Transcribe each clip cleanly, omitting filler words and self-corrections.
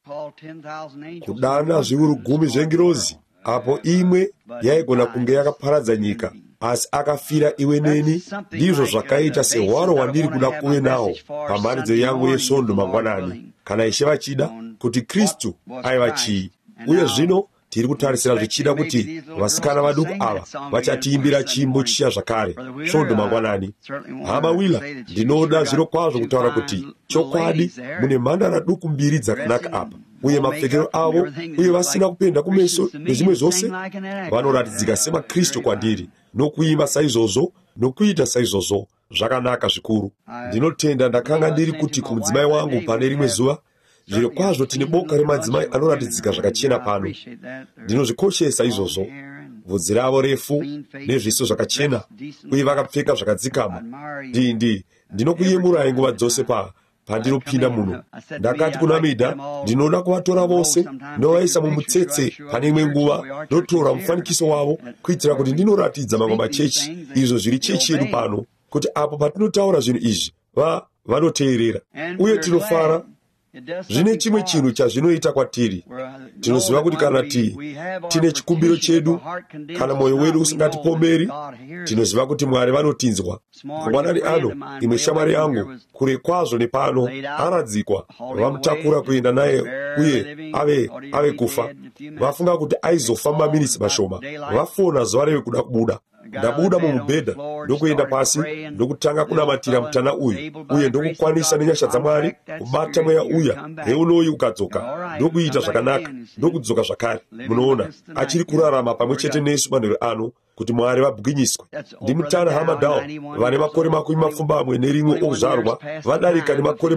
kudana zviuru gumi zvengirozi, apo imwe yaigona kunge yakaparadza nyika, asi akafira iwe neni. Ndizvo zvakaita sehwaro wandiri kuda kuve nawo pamharidzo yangu yesvondo mangwanani, kana Ishe vachida, kuti Kristu aiva chii. Uye zvino tiri kutarisira zvichida kuti vasikana vaduku ava vachatiimbira chimbo chiya zvakare svondo mangwanani. Hama Wheeler, ndinoda zviro kwazvo kutaura kuti chokwadi mune mhandara duku mbiri dzakanaka apa, uye mapfekero avo, uye vasina kupenda kumeso nezvimwe zvose, vanoratidzika semaKristu kwandiri, nokuimba saizvozvo, nokuita saizvozvo, zvakanaka zvikuru. Ndinotenda ndakanga ndiri kuti kumudzimai wangu pane rimwe zuva, zviro kwazvo tine boka remadzimai anoratidzika zvakachena pano. Ndinozvikoshesa izvozvo, bvudzi ravo refu nezviso zvakachena, uye vakapfeka zvakadzikama. Ndinokuyemurai nguva dzose pandinopinda muno. Ndakati kuna Midha, ndinoda kuvatora vose ndovaisa mumutsetse pane imwe nguva, ndotora mufanikiso wavo, kuitira kuti ndinoratidza mamwe machechi, izvo zviri chechi yedu pano, kuti apo patinotaura zvinhu izvi vanoteerera. Uye tinofara. Zvine chimwe chinhu chazvinoita kwatiri. Tinoziva kuti kana tine chikumbiro chedu, kana mwoyo wedu usingatipomeri, tinoziva kuti Mwari vanotinzwa. Mangwanani ano, imwe shamwari yangu, kure kwazvo nepano, aradzikwa, vamutakura kuenda naye, uye ave kufa. Vafunga kuti aizofa maminitsi mashoma. Vafona zuva reve kuda kubuda. Ndabuda mumubhedha, ndokuenda pasi, ndokutanga kunamatira mutana uyu, uye ndokukwanisa nenyasha dzaMwari kubata mweya uya heunoyi ukadzoka, ndokuita zvakanaka, ndokudzoka zvakare. Munoona, achiri kurarama pamwe chete nesu manheru ano, kuti Mwari vabwinyiswe. Ndimutana hama Dhao, vane makore 21 okuzvarwa, vadarika nemakore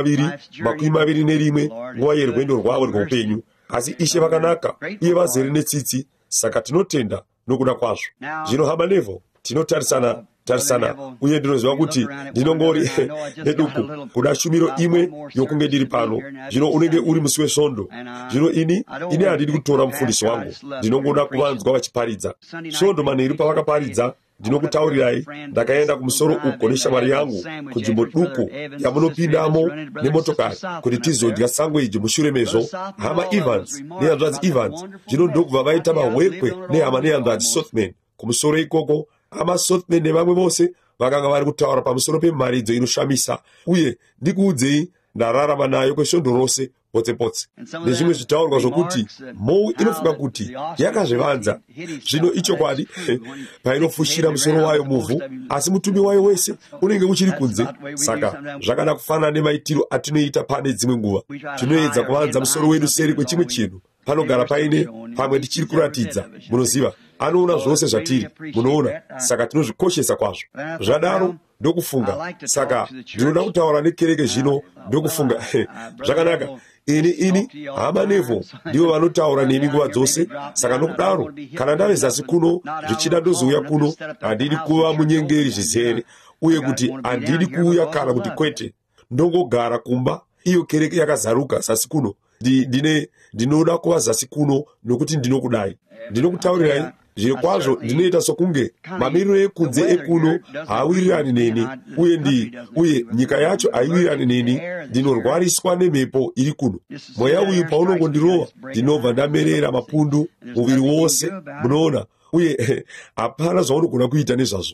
21 nguva yerwendo rwavo rweupenyu. Asi Ishe vakanaka, uye vazere netsitsi, saka tinotenda nokuda kwazvo. Zvino hama Neville, tinotarisana, uye ndinoziva kuti ndinongori neduku kuda shumiro imwe yokunge ndiri pano. Zvino unenge uri musi wesvondo. Zvino ini handidi kutora mufundisi wangu, ndinongoda kuvanzwa vachiparidza. Svondo manheru pavakaparidza, ndinokutaurirai, ndakaenda kumusoro uko neshamwari yangu kunzvimbo duku yamunopindamo nemotokari kuti tizodya sangweji mushure mezvo. Hama Evans nehanzvadzi Evans, zvino ndokubva vaita mahwekwe nehama nehanzvadzi Sothman kumusoro ikoko. Hama Sothman nevamwe vose vakanga vari kutaura pamusoro pemharidzo inoshamisa, uye ndikuudzei, ndararama nayo kwesvondo rose potse. Nezvimwe zvitaurwa zvokuti mhou inofunga kuti yakazvivanza. Zvino ichokwadi, painofushira musoro wayo muvhu, asi mutumbi wayo wese unenge uchiri kunze. Saka zvakada kufanana nemaitiro atinoita pane dzimwe nguva. Tinoedza kuvanza musoro wedu seri kwechimwe chinhu. Panogara paine pamwe tichiri kuratidza. Munoziva, anoona zvose zvatiri, munoona, saka tinozvikoshesa kwazvo. Zvadaro ndokufunga, saka ndinoda kutaura nekereke zvino, ndokufunga zvakanaka. Ini hama Neville ndivo vanotaura nemi nguva dzose, saka nokudaro kana ndave zasi kuno zvichida ndozouya kuno, handidi kuva munyengeri zvizere, uye kuti handidi kuuya kana kuti kwete, ndongogara kumba iyo kereke yakazaruka zasi kuno. Ndinoda kuva zasi kuno nokuti ndinokudai. Ndinokutaurirai, zviro kwazvo ndinoita sokunge mamiriro ekunze ekuno haawirirani neni, uye nyika yacho haiwirirani neni. Ndinorwariswa nemhepo iri kuno. Mweya uyu paunongondirova, ndinobva ndamerera mapundu muviri wose, munoona, uye hapana zvaunogona kuita nezvazvo.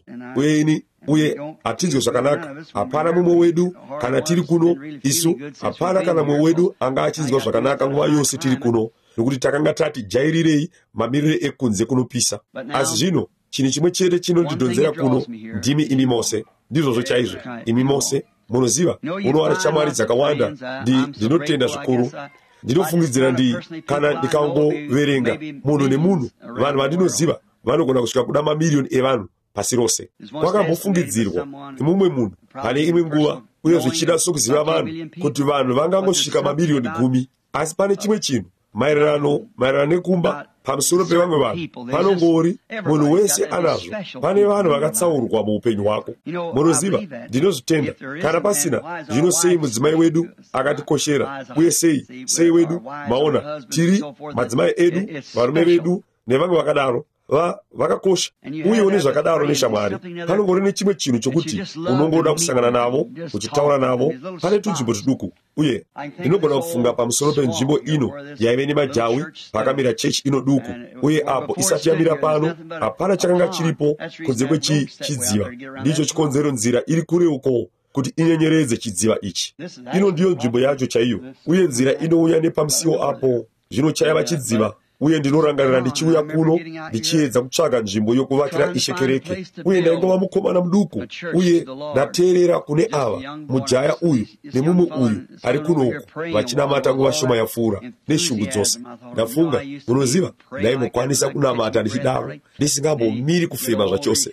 Uye hatinzwe zvakanaka. Hapana mumwe wedu kana tiri kuno isu, hapana kana mumwe wedu anga achinzwa zvakanaka nguva yose tiri kuno, nokuti takanga tati jairirei mamiriro ekunze kunopisa. Asi zvino chinhu chimwe chete chinondidonzera kuno ndimi imi mose. Ndizvozvo chaizvo, imi mose munoziva, munowana shamwari dzakawanda. Ndinotenda zvikuru. Ndinofungidzira kana ndikangoverenga munhu nemunhu, vanhu vandinoziva vanogona kusvika kuda mamiliyoni evanhu pasi rose. Kwakambofungidzirwa nemumwe munhu pane imwe nguva, uye zvichida sokuziva vanhu kuti vanhu vangangosvika mamiliyoni 10. Asi pane chimwe chinhu maererano nekumba pamusoro pevamwe vanhu, panongori munhu wese anazvo. Pane vanhu vakatsaurwa muupenyu hwako. Munoziva, ndinozvitenda. Kana pasina, zvino sei mudzimai wedu akatikoshera, uye sei wedu, maona, tiri madzimai edu, varume vedu, nevamwe vakadaro. vakakosha uye une zvakadaro neshamwari. Panongori nechimwe chinhu chokuti unongoda kusangana navo, uchitaura navo pane tunzvimbo tuduku. Uye ndinogona kufunga pamusoro penzvimbo ino yaive nemajawi pakamira chechi ino duku, uye apo isati yamira pano hapana chakanga chiripo kunze kwechidziva. Ndicho chikonzero nzira iri kure uko kuti inyenyeredze chidziva ichi. Ino ndiyo nzvimbo yacho chaiyo, uye nzira inouya nepamusiwo apo. Zvino chaiva chidziva, uye ndinorangarira ndichiuya kuno ndichiedza kutsvaga nzvimbo yokuvakira Ishe kereke, uye ndaingova mukomana muduku, uye ndateerera kune ava, mujaya uyu nemumwe uyu ari kunoku vachinamata nguva shoma yapfuura neshungu dzose. Ndafunga, munoziva, ndaimukwanisa kunamata ndichidaro ndisingambomiri kufema zvachose.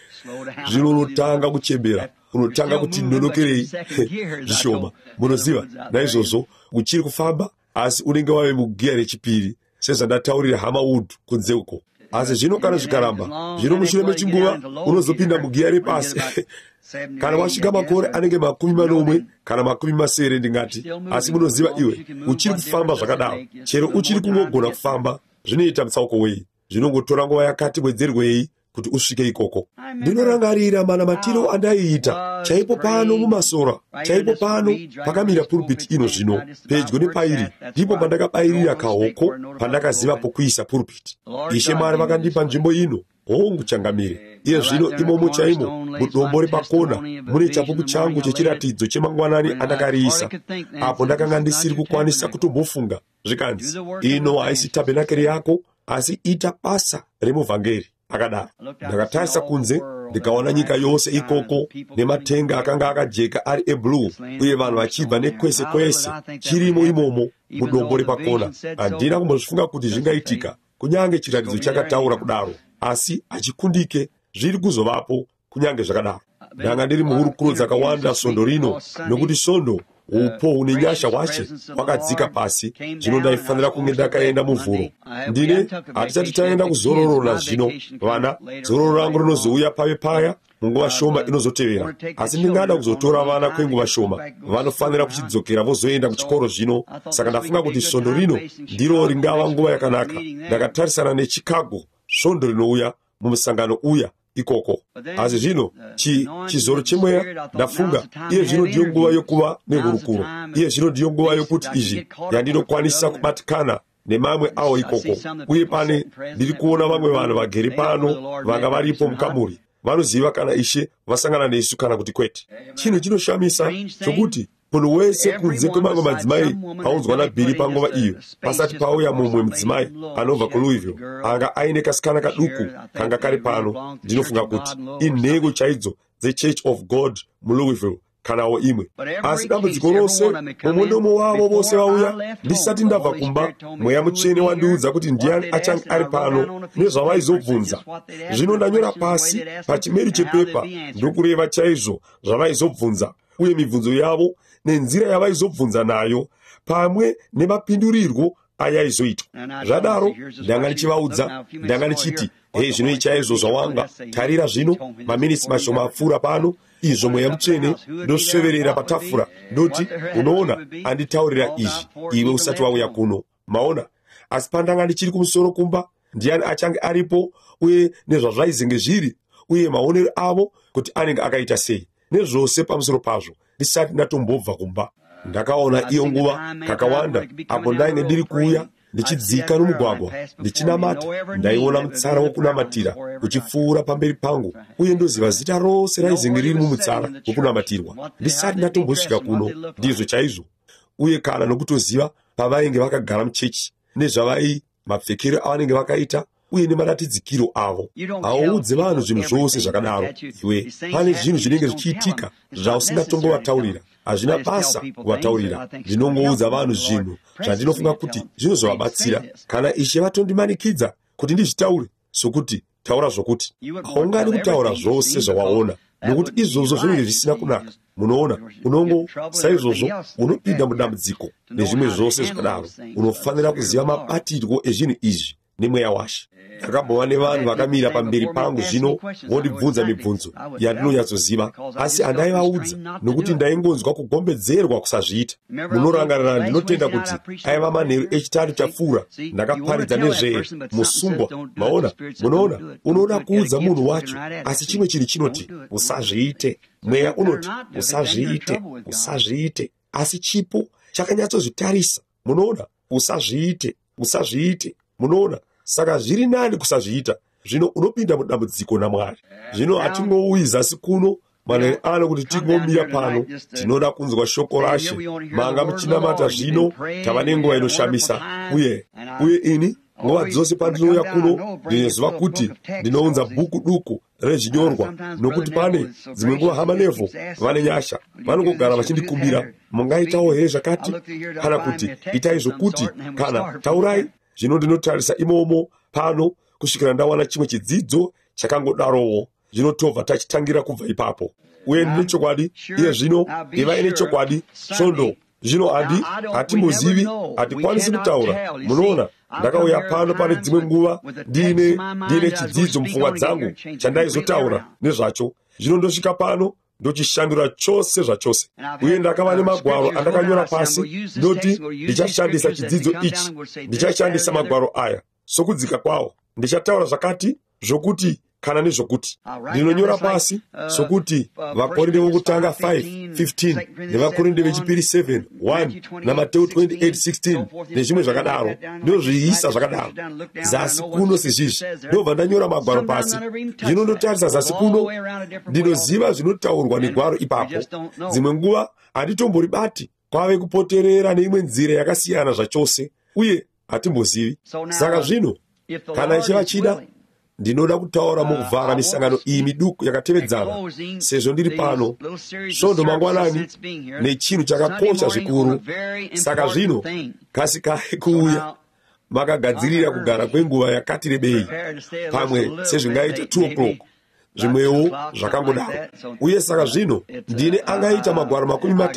Zvino unotanga kuchembera, unotanga kuti ndinonokerei zvishoma, munoziva. Naizvozvo uchiri kufamba, asi unenge wave mugiya rechipiri, sezvandataurira hama Wood kunze uko. Asi zvino kana zvikaramba, zvino mushure mechinguva unozopinda mugiya repasi. Kana wasvika makore anenge 40 kana 70 ndingati. Asi munoziva iwe, uchiri kufamba zvakadaro, chero uchiri kungogona kufamba, zvinoita mutsauko wei, zvinongotora nguva yakati wedzerwei kuti usvike ikoko. Ndinorangarira manamatiro andaiita chaipo pano mumasora, chaipo pano pakamira pulpit ino zvino, pedyo nepairi, ndipo pandakabayirira kahoko pandakaziva pokuisa pulpit. Ishe Mwari vakandipa nzvimbo ino, hongu changamire. Iye zvino imomo chaimo, mudombo repakona, mune chapupu changu chechiratidzo chemangwanani andakariisa. Apo ndakanga ndisiri kukwanisa kutombofunga, zvikanzi, ino haisi tabhenakeri yako, asi ita basa remuvhangeri. Akadaro ndakatarisa kunze ndikaona nyika yose ikoko nematenga akanga akajeka ari eblue, uye vanhu vachibva nekwese kwese chirimo imomo mudombo repakona. Handina kumbozvifunga kuti zvingaitika, kunyange chiratidzo chakataura kudaro, asi hachikundike zviri kuzovapo kunyange zvakadaro. Ndanga ndiri muhurukuro dzakawanda svondo rino, nokuti svondo upo une nyasha wache wakadzika pasi. Zvino ndaifanira kunge ndakaenda muvhuro. Ndine hatisati taenda kuzororora zvino, vana, zororo rangu rinozouya pave paya munguva shoma inozotevera. Asi ndingada kuzotora vana kwenguva shoma, vanofanira kuchidzokera vozoenda kuchikoro zvino. Saka ndafunga kuti svondo rino ndiro ringava nguva yakanaka. Ndakatarisana neChicago, svondo rinouya mumusangano uya ikoko. Asi zvino chizoro chemweya ndafunga, iye zvino ndiyo nguva yokuva nehurukuro. Iye zvino ndiyo nguva yokuti izvi yandinokwanisa kubatikana nemamwe awo ikoko. Uye pane ndiri kuona vamwe vanhu vagere pano vanga varipo mukamuri, vanoziva kana Ishe vasangana nesu kana kuti kwete. Chinhu chinoshamisa chokuti munhu wese kunze kwemamwe madzimai aunzwa naBhiri panguva iyo, pasati pauya mumwe mudzimai anobva kuLouisville anga aine kasikana kaduku kanga kari pano. Ndinofunga kuti inhengo chaidzo dzeChurch of God muLouisville kanawo imwe. Asi dambudziko rose mumunomo wavo vose vauya, ndisati ndabva kumba, mweya mutsvene wandiudza kuti ndiani achange ari pano nezvavaizobvunza. Zvino ndanyora pasi pachimeri chepepa ndokureva chaizvo zvavaizobvunza, uye mibvunzo yavo nenzira yavaizobvunza nayo, pamwe nemapindurirwo ayaizoitwa. Zvadaro ndanga ndichivaudza, ndanga ndichiti, hei, zvino ichaizvo zvawanga, tarira zvino maminitsi mashoma apfuura pano, izvo mweya mutsvene ndosveverera patafura, ndoti, unoona, anditaurira izvi iwe usati wauya kuno, maona. Asi pandanga ndichiri kumusoro kumba, ndiani achange aripo, uye nezvazvaizenge zviri, uye maonero avo kuti anenge akaita sei, nezvose pamusoro pazvo, ndisati ndatombobva kumba. Ndakaona iyo nguva kakawanda apo ndainge ndiri kuuya ndichidzika nomugwagwa ndichinamata, ndaiona mutsara wokunamatira uchipfuura pamberi pangu, uye ndoziva zita rose raizenge riri mumutsara wokunamatirwa. Ndisati ndatombosvika kuno, ndizvo chaizvo. Uye kana nokutoziva pavainge vakagara muchechi, nezvavai mapfekero avanenge vakaita, uye nemaratidzikiro avo. Hauudze vanhu zvinhu zvose zvakadaro iwe. Pane zvinhu zvinenge zvichiitika zvausingatongovataurira, hazvina basa kuvataurira. Ndinongoudza vanhu zvinhu zvandinofunga kuti zvinozovabatsira. Kana Ishe vatondimanikidza kuti ndizvitaure, sokuti taura zvokuti, haungani kutaura zvose zvawaona, nokuti izvozvo zvinenge zvisina kunaka. Munoona, unongo saizvozvo unopinda mudambudziko nezvimwe zvose zvakadaro. Unofanira kuziva mabatirwo ezvinhu izvi ni mweya washe. Ndakabva ne vanhu vakamira pamberi pangu zvino vondibvunza mibvunzo yandinonyatsoziva, asi handaivaudza nokuti ndaingonzwa kugombedzerwa kusazviita. Munorangarira, ndinotenda kuti aiva manheru echitatu chapfuura ndakaparidza nezveye musungwa. Maona, munoona, unoda kuudza munhu wacho, asi chimwe chiri chinoti usazviite. Mweya unoti usazviite, usazviite, asi chipo chakanyatsozvitarisa. Munoona, usazviite. Munoona, saka zviri nani kusazviita. Zvino unopinda mudambudziko naMwari. Zvino hatingouyi zasi kuno manheru ano kuti tingomira pano, tinoda kunzwa shoko rashe. Manga muchinamata zvino tava nenguva inoshamisa. Uye ini nguva dzose pandinouya kuno ndinoziva kuti ndinounza bhuku duku rezvinyorwa, nokuti pane dzimwe nguva hama nevho vane nyasha vanongogara vachindikumbira, mungaitawo here zvakati, kana kuti itai zvokuti, kana taurai. Zvino ndinotarisa imomo pano kusvikira ndawana chimwe chidzidzo chakangodarowo. Zvino tobva tachitangira kubva ipapo. Uye ndine chokwadi, iye zvino iva ine chokwadi svondo. Zvino hatimuzivi, hatikwanisi kutaura. Munoona, ndakauya pano pane dzimwe nguva ndine chidzidzo mupfungwa dzangu chandaizotaura nezvacho. Zvino ndosvika pano ndochishandura chose zvachose. Uye ndakava nemagwaro andakanyora pasi, ndoti ndichashandisa chidzidzo ichi, ndichashandisa magwaro aya sokudzika kwawo. Ndichataura zvakati, zvokuti kana nezvokuti. Ndinonyora pasi sokuti vakorinde vokutanga 5:15 nevakorinde vechipiri 7:1 naMateo 28:16 nezvimwe zvakadaro. Ndozviisa zvakadaro. Zasi kuno sezvizvi ndobva ndanyora magwaro pasi. Zvino ndotarisa zasi kuno, ndinoziva zvinotaurwa negwaro ipapo. Dzimwe nguva handitombori kwave kupoterera neimwe nzira yakasiyana zvachose, uye hatimbozivi. Saka zvino kana ichiva chida, ndinoda kutaura mukuvhara misangano iyi miduku yakatevedzana, sezvo ndiri pano svondo mangwanani nechinhu chakakosha zvikuru. Saka zvino kasi kai kuuya makagadzirira kugara kwenguva yakati rebei, pamwe sezvingaita 2 o'clock, zvimwewo zvakangodaro. Uye saka zvino ndine angaita magwaro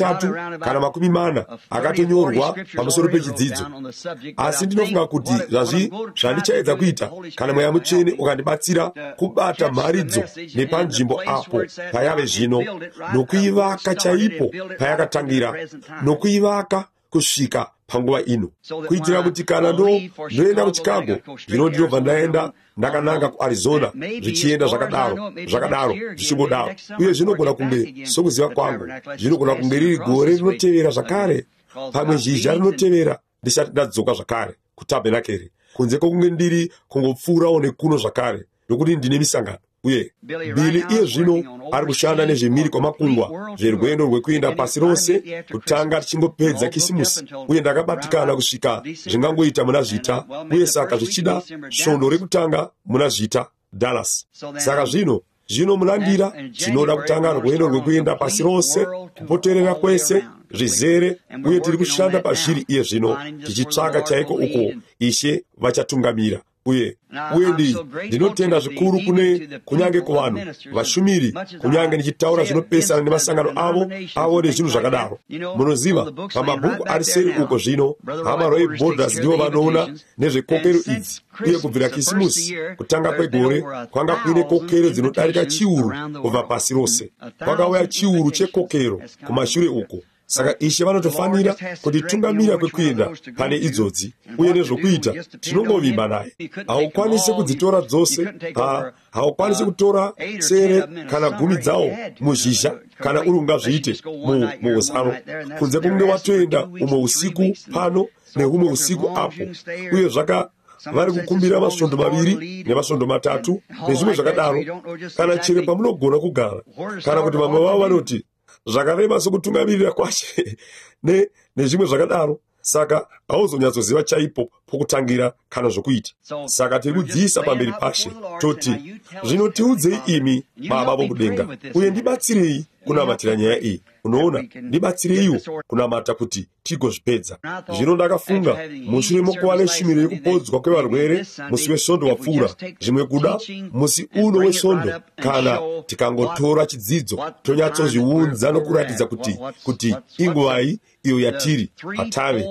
30 kana 40 akatonyorwa pamusoro pechidzidzo. Asi ndinofunga kuti zvandichaedza kuita, kana Mweya Mutsvene ukandibatsira kubata mharidzo nepanzvimbo apo payave zvino, nokuivaka chaipo payakatangira, nokuivaka kusvika panguva ino, kuitira kuti kana ndoenda kuChicago, zvino ndinobva ndaenda ndakananga kuArizona, zvichienda zvakadaro zvichingodaro. Uye zvinogona kunge sokuziva kwangu, zvinogona kunge riri gore rinotevera zvakare, pamwe zhizha rinotevera ndisati ndadzoka zvakare kutabhenakeri, kunze kwokunge ndiri kungopfuurawo nekuno zvakare, nokuti ndine misangano. Uye Bili iye zvino ari kushanda nezvemhiri kwamakungwa zverwendo rwekuenda pasi rose, kutanga tichingopedza kisimusi. Uye ndakabatikana kusvika zvingangoita muna Zvita, uye saka zvichida svondo rekutanga muna Zvita Dallas. Saka zvino mulandira tinoda kutanga rwendo rwekuenda pasi rose, kupoterera kwese zvizere, uye tiri kushanda pazviri iye zvino tichitsvaka chaiko uko Ishe vachatungamira. Uye ndinotenda zvikuru kunyange kuvanhu vashumiri, kunyange ndichitaura zvinopesana nemasangano avo nezvinhu zvakadaro. Munoziva, pamabhuku ari seri uko zvino, hama Roy Borders ndivo vanoona nezvekokero idzi. Uye kubvira kisimusi kutanga kwegore kwanga kuine kokero dzinodarika chiuru kubva pasi rose. Kwakauya chiuru chekokero kumashure uko. Saka Ishe vanotofanira kutitungamira kwekuenda pane idzodzi, uye nezvokuita tinongovimba naye. Haukwanisi kudzitora dzose, haukwanisi kutora tsere kana 10 dzawo muzhizha kana uri ungazviite muuzano, kunze kunge watoenda umwe usiku pano nehumwe usiku apo. Uye vari kukumbira masvondo 2 nemasvondo 3 nezvimwe zvakadaro, kana chero pamunogona kugara, kana kuti vamwe vavo vanoti zvakareba sokutungamirira kwaShe nezvimwe zvakadaro. Saka hauzonyatsoziva chaipo pokutangira kana zvokuita. Saka tiri kudziisa pamberi paShe toti, zvino tiudzei imi Baba vokudenga, uye ndibatsirei kunamatira nyaya iyi. Unoona, ndibatsireiwo kunamata kuti tigozvipedza. Zvino ndakafunga mushure mokuva neshumiro yekupodzwa kwevarwere musi wesvondo wapfuura, zvimwe kuda musi uno wesvondo, kana tikangotora chidzidzo tonyatsozviunza nokuratidza kuti inguvai iyo yatiri atave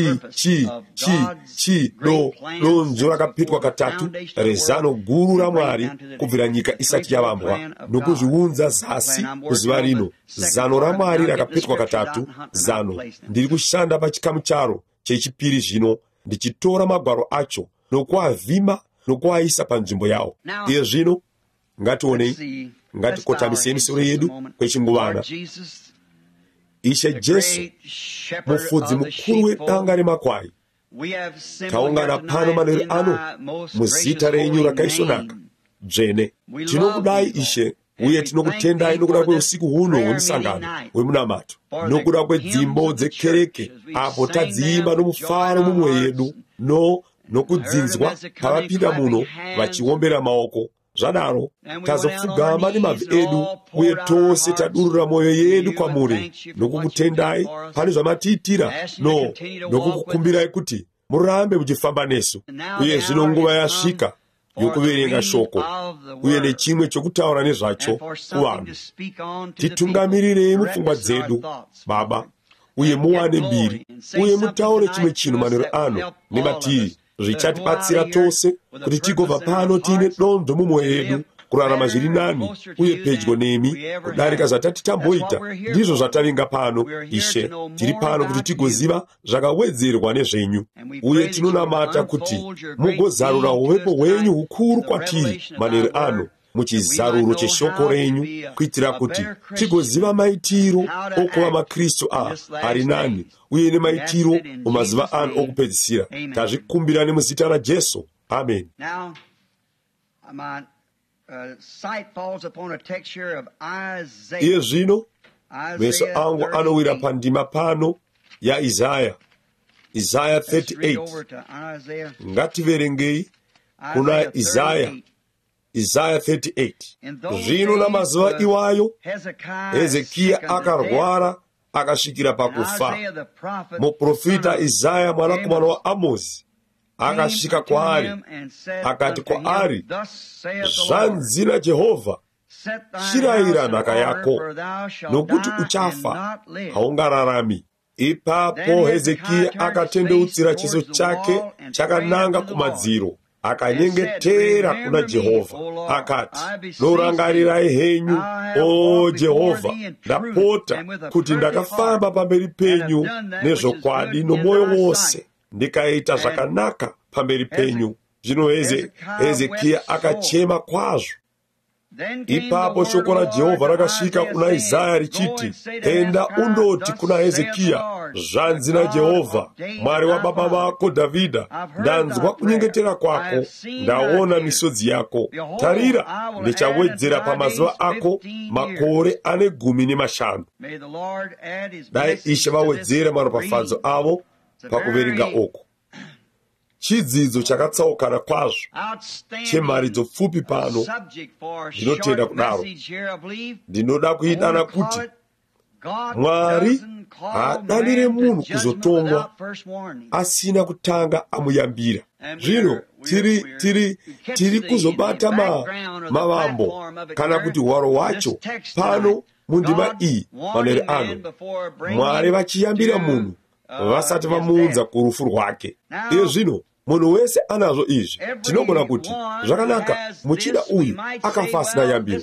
donzo rakapetwa katatu rezano guru raMwari kubvira nyika isati yavambwa nokuzviunza zasi kuzuva rino. Zano raMwari rakapetwa katatu. Zano ndiri kushanda pachikamu charo chechipiri zvino, ndichitora magwaro acho nokuavhima nokuaisa panzvimbo yawo. Iye zvino ngationei, ngatikotamise misoro yedu kwechinguvana. Ishe Jesu, mufudzi mukuru wedanga remakwai, taungana pano manheru ano muzita renyu rakaisvonaka dzvene. Tinokudai Ishe, uye tinokutendai nokuda kweusiku huno hwemusangano hwemunamato, nokuda kwedzimbo dzekereke apo tadziimba nomufaro mumwoyo yedu nokudzinzwa pavapinda muno vachiombera maoko. Zvadaro tazopfugama nemabvi edu uye tose tadurura mwoyo yedu kwamuri nokukutendai pane zvamatiitira nokukukumbirai kuti murambe muchifamba nesu. Uye zvino nguva yasvika yokuverenga shoko uye nechimwe chokutaura nezvacho kuvanhu. Titungamirirei mupfungwa dzedu Baba, uye muwane mbiri, uye mutaure chimwe chinhu manheru ano nematiri zvichatibatsira tose kuti tigobva pano tiine dondo mumwoyo yedu kurarama zviri nani uye pedyo nemi kudarika zvatati tamboita. Ndizvo zvatavinga pano Ishe. Tiri pano kuti tigoziva zvakawedzerwa nezvenyu, uye tinonamata kuti mugozarura uvepo hwenyu hukuru kwatiri manheru ano muchizaruro cheshoko renyu, kuitira kuti tigoziva maitiro okuva maKristu ari nani uye nemaitiro mumazuva ano okupedzisira. Tazvikumbira nemuzita raJesu. Amen. Iye zvino meso angu anowira pandima pano yaIsaya 38. Ngativerengei kuna Isaya 38. Zvino namazuva iwayo Hezekiya akarwara akasvikira pakufa. Muprofita Isaya mwanakomana waAmozi akasvika kwaari akati kwaari, zvanzi naJehovha, shirayira nhaka yako, nokuti uchafa haungararami. Ipapo Hezekiya akatendeutsira chiso chake chakananga kumadziro, akanyengetera kuna Jehovha akati, norangarirai henyu, o Jehovha, ndapota kuti ndakafamba pamberi penyu nezvokwadi nomwoyo wose, ndikaita zvakanaka pamberi penyu. Zvino Hezekiya akachema kwazvo. Ipapo shoko raJehovha rakasvika kuna Isaya richiti, enda undoti kuna Hezekiya, zvanzi naJehovha, Mwari wababa vako Dhavhidha, ndanzwa kunyengetera kwako, ndaona misodzi yako. Tarira, ndichawedzera pamazuva ako makore ane 15. Dai Ishe vawedzere maropafadzo avo pakuverenga uku. Chidzidzo chakatsaukana kwazvo chemharidzo pfupi pano. Ndinotenda kudaro. Ndinoda kuidana kuti Mwari haadanire munhu kuzotongwa asina kutanga amuyambira. Zvino tiri kuzobata mavambo kana kuti hwaro hwacho pano mundima iyi manheru ano, Mwari vachiyambira munhu vasati vamuunza kurufu rwake. Iyo zvino munhu wese anazvo izvi. Tinogona kuti zvakanaka, muchida uyu akafa asina yambiro.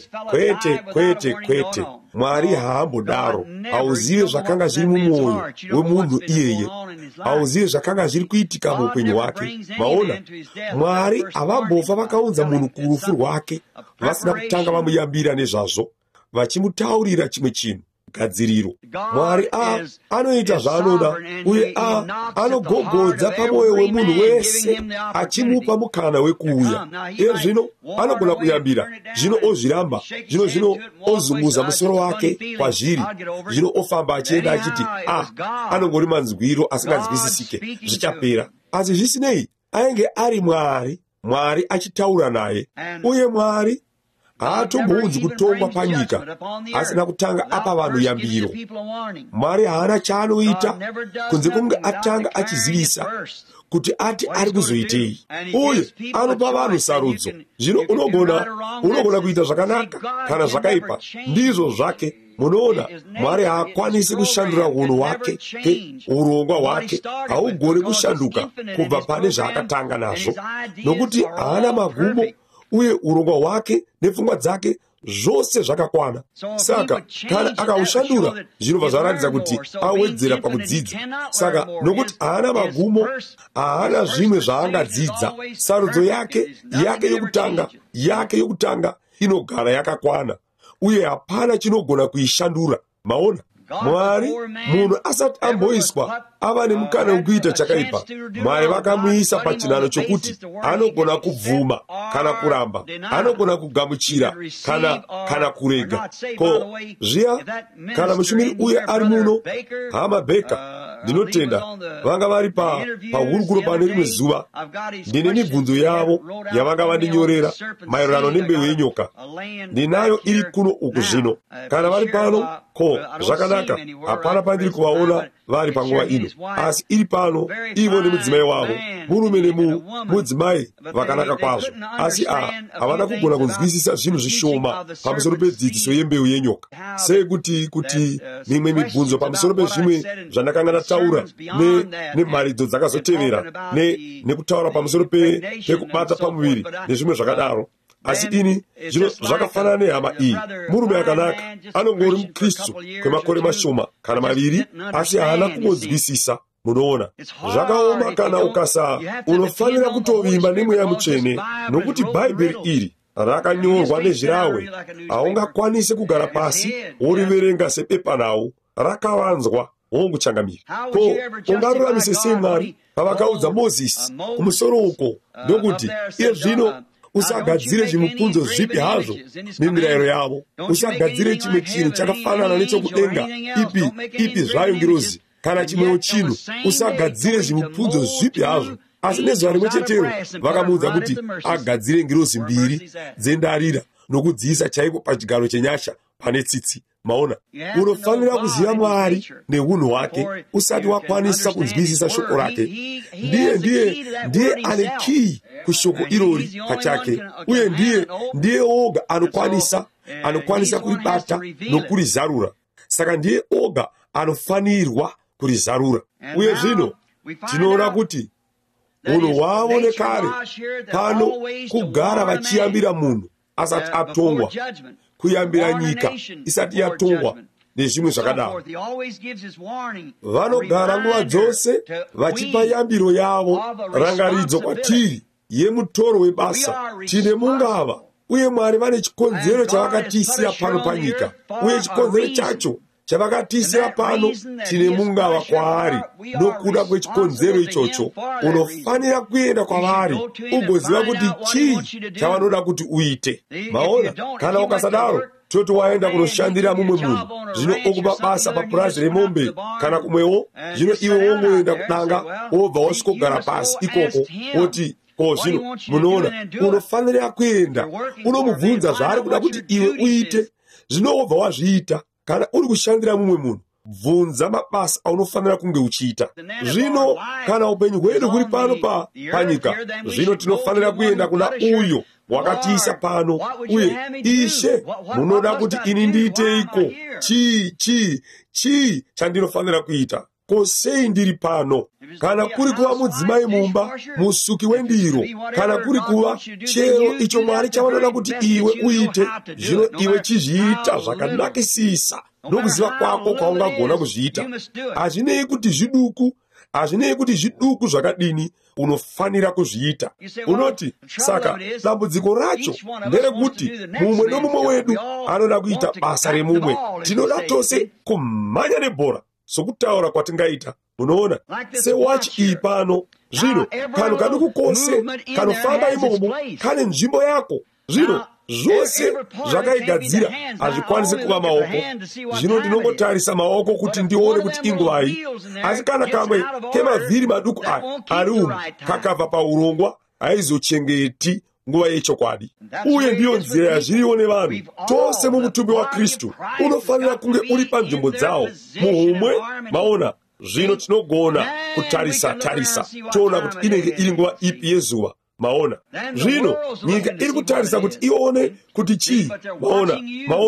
Kwete. Mwari haambodaro. Hauzive zvakanga zviri mumwoyo wemunhu iyeye, hauzive zvakanga zviri kuitika muupenyu hwake. Maona, Mwari havambofa vakaunza munhu kurufu rwake vasina kutanga vamuyambira nezvazvo, vachimutaurira chimwe chinhu, gadziriro. Mwari anoita zvaanoda, uye anogogodza pamwoyo wemunhu wese achimupa mukana wekuuya. Iye zvino anogona kuyambira, zvino ozviramba, zvino ozunguza musoro wake kwazviri, zvino ofamba achienda achiti anongori manzwiro asinganzwisisike, zvichapera. Asi zvisinei, ainge ari Mwari achitaura naye, uye Mwari haatombounzi kutongwa panyika asina kutanga apa vanhu yambiro. Mwari haana chaanoita kunze kunge atanga achizivisa kuti ati ari kuzoitei, uye anopa vanhu sarudzo. Zvino unogona kuita zvakanaka kana zvakaipa, ndizvo zvake munoona Mwari haakwanisi kushandura unhu wake, urongwa hwake haugoni kushanduka kubva pane zvaakatanga nazvo, nokuti haana magumo, uye urongwa hwake nepfungwa dzake zvose zvakakwana. Saka kana akaushandura zvinobva zvaratidza kuti awedzera pakudzidza. Saka nokuti haana magumo, haana zvimwe zvaangadzidza, sarudzo yake yokutanga inogara yakakwana, uye hapana chinogona kuishandura. Maona, Mwari munhu asati amboiswa ava nemukana wekuita chakaipa, Mwari vakamuisa pachinhano chokuti anogona kubvuma kana kuramba, anogona kugamuchira kana kurega. Ko zviya kana mushumiri uye ari muno, hama Beka, ndinotenda vanga vari pahurukuro pane rimwe zuva, ndine mibvunzo yavo yavanga vandinyorera maererano nembeu yenyoka, ndinayo iri kuno uku zvino. Kana vari pano, ko zvakanaka, hapana pandiri kuvaona vari panguva ino, asi iri pano ivo nemudzimai wavo, murume nemudzimai vakanaka kwazvo, asi havana kugona kunzwisisa zvinhu zvishoma pamusoro pedzidziso yembeu yenyoka. Sei kuti mimwe mibvunzo pamusoro pezvimwe zvandakanga ndataura nemharidzo dzakazotevera nekutaura pamusoro pekubata pamuviri nezvimwe zvakadaro. Asi ini zvino zvakafanana nehama iyi, murume akanaka anongori mukristu kwemakore mashoma kana maviri, asi haana kungonzwisisa. Munoona zvakaoma kana unofanira kutovimba nemweya mutsvene, nokuti bhaibheri iri rakanyorwa nezvirawe, haungakwanisi kugara pasi woriverenga sepepanhau, rakavanzwa wonguchangamira. Ko ungaruramise sei Mwari pavakaudza Mozisi kumusoro uko ndokuti iye zvino usagadzire zvimubvunzo zvipi hazvo nemirayiro yavo, usagadzire chimwe chinhu chakafanana nechokudenga ipi zvayo ngirozi kana chimwewo chinhu, usagadzire zvimubvunzo zvipi hazvo. Asi nezuva rimwe chetero vakamuudza kuti agadzire ngirozi 2 dzendarira nokudziisa chaipo pachigaro chenyasha pane tsitsi. Maona, unofanira kuziva Mwari neunhu hwake usati wakwanisa kunzwisisa shoko rake. Ndiye ane kii kushoko irori pachake, uye ndiye oga anokwanisa kuribata nokurizarura. Saka ndiye oga anofanirwa kurizarura. Uye zvino tinoona kuti unhu hwavo kare pano kugara vachiyambira munhu asati atongwa, kuyambira nyika isati yatongwa nezvimwe zvakadaro. Vanogara nguva dzose vachipa yambiro yavo, rangaridzo kwatiri yemutoro webasa. Tine mungava, uye Mwari vane chikonzero chavakatisira pano panyika, uye chikonzero chacho chavakatisira pano tine mungava kwaari. Nokuda kwechikonzero ichocho unofanira kuenda kwavari ugoziva kuti chii chavanoda kuti uite. Maona, kana ukasadaro toti waenda kunoshandira mumwe munhu, zvino okupa basa papurazi remombe kana kumwewo, zvino iwe wongoenda kudanga wobva wasvikogara pasi ikoko woti ko zvino munoona, unofanira kuenda unomubvunza zvaari kuda kuti iwe uite, zvino wobva wazviita. Kana uri kushandira mumwe munhu, bvunza mabasa aunofanira kunge uchiita. Zvino kana upenyu hwedu huri pano panyika, zvino tinofanira kuenda kuna uyo wakatiisa pano, uye Ishe, munoda kuti ini ndiiteiko? Chii chandinofanira kuita? Ko sei ndiri pano? Kana kuri kuva mudzimai mumba, musuki wendiro, kana kuri kuva chero icho Mwari chavanoda kuti iwe uite, zvino iwe chizviita zvakanakisisa nokuziva kwako kwaungagona kuzviita. Hazvinei kuti zviduku zvakadini, unofanira kuzviita. Unoti, saka dambudziko racho nderekuti mumwe nomumwe wedu anoda kuita basa remumwe. Tinoda tose kumhanya nebhora sokutaura kwatingaita. Munoona, sewachi iyi pano, zvino kanhu kaduku kose kanofamba imomo kane nzvimbo yako. Zvino zvose zvakaigadzira hazvikwanisi kuva maoko. Zvino ndinongotarisa maoko kuti ndione kuti inguvai, asi kana kamwe kemavhiri maduku ari umu kakabva paurongwa, haizochengeti nguva yechokwadi. Uye ndiyo nzira yazviriwo nevanhu tose mumutumbi waKristu. Unofanira kunge uri panzvimbo dzawo muhumwe. Maona, zvino tinogona kutarisa toona kuti inenge iri nguva ipi yezuva. Maona, zvino nyika iri kutarisa kuti ione kuti chii. Maona,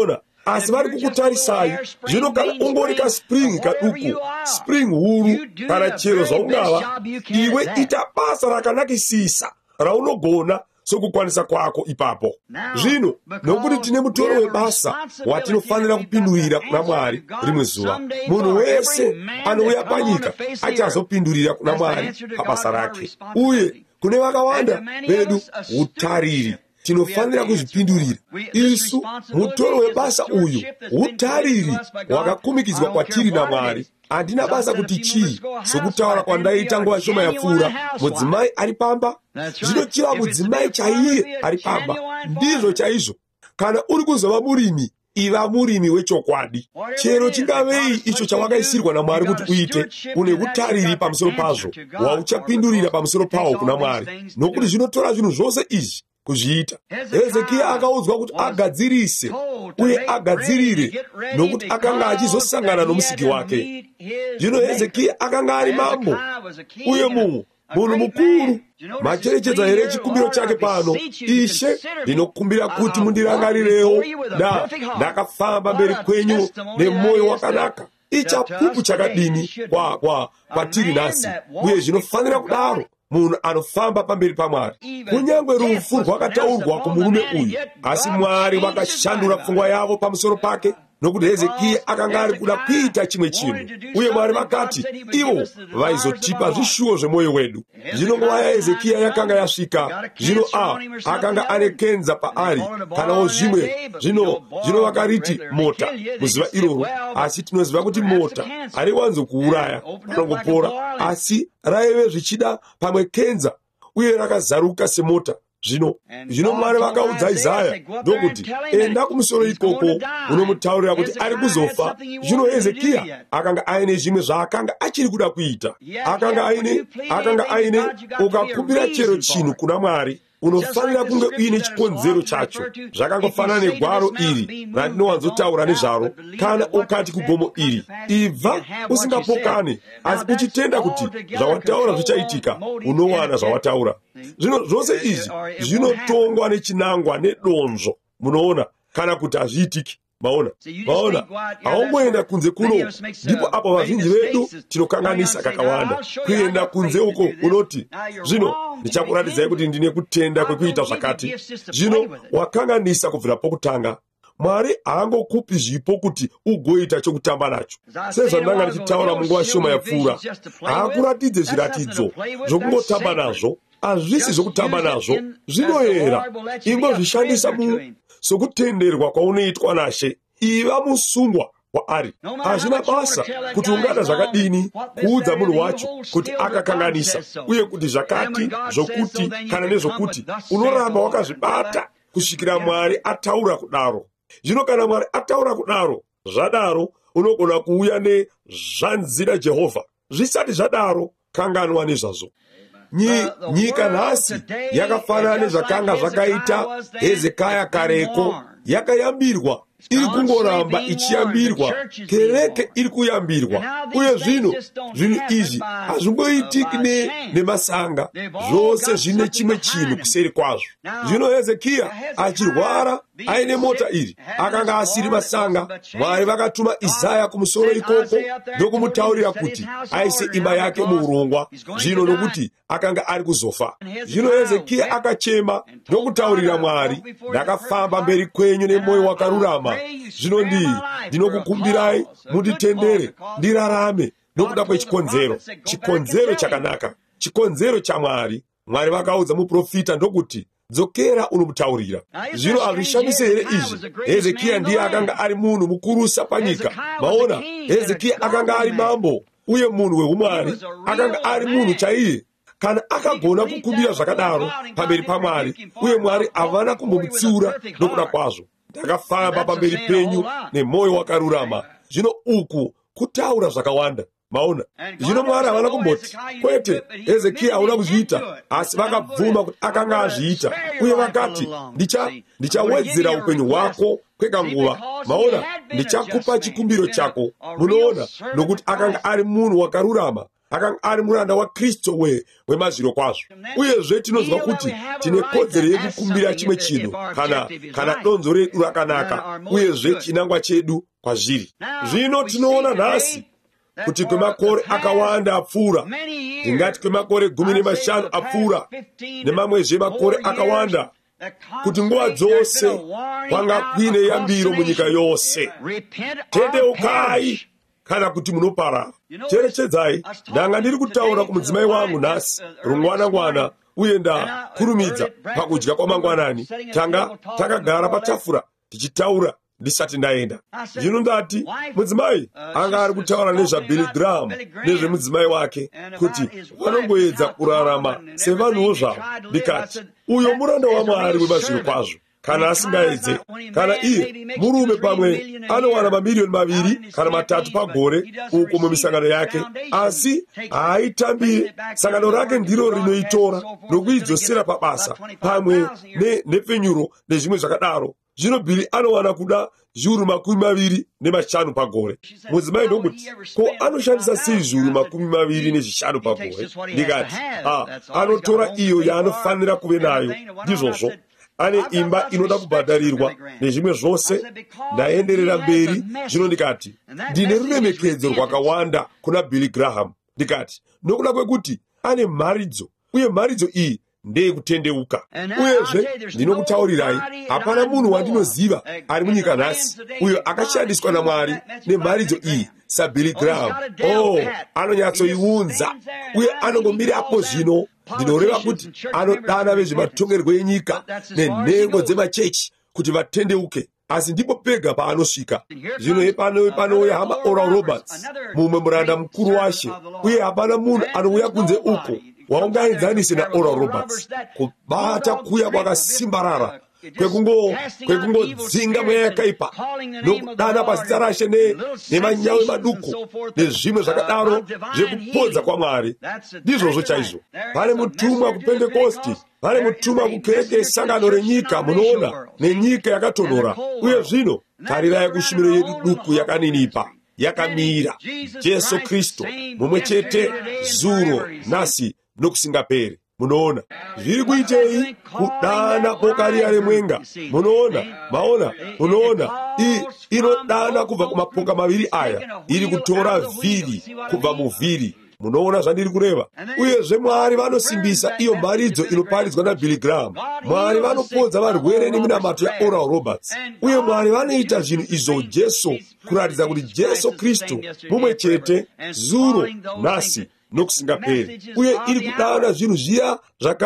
asi vari kukutarisayi. Zvino kana ungori ka spring kaduku, spring huru kana chero zvaungava, iwe ita basa rakanakisisa raunogona sokukwanisa kwako ipapo. Zvino nokuti tine mutoro webasa watinofanira kupindurira kuna Mwari rimwe zuva, munhu wese anouya panyika achazopindurira kuna Mwari pabasa rake. Uye kune vakawanda vedu utariri tinofanira kuzvipindurira. Isu mutoro webasa uyu utariri wakakumikidzwa kwatiri naMwari. Handina basa kuti chii, sokutaura kwandaita nguva shoma yapfuura, mudzimai ari pamba. Zvinochira mudzimai chaiye ari pamba. Ndizvo chaizvo. Kana uri kuzova murimi, iva murimi wechokwadi. Chero chingavei icho chawakaisirwa naMwari kuti uite, une utariri pamusoro pazvo wauchapindurira pamusoro pawo kuna Mwari, nokuti zvinotora zvinhu zvose izvi kuzviita. Hezekia akaudzwa kuti agadzirise uye agadzirire, nokuti akanga achizosangana nomusiki wake. Zvino Hezekia akanga ari mambo uye munhu mukuru. Macherechedza here chikumbiro chake pano: Ishe, ndinokumbira kuti mundirangarirewo. Ndakafamba mberi kwenyu nemwoyo wakanaka. Ichapupu chakadini kwatiri nhasi, uye zvinofanira kudaro munhu anofamba pamberi paMwari. Kunyangwe rufu rwakataurwa kumurume uyu, asi Mwari vakashandura pfungwa yavo pamusoro pake, nokuti Hezekia akanga ari kuda kuita chimwe chinhu, uye Mwari vakati ivo vaizotipa zvishuwo zvemwoyo wedu. Zvino nguva yaHezekia yakanga yasvika. Zvino akanga ane kenza paari kanawo zvimwe. Zvino vakariti mota muziva iroro, asi tinoziva kuti mota hariwanzo kuuraya, panongopora, asi raive zvichida pamwe kenza uye rakazaruka semota. Zvino Mwari vakaudza Isaya ndokuti, enda kumusoro ikoko unomutaurira kuti ari kuzofa. Zvino Hezekia akanga aine zvimwe zvaakanga achiri kuda kuita. Akanga aine ukakumbira chero chinhu kuna Mwari, unofanira kunge uine chikonzero chacho. Zvakangofanana negwaro iri randinowanzotaura nezvaro. Kana ukati kugomo iri, ibva usingapokane, asi uchitenda kuti zvawataura zvichaitika, unowana zvawataura. Zvino zvose izvi zvinotongwa nechinangwa nedonzvo, munoona, kana kuti hazviitiki. Maona, haungoenda kunze kuno, ndipo apo vazhinji vedu tinokanganisa kakawanda. Kuenda kunze uko unoti, zvino ndichakuratidzai kuti ndine kutenda kwekuita zvakati. Zvino wakanganisa kubvira pokutanga. Mwari haangokupi zvipo kuti ugoita chokutamba nacho. Sezvandanga ndichitaura munguva shoma yapfuura, haakuratidze zviratidzo zvokungotamba nazvo. Hazvisi zvokutamba nazvo, zvinoyera. Ingozvishandisa sokutenderwa kwaunoitwa naShe. Iva musungwa waari. Hazvina basa kuti ungada zvakadini kuudza munhu wacho kuti akakanganisa, uye kuti zvakati, zvokuti, kana nezvokuti, unoramba wakazvibata kusvikira Mwari ataura kudaro. Zvino kana Mwari ataura kudaro, zvadaro unogona kuuya nezvanzira Jehovha. Zvisati zvadaro, kanganwa nezvazvo. Nyika nhasi yakafanana nezvakanga zvakaita Hezekia kareko. Yakayambirwa, iri kungoramba ichiyambirwa, kereke iri kuyambirwa. Uye zvino izvi hazvingoitiki nemasanga, zvose zvine chimwe chinhu kuseri kwazvo. Zvino Hezekia achirwara aine mota iri, akanga asiri masanga. Mwari vakatuma Isaya kumusoro ikoko ndokumutaurira kuti aise imba yake muurongwa, zvino nokuti akanga ari kuzofa. Zvino Hezekia akachema ndokutaurira Mwari, ndakafamba mberi kwenyu nemwoyo wakarurama. Zvino ndinokukumbirai munditendere ndirarame nokuda kwechikonzero chakanaka, chikonzero chaMwari. Mwari vakaudza muprofita ndokuti, dzokera unomutaurira. Zvino hazvishamise here izvi? Hezekia ndiye akanga ari munhu mukurusa panyika. Maona, Hezekia akanga ari mambo uye munhu weumwari, akanga ari munhu chaiye. Kana akagona kukumbira zvakadaro pamberi paMwari, uye Mwari havana kumbomutsiura nokuda kwazvo. Ndakafamba pamberi penyu nemwoyo wakarurama. Zvino uku kutaura zvakawanda. Maona, zvino Mwari havana kumboti, kwete, Hezekia hauna kuzviita, asi vakabvuma kuti akanga azviita. Uye vakati, ndichawedzera upenyu hwako kwekanguva. Maona, ndichakupa chikumbiro chako. Munoona, nokuti akanga ari munhu wakarurama, akanga ari muranda wa Kristo wemazviro kwazvo. Uyezve tinozwa kuti tine kodzero yekukumbira chimwe chinhu kana donzo redu rakanaka uyezve chinangwa chedu kwazviri. Zvino tinoona nhasi kuti kwemakore akawanda apfuura, ndingati kwemakore 15 apfuura nemamwezve makore akawanda, kuti nguva dzose kwanga kwine yambiro munyika yose. Tendeukai kana kuti munoparara. Cherechedzai, ndanga ndiri kutaura kumudzimai wangu nhasi rungwanangwana uye ndakurumidza pakudya kwamangwanani. Takagara patafura tichitaura ndisati ndaenda. Zvino ndati, mudzimai anga ari kutaura nezvaBilly Graham nezvemudzimai wake kuti vanongoedza kurarama sevanhuwo zvavo. Ndikati, uyo muranda waMwari wemazviro kwazvo. Kana asingaedze, kana iye murume pamwe anowana mamiliyoni 2 kana 3 pagore uko mumisangano yake, asi haitambire sangano rake ndiro rinoitora nokuidzosera pabasa pamwe nepfenyuro nezvimwe zvakadaro. Zvino Billy anowana kuda zviuru 25 pagore. Mudzimai ndokuti, ko anoshandisa sei zviuru 25 pagore? Ndikati, anotora iyo yaanofanira kuve nayo, ndizvozvo. Ane imba inoda kubhadharirwa nezvimwe zvose. Ndaenderera mberi. Zvino ndikati, ndine ruremekedzo rwakawanda kuna Billy Graham. Ndikati, nokuda kwekuti ane mharidzo, uye mharidzo iyi ndeyekutendeuka. Uyezve ndinokutaurirai, hapana munhu wandinoziva ari munyika nhasi uyo akashandiswa naMwari nemharidzo iyi saBilly Graham. Anonyatsoiunza uye anongomirapo zvino. Ndinoreva kuti anodana vezvematongerwo enyika nenhengo dzemachechi kuti vatendeuke, asi ndipo pega paanosvika. Zvino panouya hama Oral Roberts, mumwe muranda mukuru washe, uye hapana munhu anouya kunze uko waungaenzanise naOral Roberts. Kubata kuya kwakasimbarara kwekungodzinga mweya yakaipa nokudana pazita rashe nemanyawi maduku nezvimwe zvakadaro zvekupodza kwaMwari. Ndizvozvo chaizvo. Pane mutumwa kuPentekosti, pane mutumwa kukereke sangano renyika, munoona, nenyika yakatonhora. Uye zvino tarirai kushumiro yedu duku yakaninipa, yakamira. Jesu Kristu mumwe chete dzulo nhasi nokusingaperi. Munoona zviri kuitei? Kudana boka riya remwenga. Munoona, munoona, inodana kubva kumapoka 2 aya, iri kutora vhiri kubva muvhiri. Munoona zvandiri kureva? Uyezve Mwari vanosimbisa iyo mharidzo inoparidzwa naBilly Graham. Mwari vanopodza varwere neminamato yaOral Roberts. Uye Mwari vanoita zvinhu izvo Jesu, kuratidza kuti Jesu Kristu mumwe chete dzulo nhasi nokusingaperi. Uye iri kudana zvinhu zviya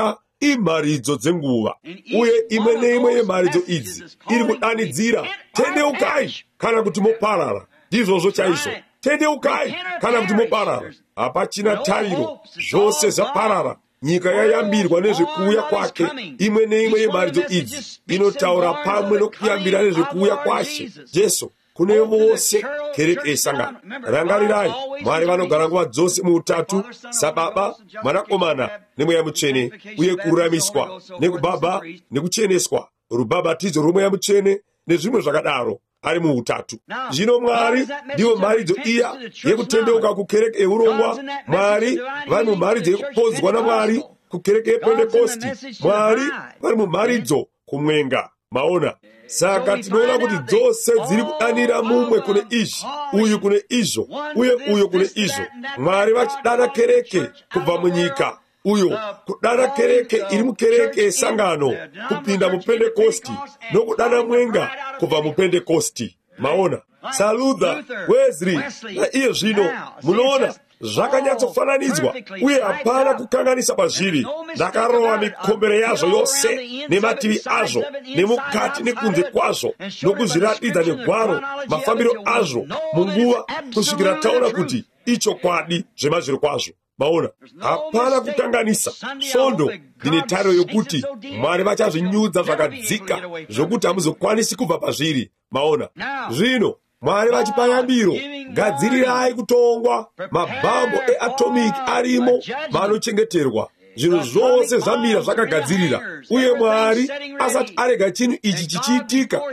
imharidzo dzenguva. Uye imwe neimwe yemharidzo idzi iri kudanidzira, tendeukai kana kuti moparara. Ndizvozvo chaizvo. Tendeukai kana kuti moparara. Hapachina tariro, zvose zvaparara. Nyika yayambirwa nezvekuuya kwake. Imwe neimwe yemharidzo idzi inotaura pamwe nokuyambira nezvekuuya kwashe Jesu kune vose kereke yesangano. Rangarirai, Mwari vanogara nguva dzose muutatu, saBaba, Mwanakomana neMweya Mutsvene, uye kururamiswa nekubaba nekucheneswa, rubhabhatidzo rwomweya Mutsvene nezvimwe zvakadaro ari muutatu. Zvino Mwari ndiwo mharidzo iya yekutendeuka kukereke yeurongwa. Mwari vari mumharidzo yekupodzwa naMwari kukereke yePentekosti. Mwari vari mumharidzo kumwenga. Maona, saka tinoona kuti dzose dziri kudanira mumwe kune izvi, uyu kune izvo, uye uyu kune izvo. Mwari vachidana kereke kubva munyika, uyo kudana kereke iri mukereke yesangano kupinda muPentekosti, nokudana mwenga kubva muPentekosti. Maona, Luther, Wesley naiye zvino. Munoona zvakanyatsofananidzwa, uye hapana kukanganisa pazviri. Ndakarowa mikombero yazvo yose nemativi azvo nemukati nekunze kwazvo, nokuzviratidza negwaro mafambiro azvo munguva, kusvikira taona kuti ichokwadi zvemazviro kwazvo. Maona, hapana kukanganisa. Svondo, ndine tariro yokuti Mwari vachazvinyudza zvakadzika zvokuti hamuzokwanisi kubva pazviri. Maona, zvino Mwari vachipa yambiro, gadzirirai kutongwa. Mabhambo eatomiki arimo manochengeterwa. Zvinhu zvose zvamira zvakagadzirira. Uye Mwari asati arega chinhu ichi chichiitika,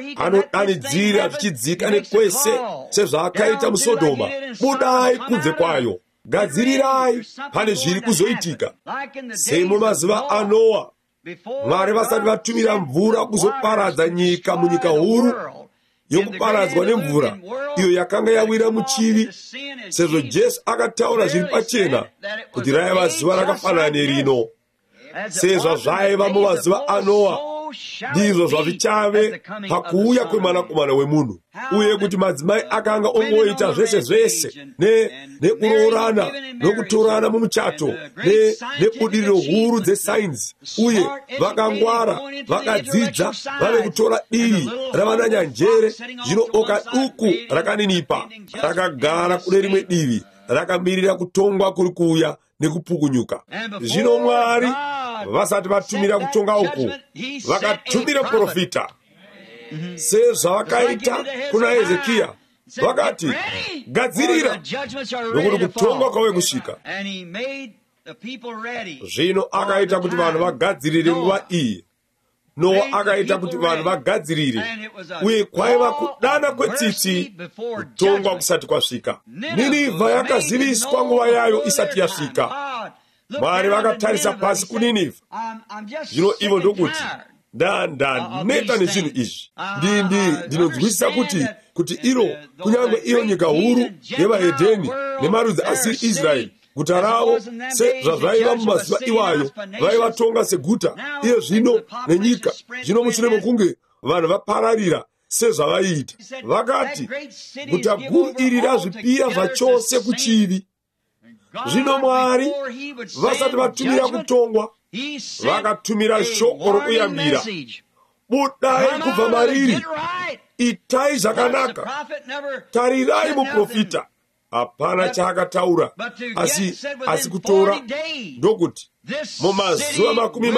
anodanidzira zvichidzika nekwese sezvaakaita muSodoma. Budai kunze kwayo. gadzirirai, pane zviri kuzoitika. Semo mazuva a Noa, Mwari vasati vatumira mvura kuzoparadza nyika munyika huru yokuparadzwa nemvura iyo yakanga yawira muchivi, sezvo Jesu akataura zviri pachena kuti raiva zuva rakafanana nerino. Sezvo zvaiva mumazuva a Noa, ndizvo zvazvichave pakuuya kwemwanakomana wemunhu. Uye kuti madzimai akanga ongoita zvese zvese nekuroorana nokutorana mumuchato nebudiriro huru dzesainzi, uye vakangwara, vakadzidza, vave kutora dii ravananyanjere. Zvino oka duku rakaninipa rakagara kune rimwe divi, rakamirira kutongwa kuri kuuya nekupukunyuka. Zvino Mwari vasati vatumira kutonga uku, vakatumira profita, sezvavakaita kuna Hezekiya. Vakati, gadzirira, nokuti kutongwa kwave kusvika. Zvino akaita kuti vanhu vagadzirire nguva iyi. Noa akaita kuti vanhu vagadzirire, uye kwaiva kudana kwetsitsi kutongwa kusati kwasvika. Ninivha yakaziviswa nguva yayo isati yasvika. Mwari vakatarisa pasi kuNinivha. Zvino ivo ndokuti, ndaneta nezvinhu izvi. Ndinonzwisisa kuti iro, kunyange iyo nyika huru yevahedheni nemarudzi asiri Israeli, guta ravo sezvazvaiva mumazuva iwayo, vaivatonga seguta. Iye zvino nenyika, zvino mushure mokunge vanhu vapararira sezvavaiita, vakati, guta guru iri razvipira zvachose kuchivi. Zvino Mwari vasati vatumira kutongwa, vakatumira shoko rokuyambira. Budai kubva mariri, itai zvakanaka, tarirai muprofita. Hapana chaakataura, asi kutora ndokuti mumazuva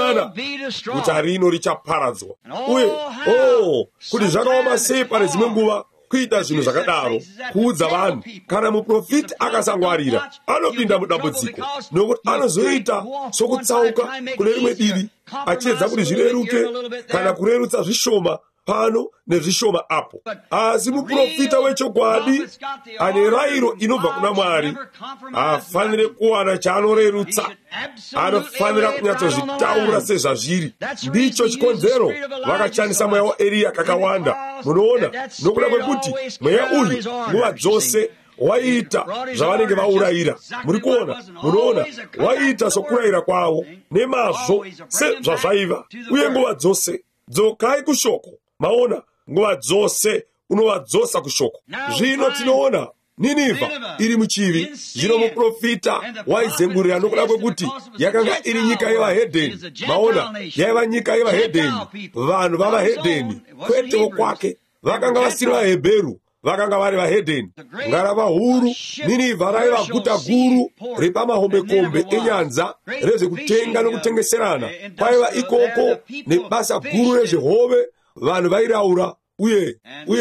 40 guta rino richaparadzwa. Uye kuti zvakaoma sei pane dzimwe nguva kuita zvinhu zvakadaro, kuudza vanhu. Kana muprofita akasangwarira, anopinda mudambudziko, nokuti anozoita sokutsauka kune rimwe divi, achiedza kuti zvireruke kana kurerutsa zvishoma pano nezvishoma apo. Asi muprofita wechokwadi ane rayiro inobva kuna Mwari afanire kuwana chaanorerutsa, anofanira kunyatsozvitaura sezvazviri. Ndicho chikonzero vakashandisa mweya waEriya kakawanda. Munoona, nokuda kwekuti mweya uyu nguva dzose waiita zvavanenge vaurayira. Muri kuona, munoona, waiita sokurayira kwavo nemazvo sezvazvaiva. Uye nguva dzose dzokai kushoko. Maona, nguva dzose unovadzosa kushoko. Zvino tinoona Ninivha iri muchivi. Zvino muprofita waizengurira nokuda kwekuti yakanga iri nyika yevahedheni. Maona, yaiva nyika yevahedheni, vanhu vavahedheni. Kwetewo kwake, vakanga vasiri vaHebheru, vakanga vari vahedheni. Ngarava huru, Ninivha raiva guta guru repamahombekombe enyanza rezvekutenga nokutengeserana. Kwaiva ikoko nebasa guru rezvehove. Vanhu vairaura, uye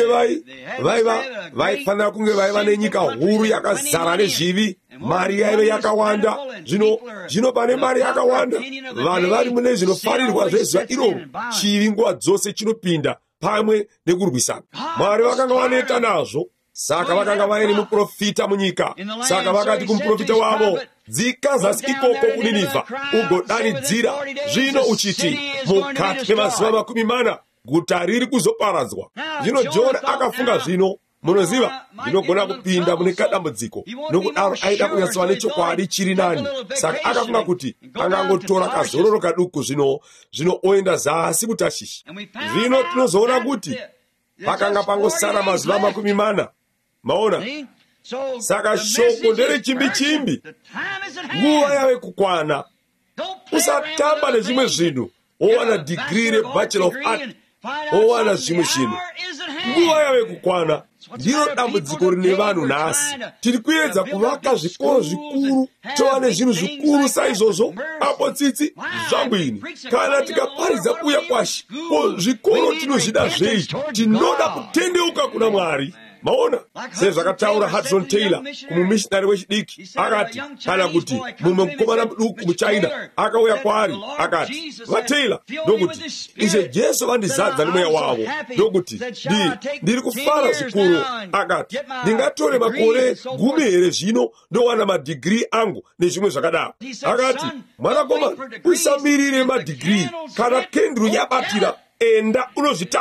vaifanira kunge vaiva nenyika huru yakazara nezvivi. Mari yaive yakawanda. Zvino pane mari yakawanda, vanhu vari mune zvinofarirwa zvezuva iroro. Chivi nguva dzose chinopinda pamwe nekurwisana. Mwari vakanga vaneta nazvo, saka vakanga vaine muprofita munyika. Saka vakati kumuprofita wavo, dzika zasi ikoko kuNinivha ugodanidzira zvino uchiti, mukati memazuva 40 guta riri kuzoparadzwa. Zvino Jona akafunga zvino, munoziva, ndinogona kupinda mune kadambudziko, nokudaro aida kunyatsova nechokwadi chiri nani. Saka akafunga kuti angangotora kazororo kaduku zvino oenda zasi kuTashishi. Zvino tinozoona kuti pakanga pangosara mazuva 40. Maona, saka shoko nderechimbi-chimbi. Nguva yave kukwana. Usatamba nezvimwe zvinhu, owana degree reBachelor of Art, owana zvimwe zvinhu. Nguva yave kukwana. Ndiro dambudziko rine vanhu nhasi. Tiri kuedza kuvaka zvikoro zvikuru, tova nezvinhu zvikuru saizvozvo. Apo tsitsi zvangu ini, kana tikaparidza kuuya kwaShe, zvikoro tinozvida zvei? Tinoda kutendeuka kuna Mwari. maona sezvakataura Hudson Taylor kumumishinari wechidiki akati kana kuti mumwe mukomana muduku muchina akauya kwaari akati vaTaylor ndokuti iye Jesu vandizadza nemweya wavo ndokuti ndiri kufara zvikuru akati ndingatore makore 10 here zvino ndowana madhigiri angu nezvimwe zvakadaro akati mwanakomana usamirire madhigiri kana kenduru yabatira enda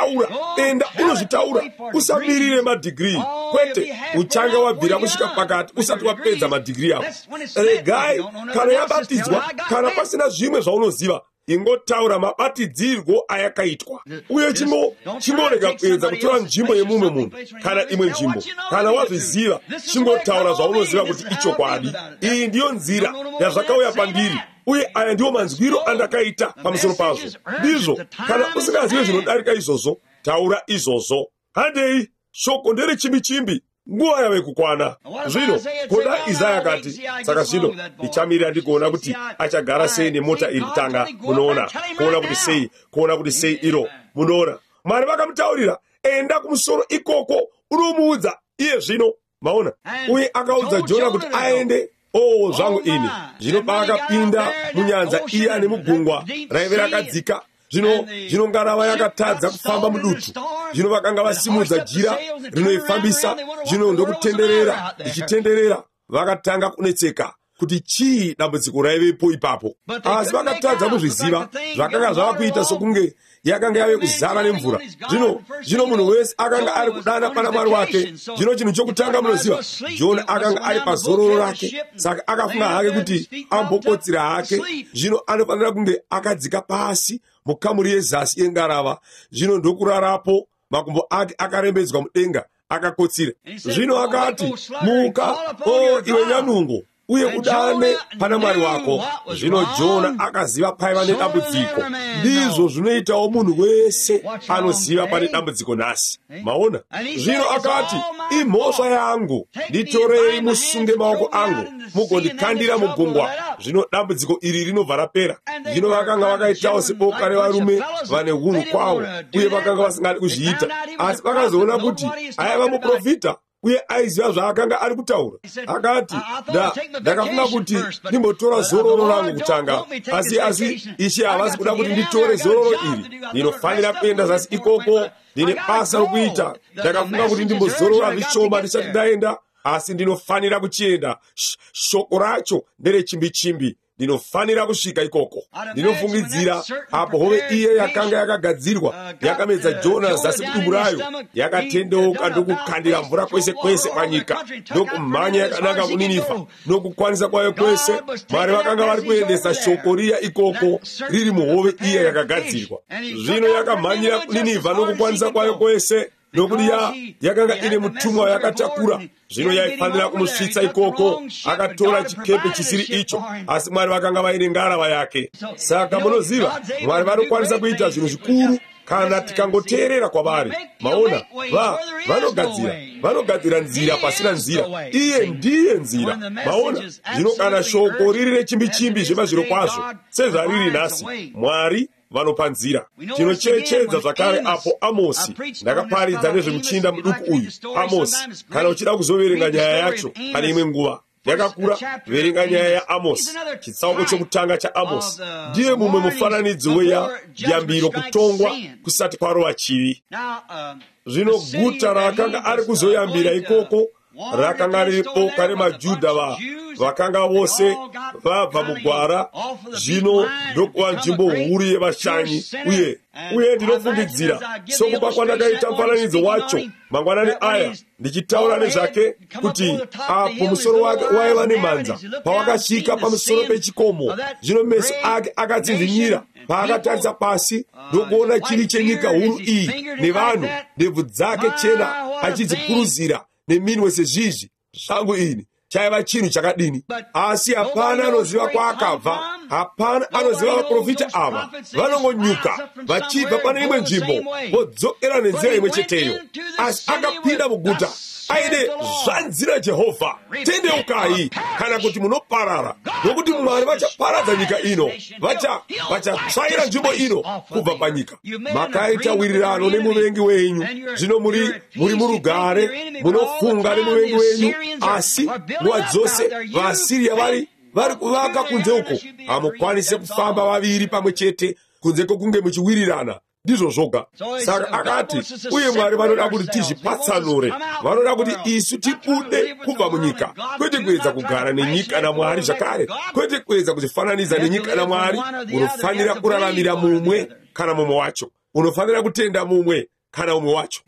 unozvitaura usamirire madhigiri kwete uchange wabvira kusvika pakati usati wapedza madhigiri ako regai kana yabatidzwa kana pasina zvimwe zvaunoziva ingotaura mabatidzirwo ayakaitwa uye chingorega kuedza kutora nzvimbo yemumwe munhu kana imwe nzvimbo kana wazviziva chingotaura zvaunoziva kuti ichokwadi iyi ndiyo nzira yazvakauya pandiri uye aya ndiwo manzwiro andakaita pamusoro pazvo ndizvo kana usingazivi zvinodarika izvozvo taura izvozvo handei shoko nderechimbi nguva yave kukwana zvino koda Isaya akati saka zvino ndichamirira ndikuona kuti achagara sei nemota iri kutanga munoona kuona kuti sei iro munoona Mwari vakamutaurira enda kumusoro ikoko unomuudza iye zvino maona uye akaudza Jona kuti aende zvangu ini zvino paakapinda munyanza iye ane mugungwa raive rakadzika zvino ngarava yakatadza kufamba mudutu zvino vakanga vasimudza jira rinoifambisa zvino ndokutenderera ichitenderera vakatanga kunetseka kuti chii dambudziko raivepo ipapo asi vakatadza kuzviziva zvakanga zvava kuita sokunge yakanga yave kuzara nemvura zvino munhu wese akanga ari kudana pana Mwari wake zvino chinhu chokutanga munoziva Jona akanga ari pazororo rake saka akafunga hake kuti ambokotsira hake zvino anofanira kunge akadzika pasi mukamuri yezasi yengarava zvino ndokurarapo makumbo ake akarembedzwa mudenga akakotsira zvino akati muka iwe nyanungo uye udane pana Mwari wako zvino Jona akaziva paiva nedambudziko ndizvo zvinoitawo munhu wese anoziva pane dambudziko nhasi maona zvino akati imhosva yangu nditorei musunge maoko angu mugondikandira mugungwa zvino dambudziko iri rinobva rapera zvino vakanga vakaitawo seboka revarume vane hunhu kwavo uye vakanga vasingadi kuzviita asi vakazoona kuti aiva muprofita uye aiziva zvaakanga ari kutaura akati ndakafunga kuti ndimbotora zororo rangu kutanga asi Ishe havasi kuda kuti nditore zororo iri ndinofanira kuenda zasi ikoko ndine basa rokuita ndakafunga kuti ndimbozorora zvishoma ndisati ndaenda asi ndinofanira kuchienda shoko racho nderechimbi ndinofanira kusvika ikoko ndinofungidzira apo hove iye yakanga yakagadzirwa yakamedza Jona zasi kudumbu rayo yakatendeuka ndokukandira mvura kwese panyika ndokumhanya yakananga kuNinevha nokukwanisa kwayo kwese Mwari vakanga vari kuendesa shoko riya ikoko riri muhove iye yakagadzirwa zvino yakamhanyira kuNinevha nokukwanisa kwayo kwese nokuti yakanga ine mutumwa yakatakura zvino yaifanira kumusvitsa ikoko akatora chikepe chisiri icho asi Mwari vakanga vaine ngarava yake saka munoziva Mwari vanokwanisa kuita zvinhu zvikuru kana tikangoteerera kwavari maona vanogadzira nzira pasina nzira iye ndiye nzira maona zvino kana shoko riri rechimbi zvema zviro kwazvo sezvariri nhasi Mwari vanopa nzira tinocherechedza zvakare apo Amosi ndakaparidza nezvemuchinda muduku uyu Amosi kana uchida kuzoverenga nyaya yacho pane imwe nguva yakakura verenga nyaya yaAmosi chitsauko chokutanga chaAmosi ndiye mumwe mufananidzo weyambiro kutongwa kusati kwarova chivi zvino guta raakanga ari kuzoyambira ikoko rakanga riri boka remaJudha vakanga vose vabva mugwara zvino ndokuva nzvimbo huru yevashanyi uye ndinofungidzira sokupa kwandakaita mufananidzo wacho mangwanani aya ndichitaura nezvake kuti apo musoro wake waiva nemhanza pawakasvika pamusoro pechikomo zvino meso ake akatsinzinyira paakatarisa pasi ndokuona chiri chenyika huru iyi nevanhu ndebvu dzake chena achidzipuruzira neminwe sezvizvi zvangu ini chaiva chinhu chakadini asi hapana anoziva kwaakabva hapana anoziva vaprofita ava vanongonyuka vachibva pane imwe nzvimbo vodzokera nenzira imwe cheteyo asi akapinda muguta aine zvanzira Jehovha, tendeukai kana kuti munoparara, nokuti Mwari vachaparadza nyika ino, vachatsvaira nzvimbo ino kubva panyika. Makaita wirirano nemuvengi wenyu, zvino muri murugare, munofunga nemuvengi wenyu, asi nguva dzose vaAsiria vari kuvaka kunze uko. Hamukwanise kufamba vaviri pamwe chete kunze kwokunge muchiwirirana, ndizvo zvoga. Saka akati, uye Mwari vanoda kuti tizvipatsanure, vanoda kuti isu tibude kubva munyika, kwete kuedza kugara nenyika naMwari zvakare, kwete kuedza kuzifananiza nenyika naMwari. Unofanira kuraramira mumwe kana mumwe wacho, unofanira kutenda mumwe kana umwe wacho.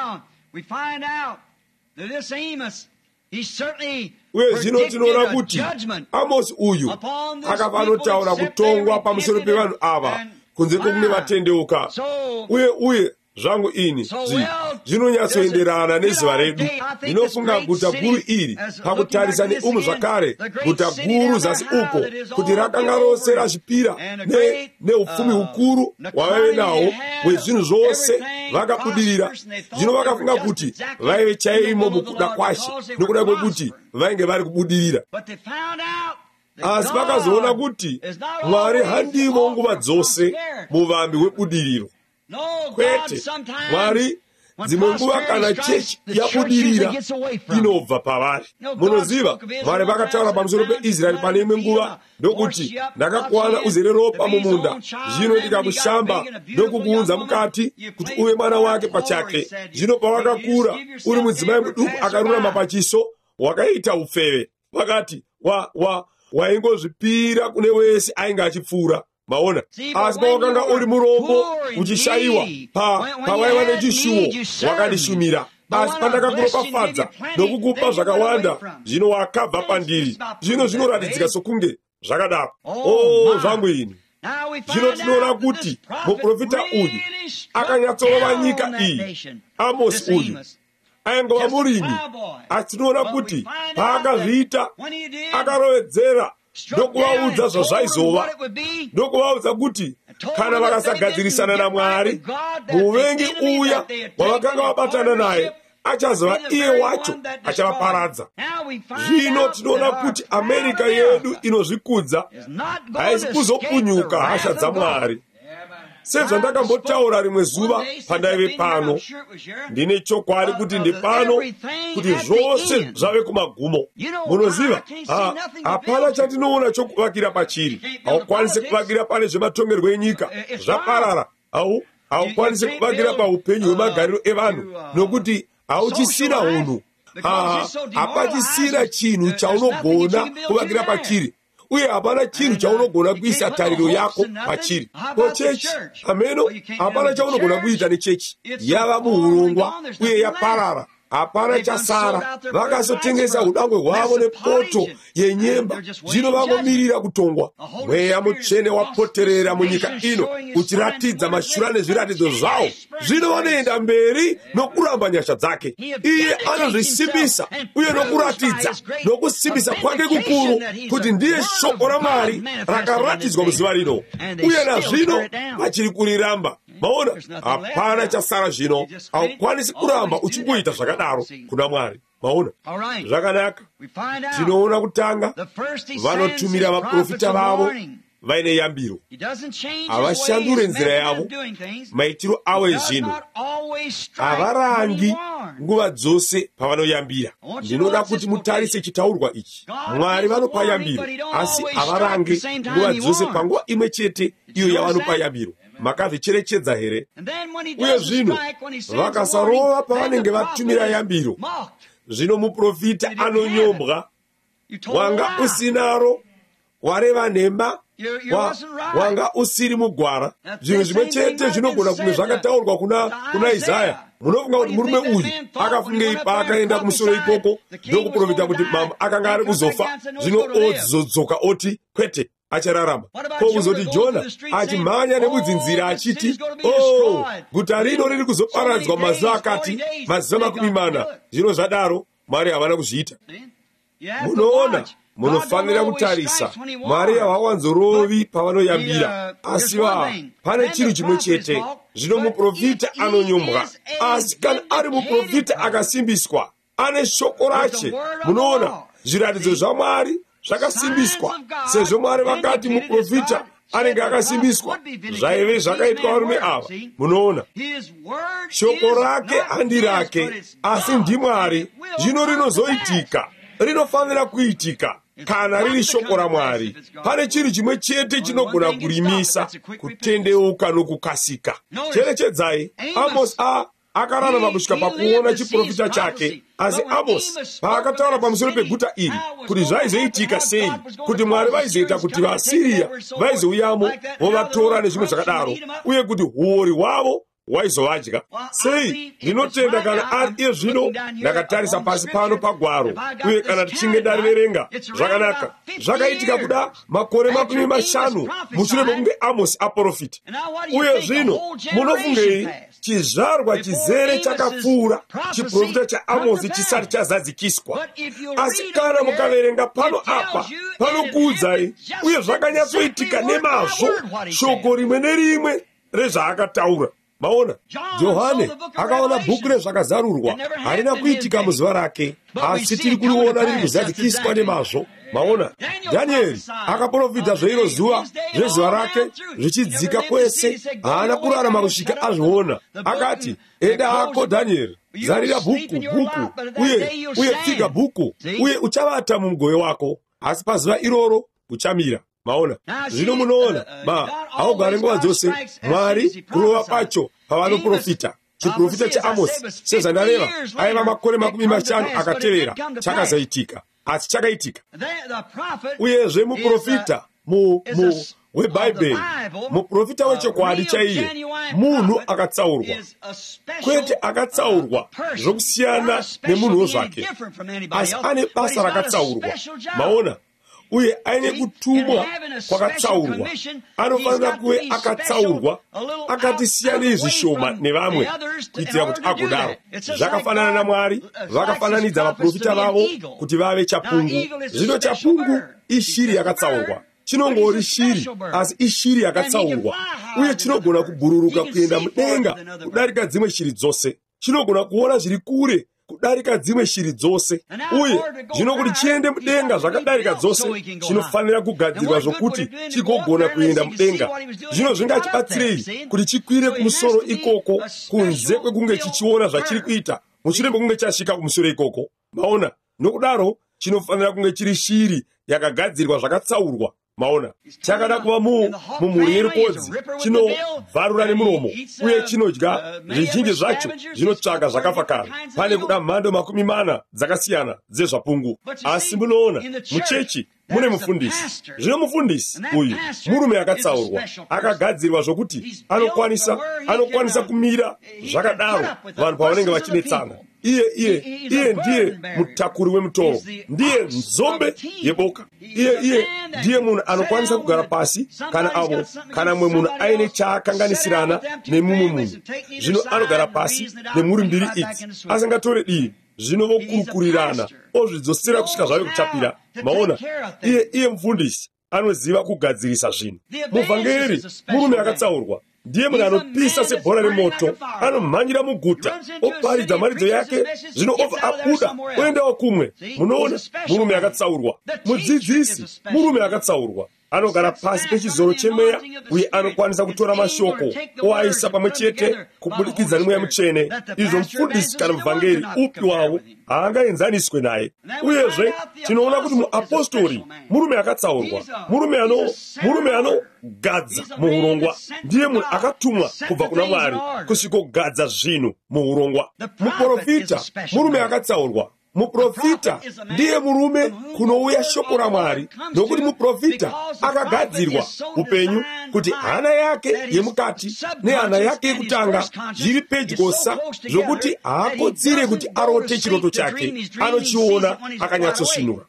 Uye zvino tinoona kuti Amosi uyu akavanotaura kutongwa pamusoro pevanhu ava kunze kwokunge vatendeuka. Uye zvangu ini zvinonyatsoenderana nezuva redu. Ndinofunga guta guru iri, pakutarisa neumwe zvakare, guta guru zasi uko, kuti rakanga rose razvipira neupfumi hukuru hwavaive nahwo hwezvinhu zvose, vakabudirira. Zvino vakafunga kuti vaive chaimo mukuda kwashe, nokuda kwekuti vainge vari kubudirira. Asi vakazoona kuti Mwari handimo nguva dzose muvambi webudiriro. Kwete, Mwari dzimwe nguva kana chechi yabudirira inobva pavari. Munoziva, Mwari vakataura pamusoro peIsraeri pane imwe nguva ndokuti, ndakakuwana uzere ropa mumunda, zvino ndikakushamba ndokukuunza mukati kuti uve mwana wake pachake. Zvino pawakakura uri mudzimai muduku akarurama pachiso, wakaita ufeve. Vakati waingozvipira kune wese ainge achipfuura. Maona, asi pawakanga uri murombo uchishayiwa, pawaiva nechishuwo wakandishumira. Asi pandakakuropafadza nokukupa zvakawanda, zvino wakabva pandiri. Zvino zvinoratidzika sokunge zvakadaro. Zvangu ini. Zvino tinoona kuti muprofita uyu akanyatsova nyika iyi. Amosi uyu aingova murimi, asi tinoona kuti paakazviita akarovedzera ndokuvaudza zvazvaizova, ndokuvaudza kuti kana vakasagadzirisana naMwari, muvengi uya wavakanga vabatana naye achazova iye wacho achavaparadza. Zvino tinoona kuti Amerika yedu inozvikudza haisi kuzopunyuka hasha dzaMwari. Sezvandakambotaura rimwe zuva pandaive pano, ndine chokwadi kuti ndipano kuti zvose zvave kumagumo. Munoziva, hapana chatinoona chokuvakira pachiri. Haukwanisi kuvakira pane zvematongerwo enyika, zvaparara. Haukwanisi kuvakira paupenyu hwemagariro evanhu, nokuti hauchisina unhu. Hapachisina chinhu chaunogona kuvakira pachiri. Uye hapana chinhu chaunogona kuisa tariro yako pachiri. Chechi, ameno, hapana chaunogona kuita nechechi. Yava muurongwa uye yaparara. Hapana chasara. Vakazotengesa udangwe hwavo nepoto yenyemba. Zvino vangomirira kutongwa. Mweya mutsvene wapoterera munyika ino, uchiratidza mashura nezviratidzo zvawo. Zvino vanoenda mberi nokuramba nyasha dzake. Iye anozvisimbisa uye nokuratidza nokusimbisa kwake kukuru kuti ndiye shoko raMwari rakaratidzwa muzuva rino. Uye nazvino vachiri kuriramba. Maona, hapana chasara zvino. Haukwanisi kuramba uchingoita zvakadaro kuna Mwari. Maona, zvakanaka. Tinoona kutanga vanotumira vaprofita vavo vaine yambiro. Havashandure nzira yavo, maitiro avo ezvinhu. Havarangi nguva dzose pavanoyambira. Ndinoda kuti mutarise chitaurwa ichi. Mwari vanopa yambiro, asi havarangi nguva dzose panguva imwe chete iyo yavanopa yambiro. Makazvicherechedza here? Uye zvino vakasarova pavanenge vatumira yambiro, zvino muprofita anonyombwa. Wanga usinaro, wareva nhema, wanga usiri mugwara. Zvinhu zvimwe chete zvinogona kunge zvakataurwa kuna Isaya. Munofunga kuti murume uyu akafungei paakaenda kumusoro ikoko ndokuprofita kuti mambo akanga ari kuzofa, zvino odzodzoka oti kwete, achararama. Kuzoti Jona achimhanya nemudzinzira achiti, guta rino riri kuzoparadzwa mazuva akati, mazuva 40. Zvino zvadaro Mwari havana kuzviita. Munoona, munofanira kutarisa. Mwari havawanzorovi pavanoyambira, asi pane chinhu chimwe chete. Zvino muprofita anonyombwa, asi kana ari muprofita akasimbiswa, ane shoko rache. Munoona zviratidzo zvaMwari zvakasimbiswa, sezvo Mwari vakati muprofita anenge akasimbiswa, zvaive zvakaitwa varume ava. Munoona shoko rake handi rake, asi ndiMwari. Zvino rinozoitika, rinofanira kuitika kana riri shoko raMwari. Pane chinhu chimwe chete chinogona kurimisa: kutendeuka nokukasika. Cherechedzai, Amos akararama kusvika pakuona chiprofita chake. Asi Amos paakataura pamusoro peguta iri, kuti zvaizoitika sei, kuti Mwari vaizoita kuti vaSiria vaizouyamo vovatora nezvimwe zvakadaro, uye kuti huori hwavo waizovadya sei. Ndinotenda kana ari iye zvino ndakatarisa pasi pano pagwaro, uye kana tichinge ndariverenga zvakanaka, zvakaitika kuda makore 50 mushure mekunge Amosi aprofita. Uye zvino munofungei chizvarwa chizere chakapfuura chiprofita chaAmosi chisati chazadzikiswa. Asi kana mukaverenga pano apa, panokuudzai, uye zvakanyatsoitika nemazvo, shoko rimwe nerimwe rezvaakataura. Maona, Johane akaona bhuku rezvakazarurwa, harina kuitika muzuva rake, asi tiri kuriona riri kuzadzikiswa nemazvo. Maona, Danieri akaprofita zveiro zuva zvezuva rake zvichidzika kwese, haana kurarama kusvika azviona. Akati, enda hako Danieri, zarira bhuku, uye pfiga bhuku, uye uchavata mumugove wako, asi pazuva iroro uchamira. Maona, zvino munoona, haugare nguva dzose Mwari kurova pacho pavanoprofita. Chiprofita chaAmosi, sezvandareva, aiva makore 50 akatevera chakazoitika, asi chakaitika. Uyezve muprofita weBhaibheri, muprofita wechokwadi chaiye, munhu akatsaurwa, kwete akatsaurwa zvokusiyana nemunhuwo zvake, asi ane basa rakatsaurwa. Maona, uye aine kutumwa kwakatsaurwa. Anofanira kuve akatsaurwa, akati siyanei zvishoma nevamwe, kuitira kuti agodaro. Zvakafanana naMwari vakafananidza vaprofita vavo kuti vave chapungu. Zvino chapungu ishiri yakatsaurwa. Chinongori shiri, asi ishiri yakatsaurwa, uye chinogona kubhururuka kuenda mudenga kudarika dzimwe shiri dzose. Chinogona kuona zviri kure kudarika dzimwe shiri dzose, uye zvino kuti chiende mudenga zvakadarika dzose, chinofanira kugadzirwa zvokuti chigogona kuenda mudenga. Zvino zvingachibatsirei kuti chikwire kumusoro ikoko, kunze kwekunge chichiona zvachiri kuita mushure mekunge chasvika kumusoro ikoko? Maona, nokudaro chinofanira kunge chiri shiri yakagadzirwa zvakatsaurwa. Maona, chakada kuva mumhuri yerukodzi, chinovharura nemuromo, uye chinodya zvizhinji zvacho zvinotsvaga zvakafa kare. Pane kuda mhando 40 dzakasiyana dzezvapungu. Asi munoona, muchechi mune mufundisi. Zvino mufundisi uyu murume akatsaurwa, akagadzirwa zvokuti anokwanisa kumira zvakadaro vanhu pavanenge vachinetsana. Iye ndiye mutakuri wemutoro, ndiye nzombe yeboka. Iye ndiye munhu anokwanisa kugara pasi kana mumwe munhu aine chaakanganisirana nemumwe munhu. Zvino anogara pasi nemhuri mbiri idzi, asingatore dii. Zvino vokurukurirana, ozvidzosera kusvika zvave kuchapira. Maona, iye mufundisi anoziva kugadzirisa zvinhu. Muvhangeri murume akatsaurwa, ndiye munhu anopisa sebhora remoto, anomhanyira muguta, oparidza mharidzo yake, zvino obva abuda oendawo kumwe. Munoona, murume akatsaurwa. Mudzidzisi murume akatsaurwa, anogara pasi pechizoro chemweya, uye anokwanisa kutora mashoko oaisa pamwe chete kubudikidza nemweya mutsvene. Izvo mufundisi kana muvhangeri upi wavo haangaenzaniswe naye. Uyezve tinoona kuti muapostori murume akatsaurwa, murume anogadza muurongwa, ndiye munhu akatumwa kubva kuna Mwari kusvikogadza zvinhu muurongwa. Muprofita murume akatsaurwa. Muprofita ndiye murume kunouya shoko raMwari, nokuti muprofita akagadzirwa upenyu kuti hana yake yemukati nehana yake yekutanga zviri pedyosa, zvokuti haakodzire kuti arote chiroto chake, anochiona akanyatsosvinura.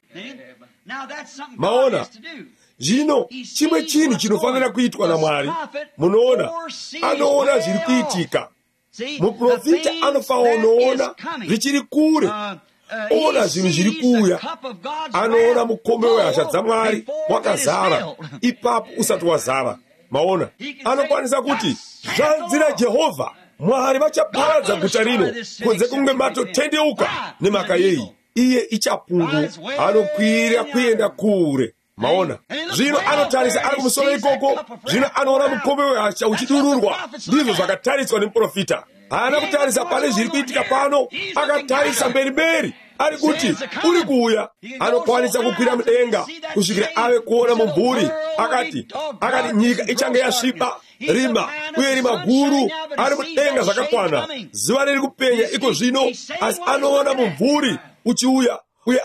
Maona, zvino chimwe chinhu chinofanira kuitwa naMwari, munoona, anoona zviri kuitika. Muprofita anofaonoona zvichiri kure, ona zvinhu zviri kuuya. Anoona mukombe wehasha dzaMwari wakazara ipapo usati wazara. Maona, anokwanisa kuti zvanzi naJehovha mwari vachaparadza guta rino kunze kunge matotendeuka nemhaka yeyi. Iye ichapungu anokwira kuenda kure. Maona, zvino anotarisa ari kumusoro ikoko. Zvino anoona mukombe wehasha uchidururwa. Ndizvo zvakatariswa nemuprofita. Haana kutarisa pane zviri kuitika pano, akatarisa mberi ari kuti uri kuuya. Anokwanisa kukwira mudenga kusvikira ave kuona mumvuri. Akati nyika ichange yasviba rima, uye rima guru ari mudenga zvakakwana. Zuva riri kupenya iko zvino, asi anoona mumvuri uchiuya, uye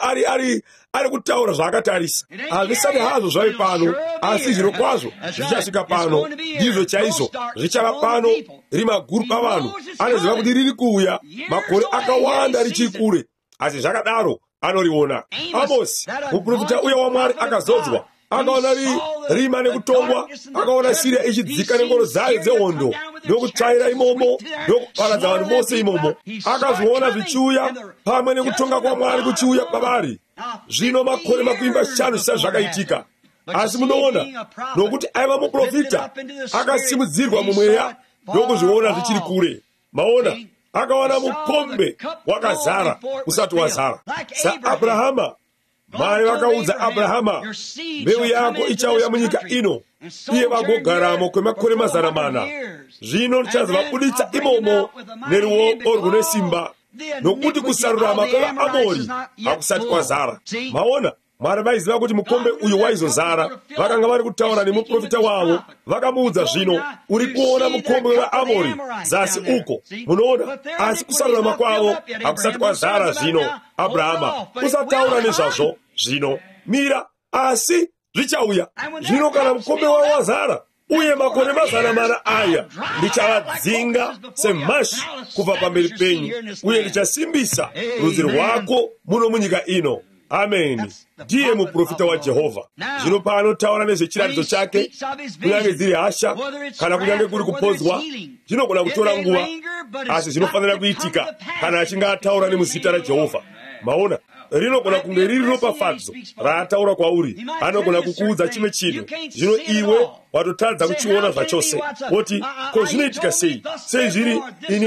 ari kutaura zvaakatarisa. Hazvisati hazvo zvave pano, asi zviro kwazvo zvichasvika pano. Ndizvo chaizvo zvichava pano. Rima guru pavanhu anoziva kuti riri kuuya, makore akawanda richiri kure, asi zvakadaro anoriona. Amosi muprofita uya waMwari akazodzwa, akaona rima nekutongwa, akaona Siria ichidzika nengoro dzayo dzehondo nokutsvaira imomo nokuparadza vanhu vose imomo. Akazviona zvichiuya pamwe nekutonga kwaMwari kuchiuya kwavari. Zvino makore 5 zvisati zvakaitika, asi munoona, nokuti aiva muprofita, akasimudzirwa mumweya nokuzviona zvichiri kure. Maona, akawana mukombe wakazara usati wazara. SaAbrahama, Mwari vakaudza Abrahama, mbeu yako ichauya munyika ino, iye vagogaramo kwemakore 400. Zvino ndichazovabuditsa imomo neruoko rune simba, nokuti kusarurama kwevaAmori hakusati kwazara. Maona, Mwari vaiziva kuti mukombe uyu waizozara. Vakanga vari kutaura nemuprofita wavo, vakamuudza, zvino uri kuona mukombe wevaAmori zasi uko. Munoona, asi kusarurama kwavo hakusati kwazara. Zvino Abrahama, usataura nezvazvo zvino. Mira, asi zvichauya. Zvino kana mukombe wavo wazara, uye makore 400 aya, ndichavadzinga semhashi kubva pamberi penyu, uye ndichasimbisa rudzi rwako muno munyika ino. Ameni. Ndiye muprofita waJehovha. Zvino paanotaura nezvechiratidzo chake, kunyange dziri hasha kana kunyange kuri kupodzwa, zvinogona kutora nguva, asi zvinofanira kuitika kana achinge ataura nemuzita raJehovha. Maona, rinogona kunge riri ropafadzo raataura kwauri. Anogona kukuudza chimwe chinhu, zvino iwe watotadza kuchiona zvachose. Woti, ko zvinoitika sei? Sei zviri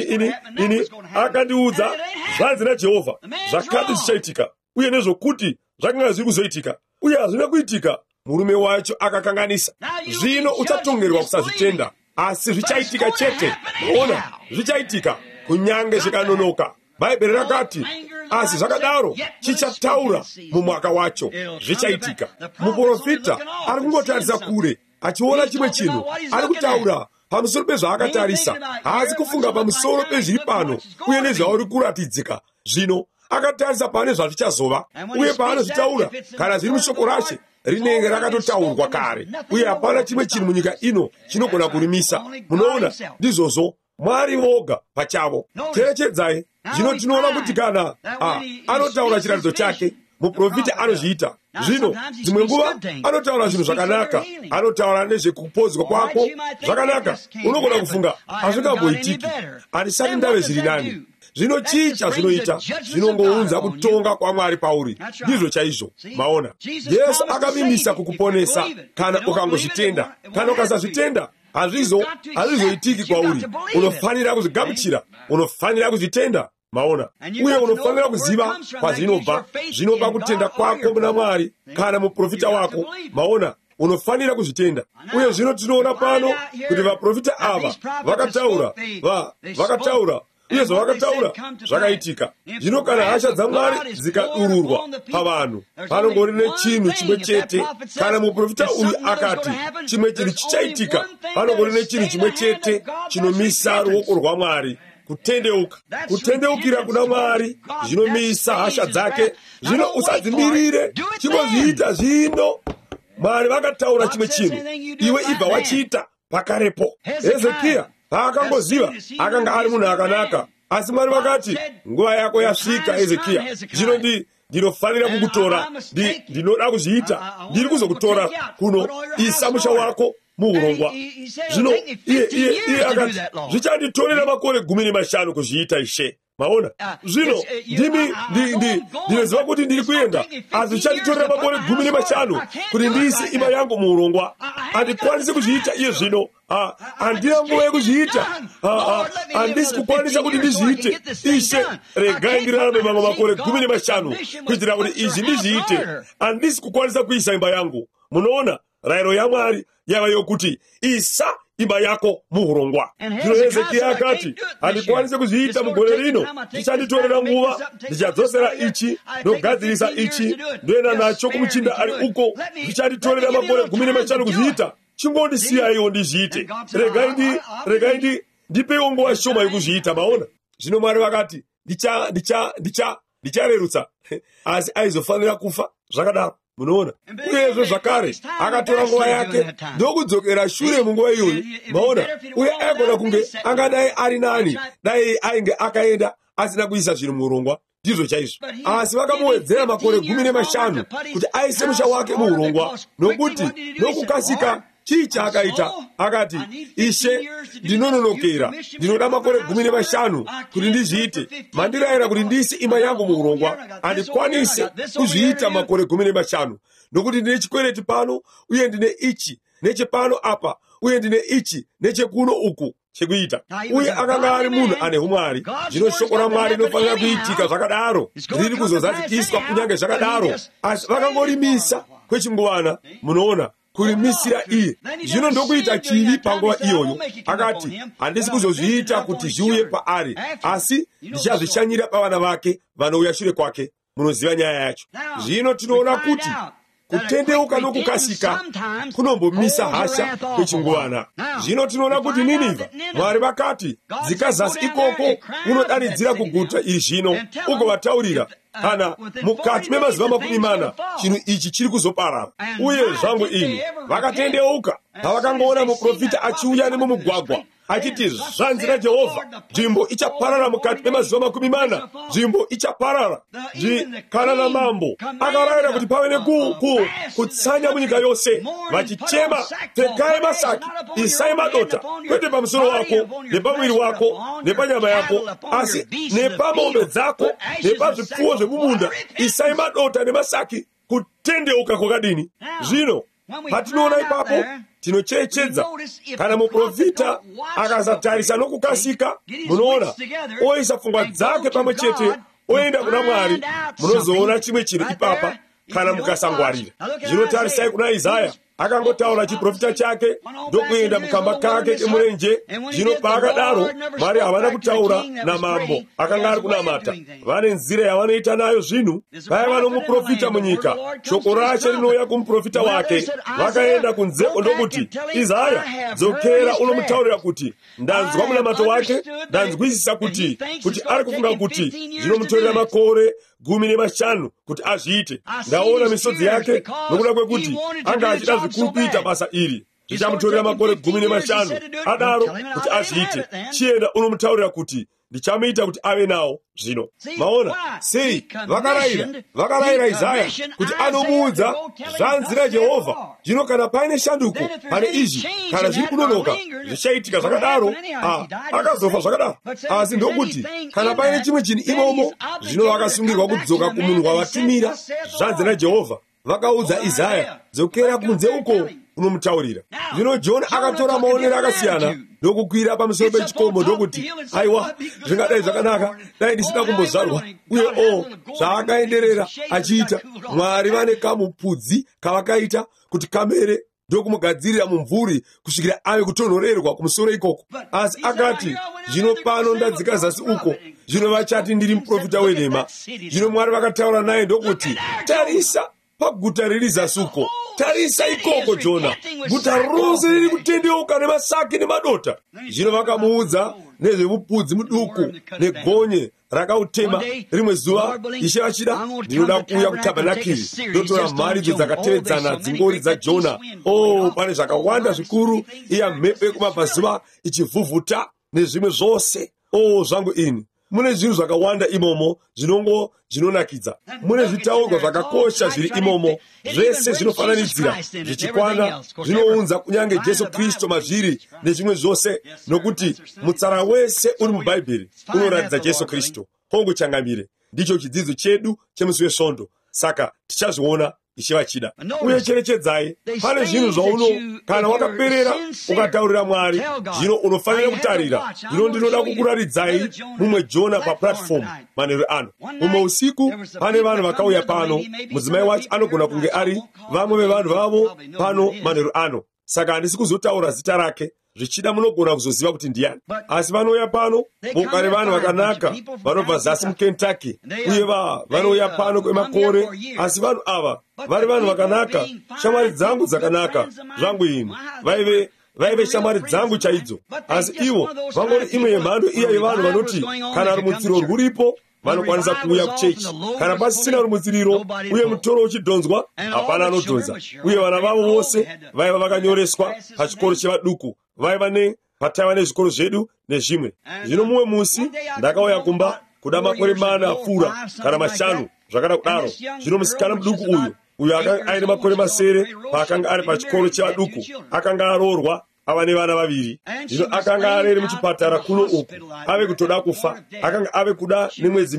ini akandiudza zvanzi naJehovha zvakati zvichaitika, uye nezvokuti zvakanga zviri kuzoitika, uye hazvina kuitika. Murume wacho akakanganisa. Zvino uchatongerwa kusazvitenda, asi zvichaitika chete. Ona, zvichaitika kunyange zvikanonoka. Bhaibheri rakati, asi zvakadaro chichataura mumwaka wacho. Zvichaitika. Muprofita ari kungotarisa kure, achiona chimwe chinhu. Ari kutaura pamusoro pezvaakatarisa, haasi kufunga pamusoro pezviri pano uye nezvauri kuratidzika. Zvino akatarisa pane zvazvichazova, uye paanozvitaura, kana zviri mushoko rache, rinenge rakatotaurwa kare, uye hapana chimwe chinhu munyika ino chinogona kurimisa. Munoona, ndizvozvo Mwari voga pachavo. Cherechedzai, zvino tinoona kuti kana anotaura chiratidzo chake, muprofita anozviita. Zvino dzimwe nguva anotaura zvinhu zvakanaka, anotaura nezvekupodzwa kwako zvakanaka. Unogona kufunga, hazvingamboitiki, handisati ndave zviri nani. Zvino chicha zvinoita, zvinongounza kutonga kwaMwari pauri. Ndizvo chaizvo. Maona, Yesu akamimisa kukuponesa kana ukangozvitenda. Kana ukasazvitenda, hazvizoitiki kwauri. Unofanira kuzvigamuchira, unofanira kuzvitenda. Maona, uye unofanira kuziva kwazvinobva. Zvinobva kutenda kwako muna Mwari kana muprofita wako. Maona, unofanira kuzvitenda. Uye zvino tinoona pano kuti vaprofita ava vakataura uye zvavakataura zvakaitika. Zvino kana hasha dzaMwari dzikadururwa pavanhu, panongori nechinhu chimwe chete. Kana muprofita uyu akati chimwe chinhu chichaitika, panongori nechinhu chimwe chete chinomisa ruoko rwaMwari: kutendeuka. Kutendeukira kuna Mwari zvinomisa hasha dzake. Zvino usadzimirire chingozviita zvino. Mwari vakataura chimwe chinhu, iwe ibva wachiita pakarepo. Hezekiya paakangoziva, akanga ari munhu akanaka, asi Mwari vakati, nguva yako yasvika Hezekiya. Zvino ndinofanira kukutora, ndinoda kuzviita, ndiri kuzokutora kuno, isa musha wako muurongwa. Zvino iye akati, zvichanditorera makore 15 kuzviita, Ishe. maona zvino ndinoziva kuti ndiri kuenda asi chandittorera makore 15 kuti ndiise imba yangu muurongwa. Handikwanisi kuzviita iye zvino, handina nguva yekuzviita, handisi kukwanisa kuti ndizviite. Ishe, regai ndirarame mamwe makore 15 kuitira kuti izvi ndizviite. Handisi kukwanisa kuisa imba yangu. Munoona, rayiro yaMwari yava yokuti isa imba yako muurongwa. Zvino Hezekia akati, handikwanise kuzviita mugore rino, zvichanditorera nguva, ndichadzosera ichi nogadzirisa ichi ndoenda nacho kumuchinda ari uko, zvichanditorera makore 15 kuzviita. Chingondisiyaiwo ndizviite. Regai ndipewo nguva shoma yekuzviita, maona. Zvino Mwari vakati, ndicharerutsa, asi aizofanira kufa zvakadaro. Munoona, uyezve zvakare akatora nguva yake ndokudzokera shure munguva iyoyi, maona. Uye aigona kunge angadai ari nani dai ainge akaenda asina kuisa zvinhu muurongwa, ndizvo chaizvo. Asi vakamuwedzera makore 15 kuti aise musha wake muurongwa, nokuti nokukasika chii chaakaita. Akati, Ishe, ndinononokera, ndinoda makore 15 kuti ndizviite. Mandirayira kuti ndiise imba yangu muurongwa, handikwanise kuzviita makore 15, nokuti ndine chikwereti pano, uye ndine ichi nechepano apa, uye ndine ichi nechekuno uku chekuita. Uye akanga ari munhu ane umwari. Zvino shoko raMwari rinofanira kuitika zvakadaro, riri kuzozadzikiswa kunyange zvakadaro. Asi vakangorimisa kwechinguvana, munoona, kurimisira iye. Zvino ndokuita chivi panguva iyoyo. Akati, handisi kuzozviita kuti zviuye paari, asi ndichazvishanyira pavana vake vanouya shure kwake. Munoziva nyaya yacho. Zvino tinoona kuti kutendeuka nokukasika kunombomisa hasha kwechinguvana. Zvino tinoona kuti Ninivha, Mwari vakati, dzika zasi ikoko unodanidzira kuguta iri zvino, ugovataurira, kana mukati memazuva 40 chinhu ichi chiri kuzoparara. Uye zvangu ini vakatendeuka, pavakangoona muprofita achiuya nemumugwagwa achiti, zvanzi naJehovha, nzvimbo ichaparara mukati memazuva 40, nzvimbo ichaparara. Kana namambo akarayira kuti pave kutsanya munyika yose, vachichema, pfekai masaki, isai madota, kwete pamusoro wako, nepamwiri wako, nepanyama yako, asi nepamombe dzako, nepazvipfuwo zvemumunda, isai madota nemasaki, kutendeuka kwakadini. Zvino patinoona ipapo tinocherechedza, kana muprofita akasatarisa nokukasika, munoona, oisa pfungwa dzake pamwe chete, oenda kuna Mwari, munozoona chimwe chinhu ipapa kana mukasangwarira. Zvinotarisai kuna Isaya, akangotaura chiprofita chake ndokuenda mukamba kake kemurenje. Zvino paakadaro, Mwari havana kutaura namambo akanga ari kunamata. Vane nzira yavanoita nayo zvinhu. Paiva nomuprofita munyika, shoko rache rinouya kumuprofita wake. Vakaenda kunze ndokuti, Isaya, dzokera unomutaurira kuti, ndanzwa munamato wake, ndanzwisisa kuti ari kufunga kuti zvinomutorera makore 15 kuti azviite. Ndaona misodzi yake nokuda kwekuti anga achida zvikuru kuita basa iri. Zvichamutorera makore 15 adaro kuti azviite. Chienda unomutaurira kuti ndichamuita kuti ave nawo zvino. Maona, sei vakarayira Isaya kuti anomuudza, zvanzi naJehovha. Zvino kana paine shanduko pane izvi, kana zviri kunonoka, zvichaitika zvakadaro, akazofa zvakadaro. Asi ndokuti kana paine chimwe chinhu imomo, zvino vakasungirwa kudzoka kumunhu wavatumira, zvanzi naJehovha. Vakaudza Isaya, dzokera kunze uko unomutaurira. Zvino Jona akatora maonero akasiyana ndokukwira pamusoro pechikomo ndokuti, aiwa, zvingadai zvakanaka dai ndisina kumbozvarwa. Uye zvaakaenderera achiita, Mwari vane kamupudzi kavakaita kuti kamere ndokumugadzirira mumvuri kusvikira ave kutonhorerwa kumusoro ikoko. Asi akati, zvino pano ndadzika zasi uko, zvino vachati ndiri muprofita wenhema. Zvino Mwari vakataura naye ndokuti, tarisa paguta riri zasuko, tarisa ikoko Jona, guta rose riri kutendeuka nemasaki nemadota. Zvino vakamuudza nezvemupudzi muduku negonye rakautema. Rimwe zuva Ishe vachida, ndinoda kuuya kutabhanakiri ndotora mhari dzakatevedzana dzingori dzaJona. Pane zvakawanda zvikuru, iya mhepo yekumabvazuva ichivhuvhuta nezvimwe zvose. Zvangu ini, mune zvinhu zvakawanda imomo zvinonakidza. Mune zvitaurwa zvakakosha zviri imomo, zvese zvinofananidzira, zvichikwana, zvinounza kunyange Jesu Kristu mazviri nezvimwe zvose, nokuti mutsara wese uri mubhaibheri unoratidza Jesu Kristu. Honguchangamire, ndicho chidzidzo chedu chemusi wesvondo. Saka tichazviona ichivachida. Uye cherechedzai, pane zvinhu zvauno kana wakaperera ukataurira Mwari, zvino unofanira kutarira. Zvino ndinoda kukuratidzai mumwe Jona paplatform manheru ano. Mumwe usiku pane vanhu vakauya pano, mudzimai wacho anogona kunge ari vamwe vevanhu vavo pano manheru ano. Saka handisi kuzotaura zita rake, zvichida munogona kuzoziva kuti ndiani. Asi vanouya pano mukare vanhu vakanaka vanobva zasi muKentucky, uye vanouya pano kwemakore, asi vanhu ava vari vanhu vakanaka, shamwari dzangu dzakanaka zvangu ini, vaive shamwari dzangu chaidzo. Asi ivo vangori imwe yemhando iya yevanhu vanoti kana rumutsiro rwuripo vanokwanisa kuuya kuchechi. Kana pasisina rumutsiriro uye mutoro uchidhonzwa, hapana anodhonza. Uye vana vavo vose vaiva vakanyoreswa pachikoro chevaduku, pataiva nezvikoro zvedu nezvimwe. Zvino mumwe musi ndakauya kumba kuda makore 4 apfuura kana 5 zvakada kudaro. Zvino musikana muduku uyu akanga aine makore 7 paakanga ari pachikoro chevaduku, akanga aroorwa ava nevana 2. Zvino akanga areri muchipatara kuno uku, ave kutoda kufa. Akanga ave kuda nemwedzi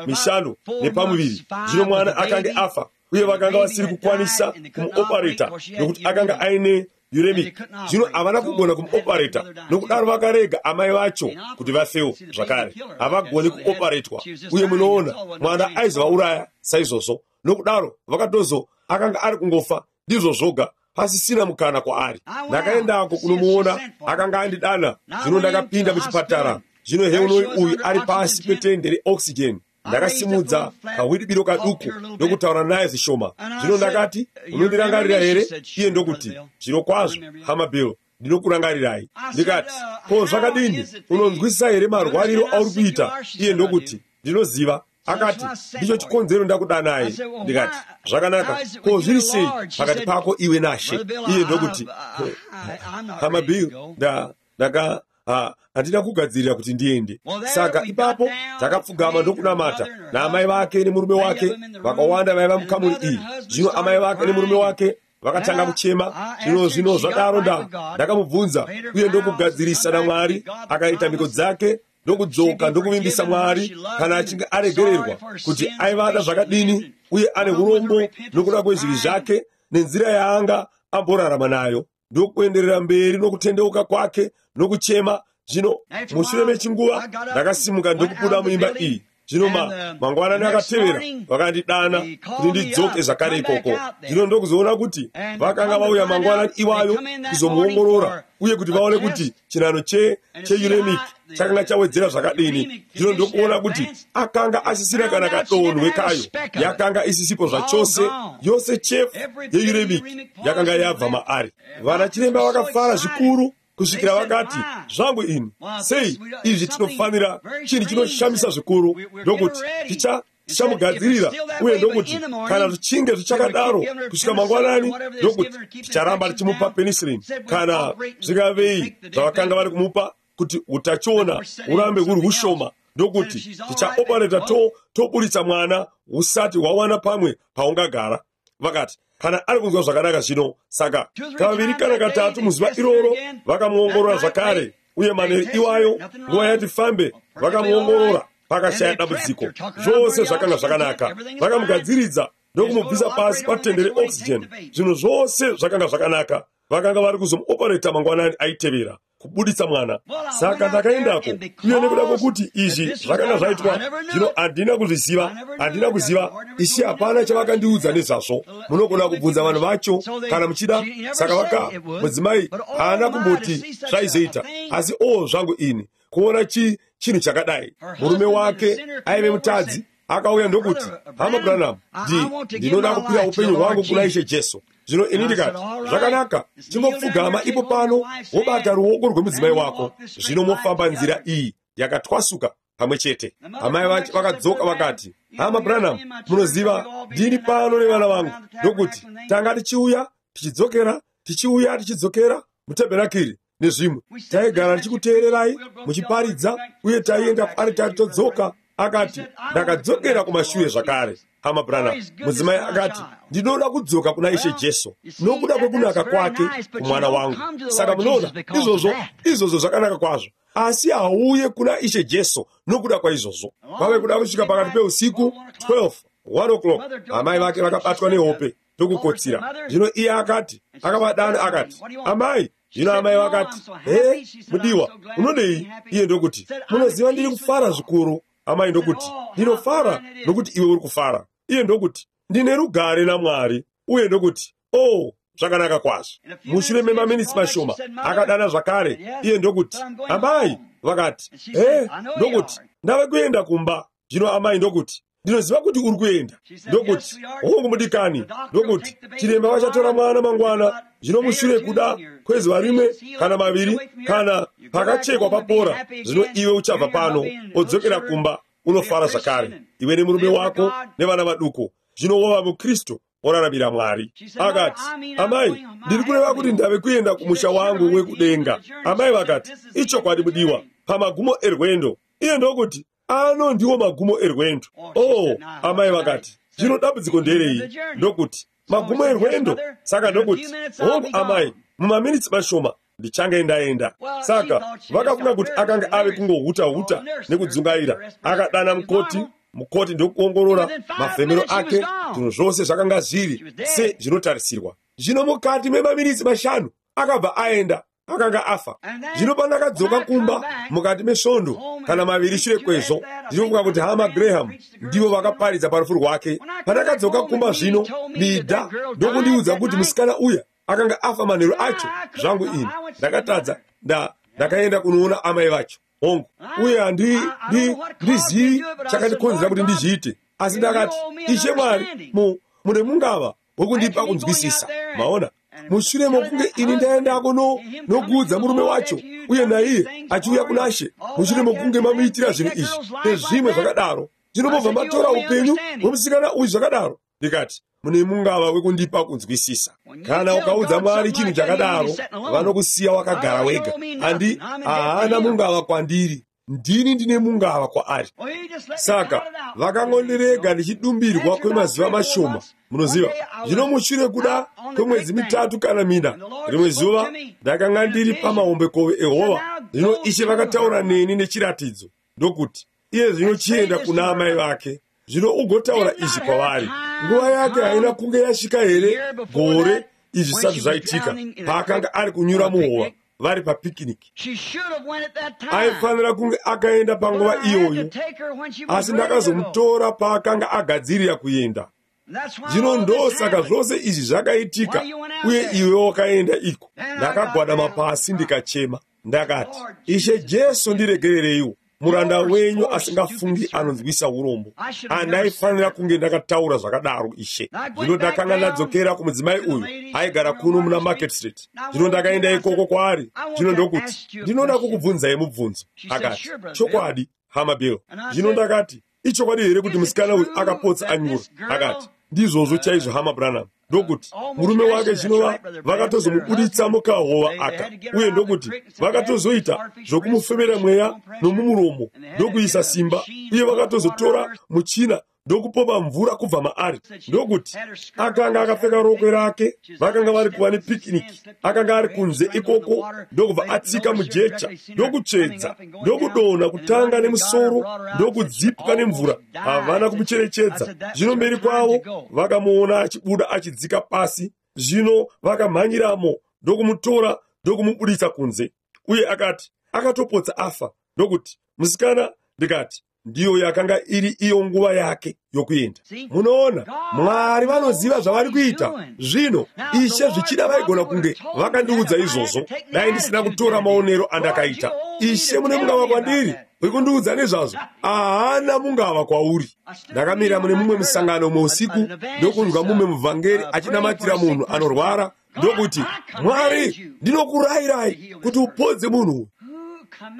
5 nepamuviri. Zvino mwana akanga afa, uye vakanga vasiri kukwanisa kumuopareta nokuti akanga aine uremic. Zvino havana kugona kumuopareta, nokudaro vakarega amai vacho kuti vafewo zvakare. Havagoni kuoparetwa, uye munoona mwana aizovauraya saizvozvo. Nokudaro akanga ari kungofa ndizvo zvoga, pasisina mukana kwaari. Ndakaendako kunomuona, akanga andidana. Zvino ndakapinda muchipatara. Zvino heunoi uyu ari pasi petende reoxygen. Ndakasimudza kawidibiro kaduku ndokutaura naye zvishoma. Zvino ndakati, unondirangarira here? Iye ndokuti, zviro kwazvo hama Bill, ndinokurangarirai. Ndikati, ko zvakadini? Unonzwisisa here marwariro auri kuita? Iye ndokuti, ndinoziva. Akati, ndicho chikonzero ndakudanaye. Ndikati, zvakanaka, ko zviri sei pakati pako iwe naShe? Iye ndokuti, hama Bill, handina kugadzirira kuti ndiende. Saka ipapo takapfugama ndokunamata naamai vake nemurume wake vakawanda vaiva mukamuri iyi. Zvino amai vake nemurume wake vakatanga kuchema. Zvino zvadaro ndakamubvunza, uye ndokugadzirisa naMwari. Akaita mhiko dzake ndokudzoka ndokuvimbisa Mwari kana achinge aregererwa kuti aivada zvakadini, uye ane urombo nokuda kwezvivi zvake nenzira yaanga amborarama nayo, ndokuenderera mberi nokutendeuka kwake nokuchema. Zvino mushure mechinguva ndakasimuka ndokubuda muimba iyi. Zvino mangwanani akatevera vakandidana kuti ndidzoke zvakare ikoko. Zvino ndokuzoona kuti vakanga vauya mangwanani iwayo kuzomuongorora, uye kuti vaone kuti chinano cheuremic chakanga chawedzera zvakadini. Zvino ndokuona kuti akanga asisina kana kadonhwe kayo, yakanga isisipo zvachose. Yose chefu yeuremic yakanga yabva maari. Vana chiremba vakafara zvikuru kusvikira vakati, zvangu ini, sei izvi tinofanira chinhu chinoshamisa zvikuru, ndokuti tichamugadzirira, uye ndokuti kana zvichinge zvichakadaro kusvika mangwanani, ndokuti ticharamba tichimupa penicillin kana zvingavei zvavakanga vari kumupa kuti utachiona urambe huri hushoma, ndokuti tichaopareta toburitsa mwana husati hwawana pamwe paungagara. Vakati, kana ari kunzwa zvakanaka zvino. Saka kaviri kana katatu muzuva iroro vakamuongorora zvakare, uye manheru iwayo nguva yati fambe vakamuongorora pakashaya dambudziko. Zvose zvakanga zvakanaka. Vakamugadziridza ndokumubvisa pasi patende reoxygen. Zvinhu zvose zvakanga zvakanaka. Vakanga vari kuzomuopareta mangwanani aitevera kubuditsa mwana. Saka ndakaendako, uye nekuda kwokuti izvi zvakanga zvaitwa, zvino handina kuziva. Ishi hapana chavakandiudza nezvazvo. Munogona kubvunza vanhu vacho kana muchida. Saka mudzimai haana kumboti zvaizoita, asi zvangu ini kuona chinhu chakadai. Murume wake aive mutadzi akauya ndokuti, hama Branham, ndinoda kupira upenyu hwangu kuna Ishe Jesu. Zvino ini ndikati, zvakanaka, chingopfugama ipo pano wobata ruoko rwemudzimai wako. Zvino mofamba nzira iyi yakatwasuka pamwe chete. Amai vacho vakadzoka vakati, hama Branham, munoziva ndini pano nevana vangu, ndokuti tanga tichiuya tichidzokera mutabhenakiri nezvimwe. Taigara tichikuteererai muchiparidza, uye taienda kwaari todzoka. Akati, ndakadzokera kumashure zvakare. Hama Branham, mudzimai akati, ndinoda kudzoka kuna Ishe Jesu nokuda kwekunaka kwake kumwana wangu. Saka munoona, izvozvo zvakanaka kwazvo, asi hauye kuna Ishe Jesu nokuda kwaizvozvo. Kwave kuda kusvika pakati peusiku 12, 1 o'clock, amai vake vakabatwa nehope tokukotsira. Zvino iye akati, akavadana akati, amai. Zvino amai vakati, mudiwa, unodei? Iye ndokuti, munoziva ndiri kufara zvikuru. Amai ndokuti, ndinofara nokuti iwe uri kufara. Iye ndokuti, ndine rugare naMwari. Uye ndokuti, zvakanaka kwazvo. Mushure memaminitsi mashoma akadana zvakare. Iye ndokuti, amai. Vakati, ndokuti, ndave kuenda kumba. Zvino amai ndokuti, ndinoziva kuti uri kuenda. Ndokuti, hongu mudikani. Ndokuti, chiremba vachatora mwana mangwana. Zvino mushure kuda kwezuva rimwe kana maviri kana pakachekwa papora, zvino iwe uchabva pano odzokera kumba unofara zvakare, iwe nemurume wako nevana vaduku. Zvino wova muKristu oraramira Mwari. Akati, amai, ndiri kureva kuti ndave kuenda kumusha wangu wekudenga. Amai vakati, ichokwadi mudiwa, pamagumo erwendo. Iye ndokuti, ano ndiwo magumo erwendo. Amai vakati, zvino dambudziko nderei? Ndokuti, magumo erwendo. Saka ndokuti, hongu amai, mumaminitsi mashoma ndichange ndaenda. Saka vakafunga kuti akanga ave kungohuta nekudzungaira. Akadana mukoti ndokuongorora mafemero ake, zvinhu zvose zvakanga zviri sezvinotarisirwa. Zvino mukati memaminitsi mashanu akabva aenda, akanga afa. Zvino pandakadzoka kumba mukati mesvondo kana maviri shure kwezvo, ndinofunga kuti hama Graham ndivo vakaparidza parufu rwake. Pandakadzoka kumba zvino, Midha ndokundiudza kuti musikana uya akanga afa manheru acho zvangu ini. Ndakatadza, ndakaenda kunoona amai vacho. Hongu, uye handizivi chakandikonzera kuti ndizviite, asi ndakati, Ishe Mwari, mune mungava wekundipa kunzwisisa. Maona, mushure mokunge ini ndaendako nokuudza murume wacho, uye naiye achiuya kuna She, mushure mokunge mamuitira zvinhu izvi nezvimwe zvakadaro, zvinobva matora upenyu hwemusikana uyu zvakadaro. Ndikati, mune mungava wekundipa kunzwisisa. Kana ukaudza Mwari chinhu chakadaro, vanokusiya wakagara wega. Haana mungava kwandiri, ndini ndine mungava kwaari. Saka vakangondirega ndichidumbirwa kwemazuva mashoma. Munoziva, zvino mushure kuda kwemwedzi mitatu kana mina, rimwe zuva ndakanga ndiri pamahombekombe eHova. Zvino Ishe vakataura neni nechiratidzo, ndokuti iye zvino chienda kuna amai vake. Zvino ugotaura izvi kwavari. Nguva yake haina kunge yasvika here gore izvi zvisati zvaitika, paakanga ari kunyura muhova vari papikiniki. Aifanira kunge akaenda panguva iyoyo, asi ndakazomutora paakanga agadzirira kuenda. Zvino ndosaka zvose izvi zvakaitika, uye iwe wakaenda iko. Ndakagwadama pasi ndikachema, ndakati, Ishe Jesu ndiregerereiwo, muranda wenyu asingafungi anonzwisa urombo. Andaifanira kunge ndakataura zvakadaro, Ishe. Zvino ndakanga ndadzokera kumudzimai uyu aigara kuno muna Market Street. Zvino ndakaenda ikoko kwaari. Zvino ndokuti, ndinoda kukubvunzai mubvunzo. Akati, chokwadi, hama Bill. Zvino ndakati, ichokwadi here kuti musikana uyu akapotsa anyura? Akati, ndizvozvo chaizvo, hama Branham. Ndokuti murume wake zvino vakatozomubuditsa mukahova aka, uye ndokuti vakatozoita zvokumufemera mweya nomumuromo ndokuisa simba, uye vakatozotora muchina ndokupopa mvura kubva maari. Ndokuti akanga akapfeka rokwe rake, vakanga vari kuva nepikiniki, akanga ari kunze ikoko, ndokubva atsika mujecha ndokutsvedza ndokudonha kutanga nemusoro ndokudzipwa nemvura. Havana kumucherechedza. Zvino mberi kwavo vakamuona achibuda achidzika pasi. Zvino vakamhanyiramo ndokumutora ndokumubuditsa kunze, uye akatopotsa afa. Ndokuti musikana, ndikati, ndiyo yakanga iri iyo nguva yake yokuenda. Munoona, Mwari vanoziva zvavari kuita. Zvino Ishe zvichida vaigona kunge vakandiudza izvozvo, dai ndisina kutora maonero andakaita. Ishe mune mungava kwandiri wekundiudza nezvazvo? Haana mungava kwauri. Ndakamira mune mumwe musangano muusiku ndokunzwa mumwe muvhangeri achinamatira munhu anorwara, ndokuti, Mwari, ndinokurayirai kuti upodze munhu.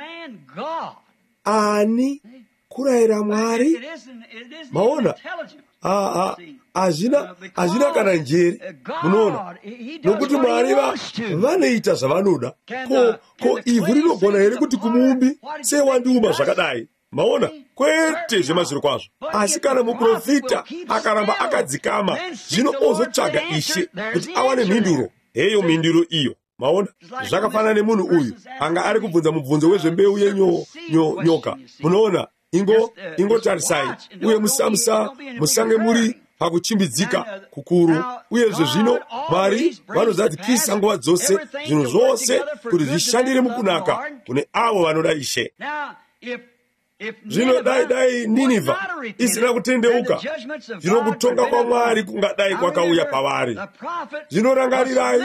Ani kurayira Mwari? Maona, azina kana njeri. Munoona, nokuti Mwari vanoita zvavanoda. Ko ivhu rinogona here kuti kumuumbi sei wandiumba zvakadai? Maona, kwete zvemazviro kwazvo. Asi kana muprofita akaramba akadzikama, zvino ozotsvaga Ishe kuti awane mhinduro. Heyo mhinduro iyo. Maona, zvakafanana nemunhu uyu anga ari kubvunza mubvunzo wezvembeu yenyoka. Munoona, ingotarisai uye musange muri pakuchimbidzika kukuru. Uyezve zvino Mwari vanozadzikisa nguva dzose zvinhu zvose kuti zvishandire mukunaka kune avo vanoda Ishe. Zvino dai Nineveh isina kutendeuka, zvino kutonga kwaMwari kungadai kwakauya pavari. Zvinorangarirai,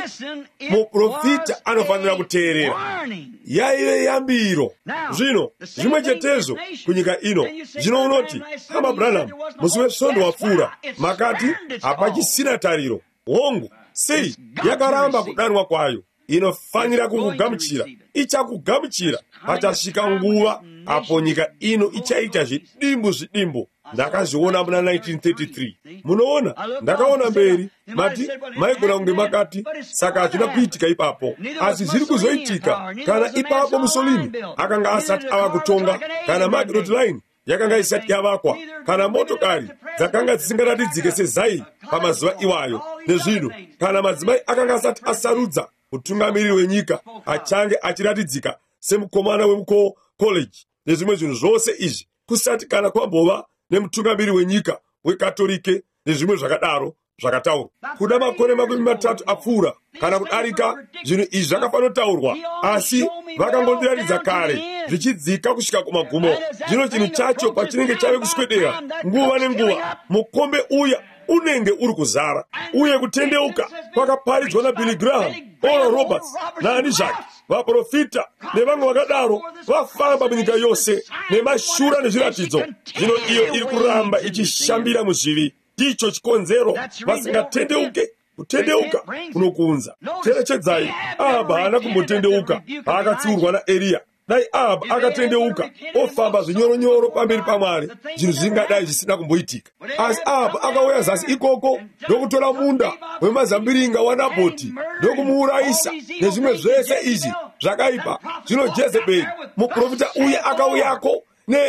muprofita anofanira kuteerera. Yaive yambiro. Zvino zvimwe chetezvo kunyika ino. Zvino unoti, Hama Branham, musi wesvondo wapfuura, makati hapachisina tariro. Hongu, sei yakaramba kudanwa kwayo. Inofanira kukugamuchira. Ichakugamuchira. Pachasvika nguva apo nyika ino ichaita zvidimbu. Ndakazviona muna 1933. Munoona, ndakaona mberi, mati maigona kunge makati, saka hazvina kuitika ipapo. Asi zviri kuzoitika kana ipapo Mussolini akanga asati ava kutonga, kana Margaret Line yakanga isati yavakwa, kana motokari dzakanga dzisingaratidzike seZai pamazuva iwayo. Nezvino, kana madzimai akanga asati asarudza utungamiriri wenyika achange achiratidzika semukomana wemucollege nezvimwe zvinhu zvose izvi, kusati kana kwambova nemutungamiriri wenyika wekatolike nezvimwe zvakadaro zvakataurwa. Kuda makore 30 apfuura kana kudarika, zvinhu izvi zvakafanotaurwa, asi vakangondiratidza kare zvichidzika kusvika kumagumo. Zvino chinhu chacho pachinenge chave kuswedera nguva nenguva, mukombe uya unenge uri kuzara. Uye kutendeuka kwakaparidzwa naBilly Graham, Oral Roberts naani zvake, vaprofita nevamwe vakadaro vafamba munyika yose nemashura nezviratidzo. Zvino iyo iri kuramba ichishambira muzvivi. Ndicho chikonzero vasingatendeuke. Kutendeuka kunokuunza. Cherechedzai, Abha haana kumbotendeuka paakatsiurwa naEria. Dai Abha akatendeuka ofamba zvinyoronyoro pamberi paMwari, zvinhu zvingadai zvisina kumboitika. Asi Abha akauya zasi ikoko ndokutora munda wemazambiringa waNabhoti ndokumuurayisa nezvimwe zvese izvi zvakaipa. Zvino Jezebheri muprofita uye akauyako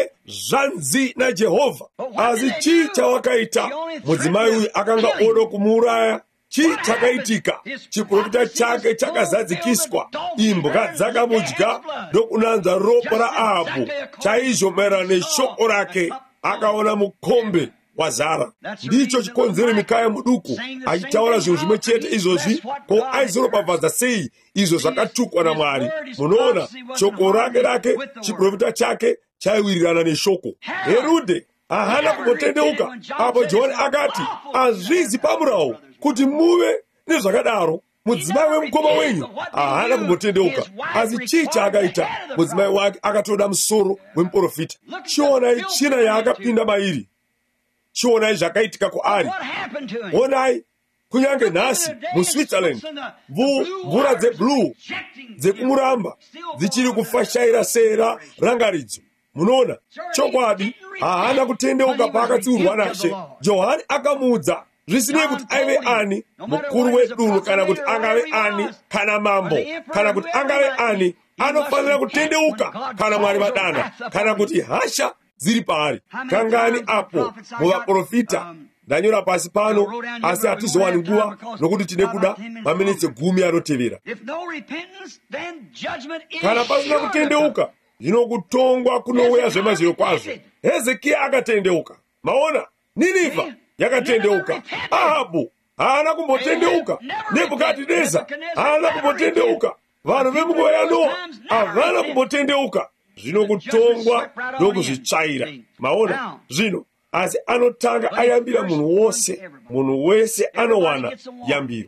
nezvanzi naJehovha. Asi chii chawakaita? Mudzimai uyu akanga oda kumuuraya. Chii chakaitika? Chiprofita chake chakazadzikiswa, imbwa dzakamudya ndokunanzva ropa raAhabhu chaizvo maererano neshoko rake. Akaona mukombe wazara. Ndicho chikonzero Mikaya muduku achitaura zvinhu zvimwe chete izvozvi. Ko aizoropafadza sei izvo zvakatukwa naMwari? Munoona, shoko rake chiprofita chake chaiwirirana neshoko. Herudhe haana kumbotendeuka. Apo Johani akati, hazvizi pamurawo kuti muve nezvakadaro. Mudzimai wemukoma wenyu haana kumbotendeuka. Asi chii chaakaita? Mudzimai wake akatoda musoro wemuprofita. Chionai tsvina yaakapinda mairi. Chionai zvakaitika kwaari. Onai, kunyange nhasi muSwitzerland mvura dzeblue dzekumuramba dzichiri kufashaira sera rangaridzo. Munoona, chokwadi haana kutendeuka paakatsiurwa naShe. Johani akamuudza, zvisinei kuti aive ani, mukuru wedunhu kana kuti angave ani, kana mambo kana kuti angave ani, anofanira kutendeuka kana Mwari vadana, kana kuti hasha dziri paari. Kangani apo muvaprofita. Ndanyora pasi pano, asi hatizowani nguva nokuti tine kuda maminitsi 10 anotevera. Kana pasina kutendeuka, zvino kutongwa kunouya zvemazviro kwazvo. Hezekia akatendeuka. Maona, Nineveh yakatendeuka. Ahabhu haana kumbotendeuka. Nebhukadhineza haana kumbotendeuka. Vanhu vemunguva yaNoa havana kumbotendeuka. Zvino kutongwa ndokuzvitsvaira. Maona, zvino asi anotanga ayambira munhu wese anowana yambiro.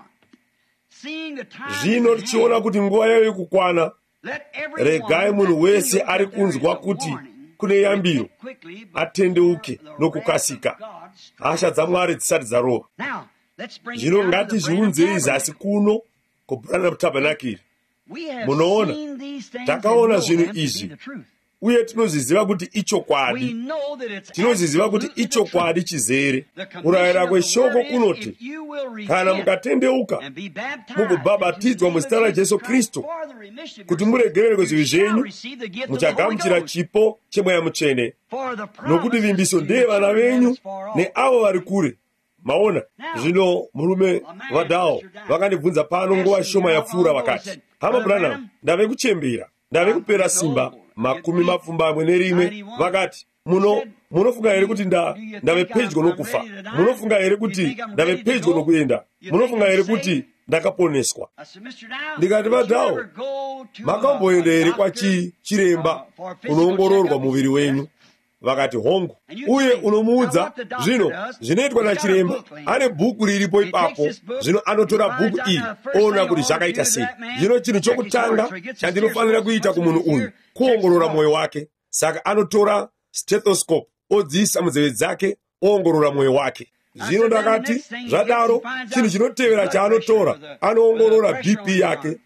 Zvino tichiona kuti nguva yayo kukwana, regai munhu wese ari kunzwa kuti kune yambiro atendeuke nokukasika, hasha dzaMwari dzisati dzarova. Zvino ngatizviunzei zasi kuno kuBranham Tabernacle. Munoona, takaona zvinhu izvi uye tinoziziva kuti ichokwadi. Tinoziziva kuti ichokwadi chizere. Kurayira kweshoko kunoti kana mukatendeuka mukubhabhatidzwa muzita raJesu Kristu kuti muregererwe zvivi zvenyu, muchagamuchira chipo chemweya mutsvene, nokuti vimbiso ndeye vana venyu neavo vari kure. Maona zvino murume vadhao vakandibvunza pano nguva shoma yapfuura vakati, hama Branham, ndave kuchembera, ndave kupera simba makumi mapfumbamwe nerimwe. Vakati, munofunga here kuti ndave pedyo nokufa? Munofunga here kuti ndave pedyo nokuenda? Munofunga here kuti ndakaponeswa? Ndikati, vadhao, makamboenda here kwachiremba kunoongororwa muviri wenyu? Vakati, hongu. Uye unomuudza zvino zvinoitwa nachiremba. Ane bhuku riripo ipapo. Zvino anotora bhuku iri oona kuti zvakaita sei. Zvino chinhu chokutanga chandinofanira kuita kumunhu uyu kuongorora mwoyo wake. Saka anotora stethoscope odziisa munzeve dzake oongorora mwoyo wake. Zvino ndakati, zvadaro chinhu chinotevera chaanotora, anoongorora BP yake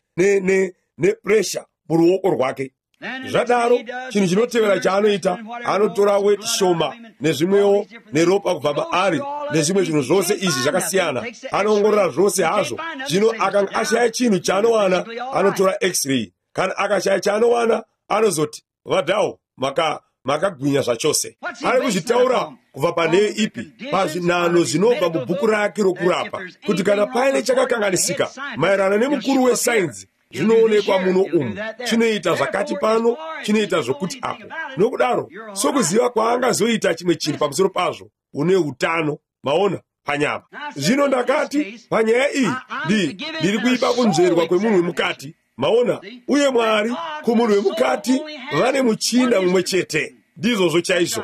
nepressure muruoko rwake. Zvadaro chinhu chinotevera chaanoita, anotora weti shoma nezvimwewo neropa kubva maari nezvimwe zvinhu zvose izvi zvakasiyana. Anoongorora zvose hazvo. Zvino akanga ashaya chinhu chaanowana, anotora x-ray. Kana akashaya chaanowana, anozoti, vadhao, makagwinya zvachose. Ari kuzvitaura kubva panheyo ipi? Pazvinano zvinobva mubhuku rake rokurapa, kuti kana paine chakakanganisika maererano nemukuru wesainzi, zvinoonekwa muno umu, chinoita zvakati pano, chinoita zvokuti apo. Nokudaro, sokuziva kwaangazoita chimwe chinhu pamusoro pazvo, une utano, maona, panyama. Zvino ndakati, panyaya iyi, ndiri kuipa kunzverwa kwemunhu wemukati, maona, uye Mwari kumunhu wemukati vane muchinda mumwe chete. Ndizvozvo chaizvo.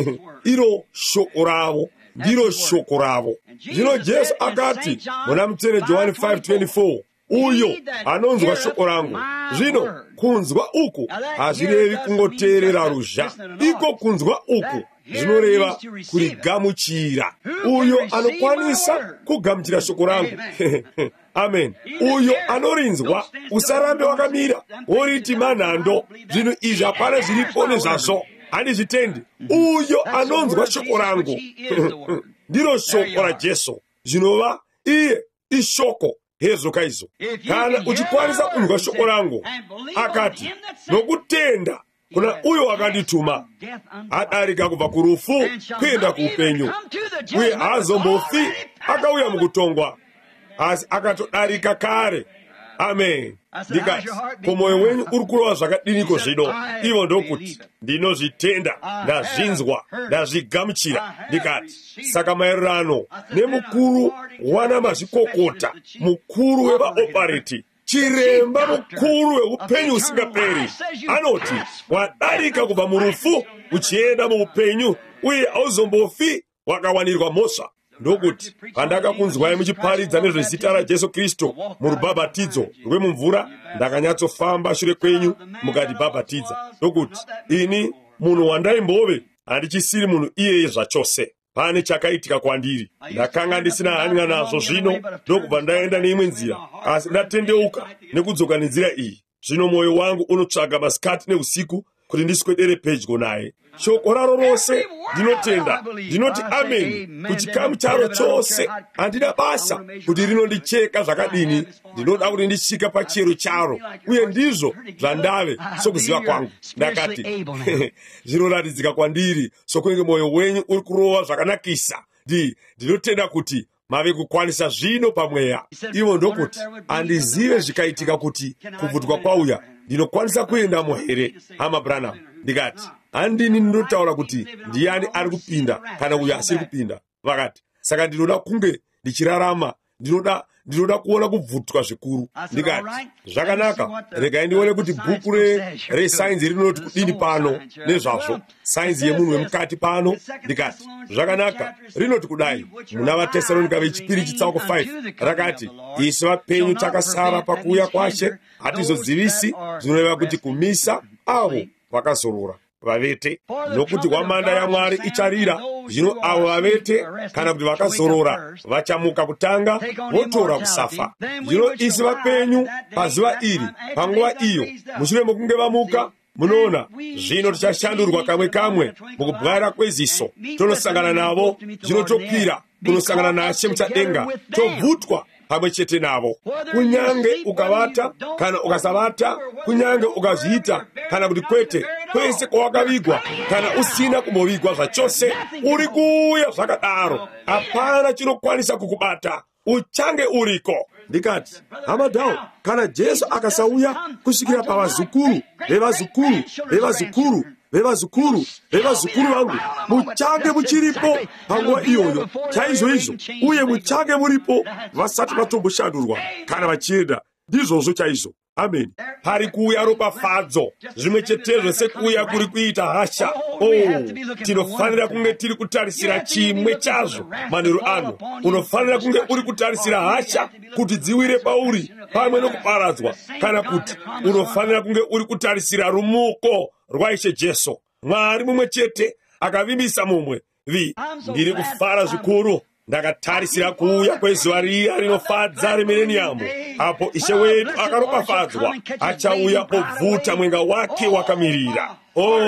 Iro shoko ravo, ndiro shoko ravo. Zvino Jesu akati muna mutene Johani 5:24, uyo anonzwa shoko rangu. Zvino kunzwa uku hazvirevi kungoteerera ruzha. Iko kunzwa uku zvinoreva kurigamuchira. Uyo anokwanisa kugamuchira shoko rangu. Amen. Uyo anorinzwa, usarambe wakamira woriti manhando, zvinhu izvi hapana zviripo nezvazvo, handizvitendi. Uyo anonzwa shoko rangu ndiro shoko raJesu, zvinova iye ishoko hezo kaizo. Kana uchikwanisa kunzwa shoko rangu, akati nokutenda kuna uyo akandituma, adarika kubva kurufu kuenda kuupenyu, uye haazombofi akauya mukutongwa, asi akatodarika kare. Amen. Ndikati, ko mwoyo wenyu uri kurova zvakadiniko zvino? Ivo ndokuti, ndinozvitenda, ndazvinzwa, ndazvigamuchira. Ndikati, saka maererano nemukuru wana mazvikokota, mukuru wevaopareti, chiremba mukuru weupenyu usingaperi, anoti, wadarika kubva murufu uchienda muupenyu, uye hauzombofi wakawanirwa mhosva. Ndokuti pandakakunzwai muchiparidza nezvezita raJesu Kristu murubhabhatidzo rwemumvura, ndakanyatsofamba shure kwenyu mukatibhabhatidza. Ndokuti ini munhu wandaimbove handichisiri munhu iyeye zvachose. Pane chakaitika kwandiri, ndakanga ndisina hanya nazvo. Zvino ndokubva ndaenda neimwe nzira, asi ndatendeuka nekudzoka nenzira iyi. Zvino mwoyo wangu unotsvaga masikati neusiku kuti ndiswedere pedyo naye. Shoko raro rose ndinotenda, ndinoti amen kuchikamu charo chose. Handina basa kuti rinondicheka zvakadini, ndinoda kuti ndisvika pachero charo, uye ndizvo zvandave sokuziva kwangu. Ndakati zvinoratidzika kwandiri sokunge mwoyo wenyu uri kurova zvakanakisa. Ndinotenda kuti mave kukwanisa zvino pamweya. Ivo ndokuti handizive zvikaitika kuti kuvhutwa kwauya ndinokwanisa kuendamo here, hama Branham. Ndikati, handini ndinotaura kuti ndiani ari kupinda kana uyo asiri kupinda. Vakati, saka ndinoda kunge ndichirarama, ndinoda kuona kubvutwa zvikuru. Ndikati, zvakanaka, regai ndione kuti bhuku resainzi rinoti kudini pano nezvazvo, sainzi yemunhu wemukati pano. Ndikati, zvakanaka, rinoti kudai muna vaTesalonika vechipiri chitsauko 5, rakati, isu vapenyu takasara pakuuya kwaShe hatizodzivisi, zvinoreva kuti kumisa avo vakazorora vavete, nokuti hwamanda yaMwari icharira. Zvino avo vavete kana kuti vakazorora vachamuka kutanga votora kusafa. Zvino isi vapenyu pazuva iri, panguva iyo, mushure mokunge vamuka, munoona zvino tichashandurwa kamwe kamwe mukubwara kweziso tonosangana navo zvino tokwira kunosangana nashe muchadenga tobvutwa pamwe chete navo. Kunyange ukavata kana ukasavata, kunyange ukazviita kana kuti kwete, kwese kwawakavigwa kana usina kumbovigwa zvachose, uri kuuya zvakadaro, hapana chinokwanisa kukubata, uchange uriko. Ndikati, hama dhawo, kana Jesu akasauya kusvikira pavazukuru vevazukuru vevazukuru vevazukuru vevazukuru vangu, muchange muchiripo panguva iyoyo chaizvo, uye muchange muripo vasati vatomboshandurwa kana vachienda. Ndizvozvo chaizvo. Amen. Pari kuuya ropafadzo, zvimwe chetezvo sekuuya kuri kuita hasha. Tinofanira kunge tiri kutarisira chimwe chazvo manheru ano. Unofanira kunge uri kutarisira hasha kuti dziwire pauri pamwe nokuparadzwa, kana kuti unofanira kunge uri kutarisira rumuko rwaIshe Jesu. Mwari mumwe chete akavimbisa mumwe. Ndiri kufara zvikuru ndakatarisira kuuya kwezuva riya rinofadza remileniamu, apo Ishe wedu akaropafadzwa achauya obvuta mwenga wake wakamirira.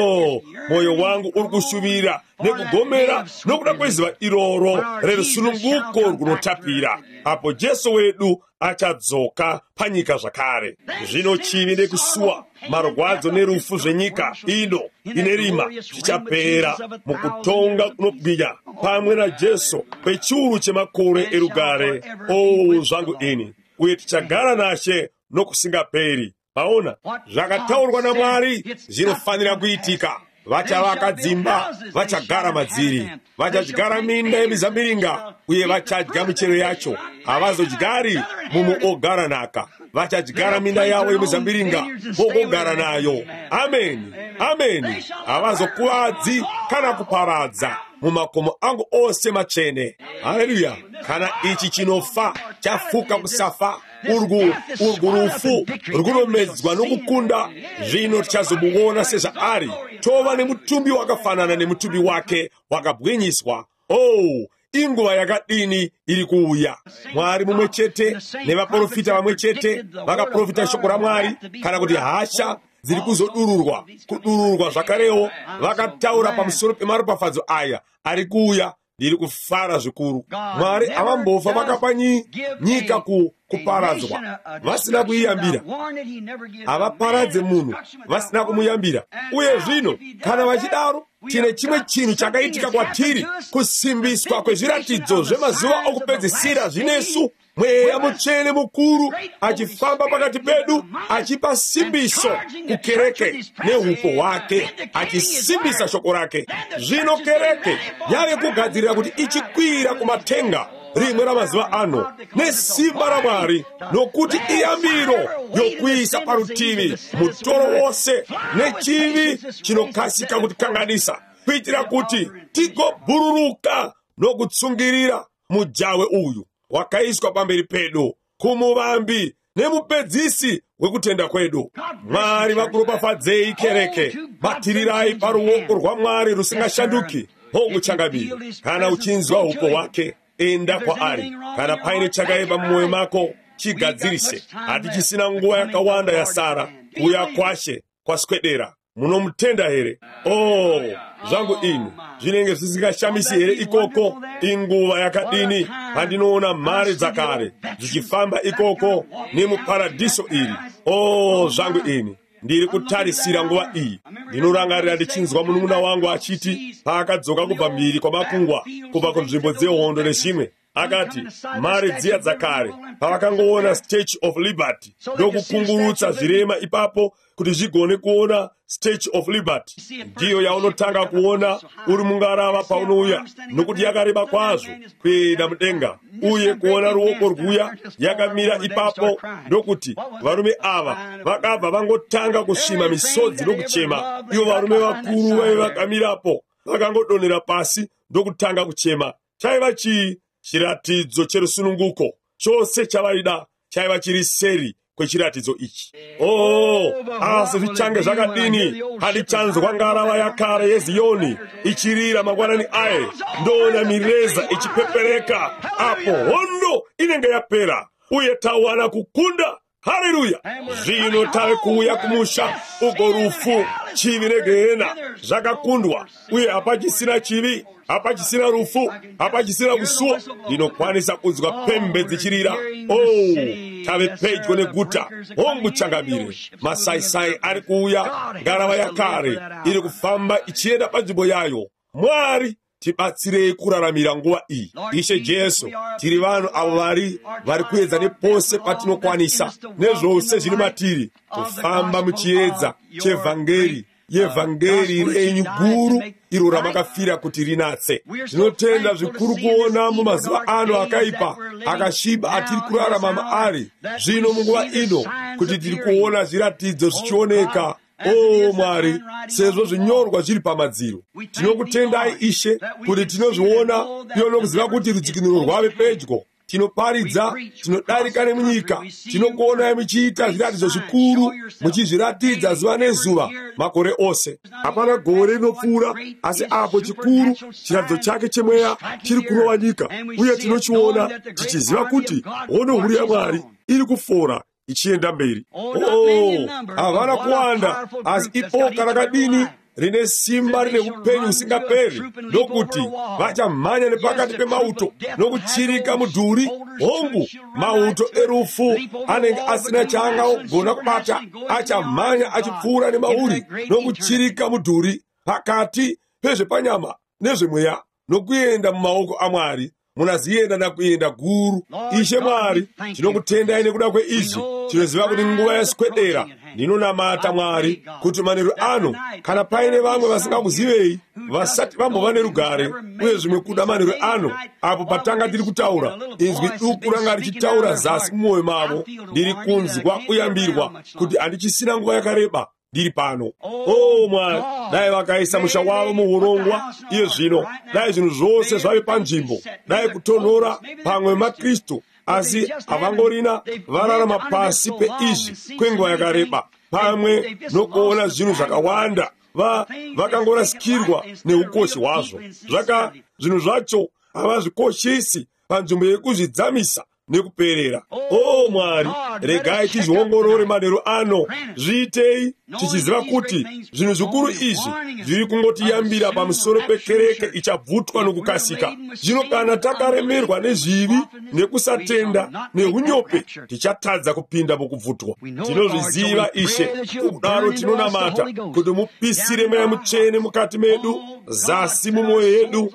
Moyo wangu uri kushuvira nekugomera nokuda kwezuva iroro rerusununguko runotapira, apo Jesu wedu achadzoka panyika zvakare. Zvino chivi nekusuwa, marwadzo nerufu zvenyika ino ine rima zvichapera mukutonga kunobwinya pamwe naJesu pechiuru chemakore erugare. Zvangu ini, uye tichagara nashe nokusingaperi. Maona, zvakataurwa naMwari zvinofanira kuitika. Vachavaka dzimba, vachagara madziri, vachadyara minda yemizambiringa, uye vachadya michero yacho. Havazodyari mumo ogara naka, vachadyara minda yavo yemizambiringa vogogara nayo. Amen, amen. Havazokuvadzi kana kuparadza mumakomo angu ose matsvene. Haleluya. Kana ichi chinofa chafuka kusafa, urgu rufu runomedzwa nokukunda, zvino tichazomuona sezvaari. Tova nemutumbi wakafanana nemutumbi wake wakabwinyiswa. Inguva yakadini iri kuuya. Mwari mumwe chete nevaprofita vamwe chete vakaprofita shoko raMwari, kana kuti hasha dziri kuzodururwa, kudururwa zvakarewo, vakataura pamusoro pemaropafadzo aya ari kuuya. Ndiri kufara zvikuru. Mwari havambofa vakapa nyika kuparadzwa vasina kuiyambira. Havaparadze munhu vasina kumuyambira. Uye zvino kana vachidaro, tine chimwe chinhu chakaitika kwatiri, kusimbiswa kwezviratidzo zvemazuva okupedzisira zvinesu. Mweya Mutsvene mukuru achifamba pakati pedu, achipa simbiso kukereke neupo hwake, achisimbisa shoko rake. Zvino kereke yave kugadzirira kuti ichikwira kumatenga rimwe ramazuva ano nesimba raMwari, nokuti iyambiro yokuisa parutivi mutoro wose nechivi chinokasika kutikanganisa, kuitira kuti tigobhururuka nokutsungirira mujawe uyu wakaiswa pamberi pedu, kumuvambi nemupedzisi wekutenda kwedu. Mwari vakuropafadzei kereke, batirirai paruoko rwaMwari rusingashanduki. Muchangamire. Kana uchinzwa upo wake, enda kwaari. Kana paine chakaipa mumwoyo mako, chigadzirise. Hatichisina nguva yakawanda yasara, kuuya kwashe kwaswedera. Munomutenda here? Zvangu ini, zvinenge zvisingashamisi here ikoko? Inguva yakadini pandinoona mhare dzakare dzichifamba ikoko nemuparadiso iri. Zvangu ini, ndiri kutarisira nguva iyi. Ndinorangarira ndichinzwa munun'una wangu achiti paakadzoka kubva mhiri kwamakungwa, kubva kunzvimbo dzehondo nezvimwe, akati mhare dziya dzakare pavakangoona Statue of Liberty ndokukungurutsa zvirema ipapo kuti zvigone kuona Statue of Liberty. Ndiyo yaunotanga kuona uri mungarava paunouya, nokuti yakareba kwazvo kuenda mudenga, uye kuona ruoko rwuya yakamira ipapo, ndokuti varume ava vakabva vangotanga kusvima misodzi nokuchema. Ivo varume vakuru vaive vakamirapo vakangodonhera pasi ndokutanga kuchema. Chaiva chii? Chiratidzo cherusununguko. Chose chavaida chaiva chiri seri kwechiratidzo ichi. Asi zvichange zvakadini handichanzwa ngarava yakare yeZioni ichirira mangwanani aye, ndoona mireza ichipepereka, apo hondo inenge yapera, uye tawana kukunda haleluya. Zvino tave kuuya kumusha uko rufu, chivi negehena zvakakundwa, uye hapachisina chivi, hapachisina rufu, hapachisina kusuwa. Ndinokwanisa kunzwa pembe dzichirira. Tave pedyo neguta, homuchangamire. Masaisai ari kuuya, ngarava yakare iri kufamba ichienda panzvimbo yayo. Mwari, tibatsirei kuraramira nguva iyi. Ishe Jesu, tiri vanhu avo vari kuedza nepose patinokwanisa, nezvose zviri matiri, kufamba muchiedza chevhangeri, yevhangeri renyu guru iro ramakafira kuti rinatse. Tinotenda zvikuru kuona mumazuva ano akaipa, akasviba atiri kurarama maari zvino munguva ino, kuti tiri kuona zviratidzo zvichioneka. Mwari, sezvo zvinyorwa zviri pamadziro, tinokutendai Ishe kuti tinozviona iyo nokuziva kuti rudzikinuro rwave pedyo. Tinoparidza, tinodarika nemunyika, tinokuonai muchiita zviratidzo zvikuru, muchizviratidza zuva nezuva makore ose. Hapana gore rinopfuura, asi apo chikuru chiratidzo chake chemweya chiri kurova nyika, uye tinochiona tichiziva kuti hono huru yaMwari iri kufora ichienda mberi. Havana kuwanda, asi ipoka rakadini rine simba rine upenyu usingaperi, nokuti vachamhanya nepakati pemauto nokuchirika mudhuri. Hongu, mauto erufu anenge asina chaangagona kubata, achamhanya achipfuura nemauri nokuchirika mudhuri pakati pezvepanyama nezvemweya, nokuenda mumaoko aMwari munazienda nakuenda guru. Ishe Mwari, tinokutendai nekuda kweizvi. Tinoziva kuti nguva yaswedera. Ndinonamata Mwari kuti manheru ano, kana paine vamwe vasingakuzivei, vasati vambova nerugare, uye zvimwe kuda manheru ano, apo patanga tiri kutaura, inzwi duku ranga richitaura zasi mumwoyo mavo, ndiri kunzwa kuyambirwa kuti handichisina nguva yakareba ndiri pano. Mwari, dai vakaisa musha wavo muurongwa iye zvino, dai zvinhu zvose zvave panzvimbo, dai kutonhora pamwe maKristu, asi havangorina vararama pasi peizvi kwenguva yakareba, pamwe nokuona zvinhu zvakawanda. Vakangorasikirwa neukoshi hwazvo. Zvinhu zvacho havazvikoshesi panzvimbo yekuzvidzamisa nekuperera. Mwari, regai tizviongorore manheru ano. Zviitei tichiziva kuti zvinhu zvikuru izvi zviri kungotiyambira pamusoro pekereke ichabvutwa nokukasika. Zvino kana takaremerwa nezvivi, nekusatenda, neunyope, tichatadza kupinda mukubvutwa. Tinozviziva Ishe, kudaro tinonamata kuti mupisire mweya mutsvene mukati medu, zasi mumwoyo yedu.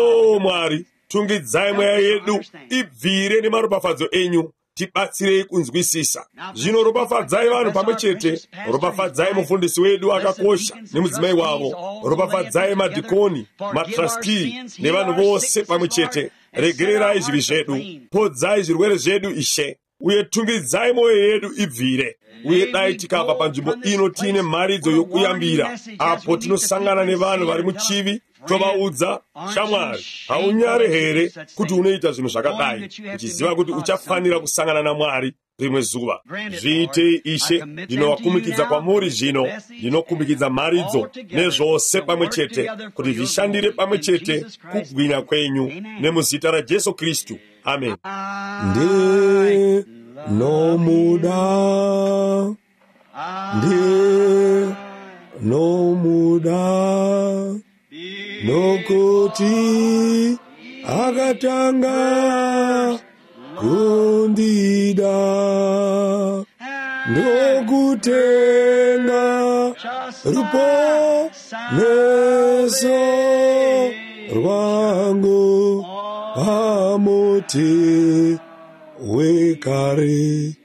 Mwari, tungidzai mweya yedu ibvire nemaropafadzo enyu, tibatsirei kunzwisisa. Zvino ropafadzai vanhu pamwe chete, ropafadzai mufundisi wedu akakosha nemudzimai wavo, ropafadzai madhikoni, matrasti nevanhu vose pamwe chete. Regererai zvivi zvedu, podzai zvirwere zvedu Ishe, uye tungidzai mwoyo yedu ibvire. Uye dai tikabva panzvimbo ino tiine mharidzo yokuyambira, apo tinosangana nevanhu vari muchivi, tovaudza, shamwari, haunyare here kuti unoita zvinhu zvakadai, uchiziva kuti uchafanira kusangana naMwari rimwe zuva. Zviitei Ishe, ndinovakumikidza kwamuri zvino, ndinokumikidza mharidzo nezvose pamwe chete, kuti zvishandire pamwe chete kubwinya kwenyu, nemuzita raJesu Kristu. Amen. Nomuda nokuti akatanga kundida, ndokutenga ruponeso rwangu pamuti weKarivari.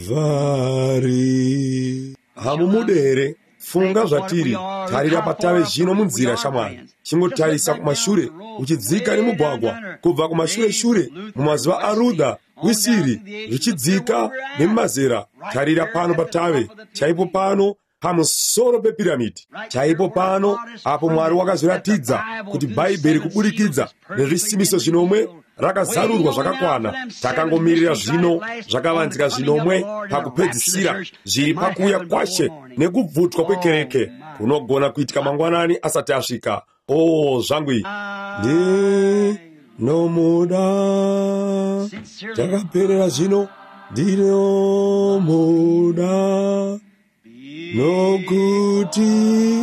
Hamumudere, funga zvatiri, tarira patave zvino munzira shamwari. Chingotarisa kumashure, uchidzika nemugwagwa, kubva kumashure mumazuva aRudha, Wisiri, zvichidzika nemumazera. Tarira pano patave, chaipo pano pamusoro pepiramidi, chaipo pano apo Mwari wakazviratidza kuti Bhaibheri kuburikidza nezvisimbiso zvinomwe rakazarurwa zvakakwana. Takangomirira zvino zvakavanzika zvinomwe pakupedzisira, zviri pakuuya kwashe nekubvutwa kwekereke kunogona kuitika mangwanani asati asvika. Zvangu ndinomuda, takaperera zvino ndinomona nokuti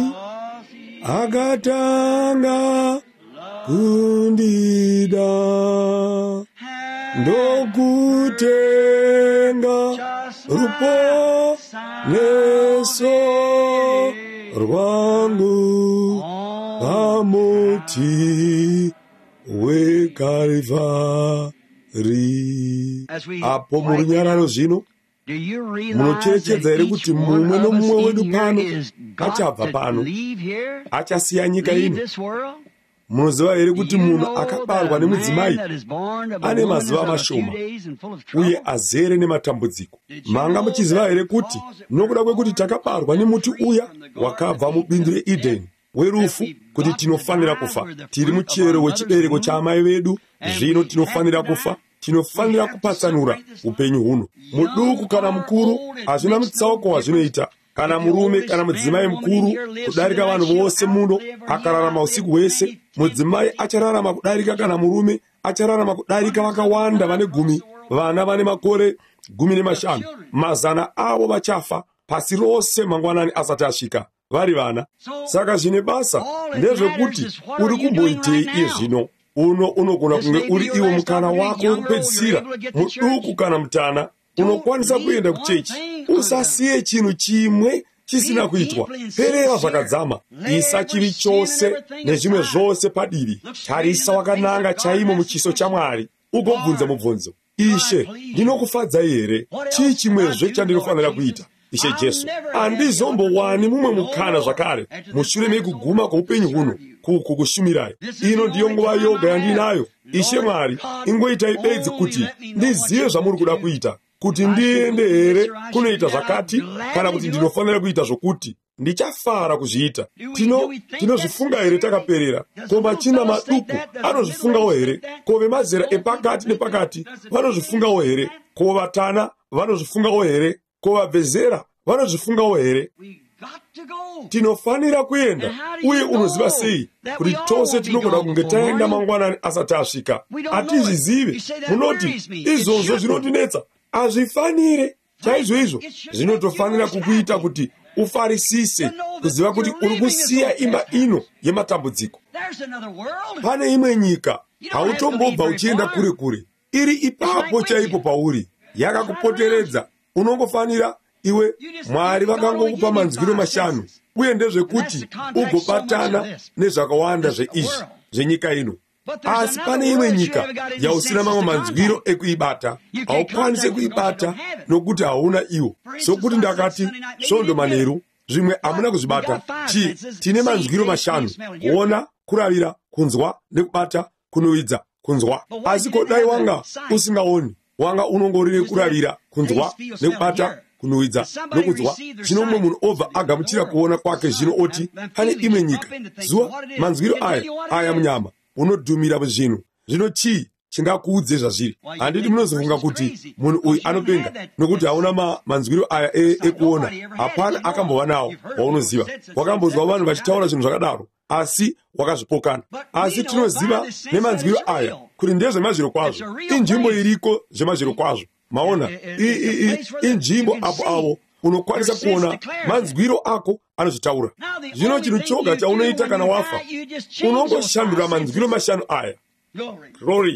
akatanga kundida ndokutenga ruponeso rwangu pamuti weKalvari. Apo murunyararo zvino munocherechedza here kuti mumwe nomumwe wedu pano achabva pano achasiya nyika ino? Munoziva here kuti munhu akabarwa nemudzimai ane mazuva mashoma uye azere nematambudziko? Manga muchiziva here kuti nokuda kwekuti takabarwa nemuti uya wakabva mubindu reEdeni werufu, kuti tinofanira kufa, tiri muchero wechibereko chaamai vedu, zvino tinofanira kufa, tinofanira kupatsanura upenyu huno. Muduku kana mukuru, hazvina mutsauko wazvinoita. Kana murume kana mudzimai mukuru kudarika vanhu vose muno akararama usiku hwese, mudzimai achararama kudarika kana murume achararama kudarika vakawanda vane gumi, vana vane makore 15, mazana avo vachafa pasi rose mangwanani asati asvika vari vana. Saka zvine basa ndezvekuti uri kumboitei iye zvino. Unogona kunge uri iwo mukana wako wekupedzisira, muduku kana mutana, unokwanisa kuenda kuchechi. Usasiye chinhu chimwe chisina kuitwa. Perera zvakadzama, isa chivi chose nezvimwe zvose padivi. Tarisa wakananga chaimo muchiso chaMwari, ugobvunza mubvunzo: Ishe, ndinokufadzai here? Chii chimwezve chandinofanira kuita? Ishe Jesu, handizombowani mumwe mukana zvakare mushure mekuguma kweupenyu huno kukushumirai. Ino ndiyo nguva yoga yandinayo. Ishe Mwari, ingoitai bedzi kuti ndizive zvamuri kuda kuita, kuti ndiende here kunoita zvakati, kana kuti ndinofanira kuita zvokuti ndichafara kuzviita. Tinozvifunga here takaperera? Ko machina maduku anozvifungawo here? Ko vemazera epakati nepakati vanozvifungawo here? Ko vatana vanozvifungawo here? Ko vabvezera vanozvifungawo here? Tinofanira kuenda. Uye unoziva sei kuti tose tinogona kunge taenda mangwanani asati asvika? Hatizvizive. Munoti izvozvo zvinondinetsa. Hazvifanire. Chaizvo zvinotofanira kukuita kuti ufarisise, kuziva kuti uri kusiya imba ino yematambudziko. Pane imwe nyika, hautombobva uchienda kure kure, iri ipapo chaipo pauri, yakakupoteredza. Unongofanira iwe, Mwari vakangokupa manzwiro 5, uye ndezvekuti ugobatana nezvakawanda zveizvi zvenyika ino. Asi pane imwe nyika yausina mamwe manzwiro ekuibata, haukwanise kuibata nokuti hauna iwo. Sokuti ndakati svondo manheru, zvimwe hamuna kuzvibata. Tine manzwiro 5: kuona, kuravira, kunzwa nekubata, kunoidza, kunzwa. Asi kodai wanga usingaoni, wanga unongorire kuravira, kunzwa nekubata, kunoidza nokunzwa. Zvino mumwe munhu obva agamuchira kuona kwake, zvino oti pane imwe nyika. Zuva manzwiro aya munyama, unodhumira muzvinhu. Zvino chii chingakuudze zvazviri? Handiti munozofunga kuti munhu uyu anopenga nokuti hauna manzwiro aya ekuona? Hapana akambova nawo waunoziva. Wakambonzwa vanhu vachitaura zvinhu zvakadaro, asi wakazvipokana. Asi tinoziva nemanzwiro aya kuti ndezvemazviro kwazvo. Inzvimbo iriko zvemazviro kwazvo. Maona, inzvimbo apo avo unokwanisa kuona manzwiro ako anozvitaura. Zvino chinhu choga chaunoita kana wafa, unongoshandura manzwiro 5 aya. Glory.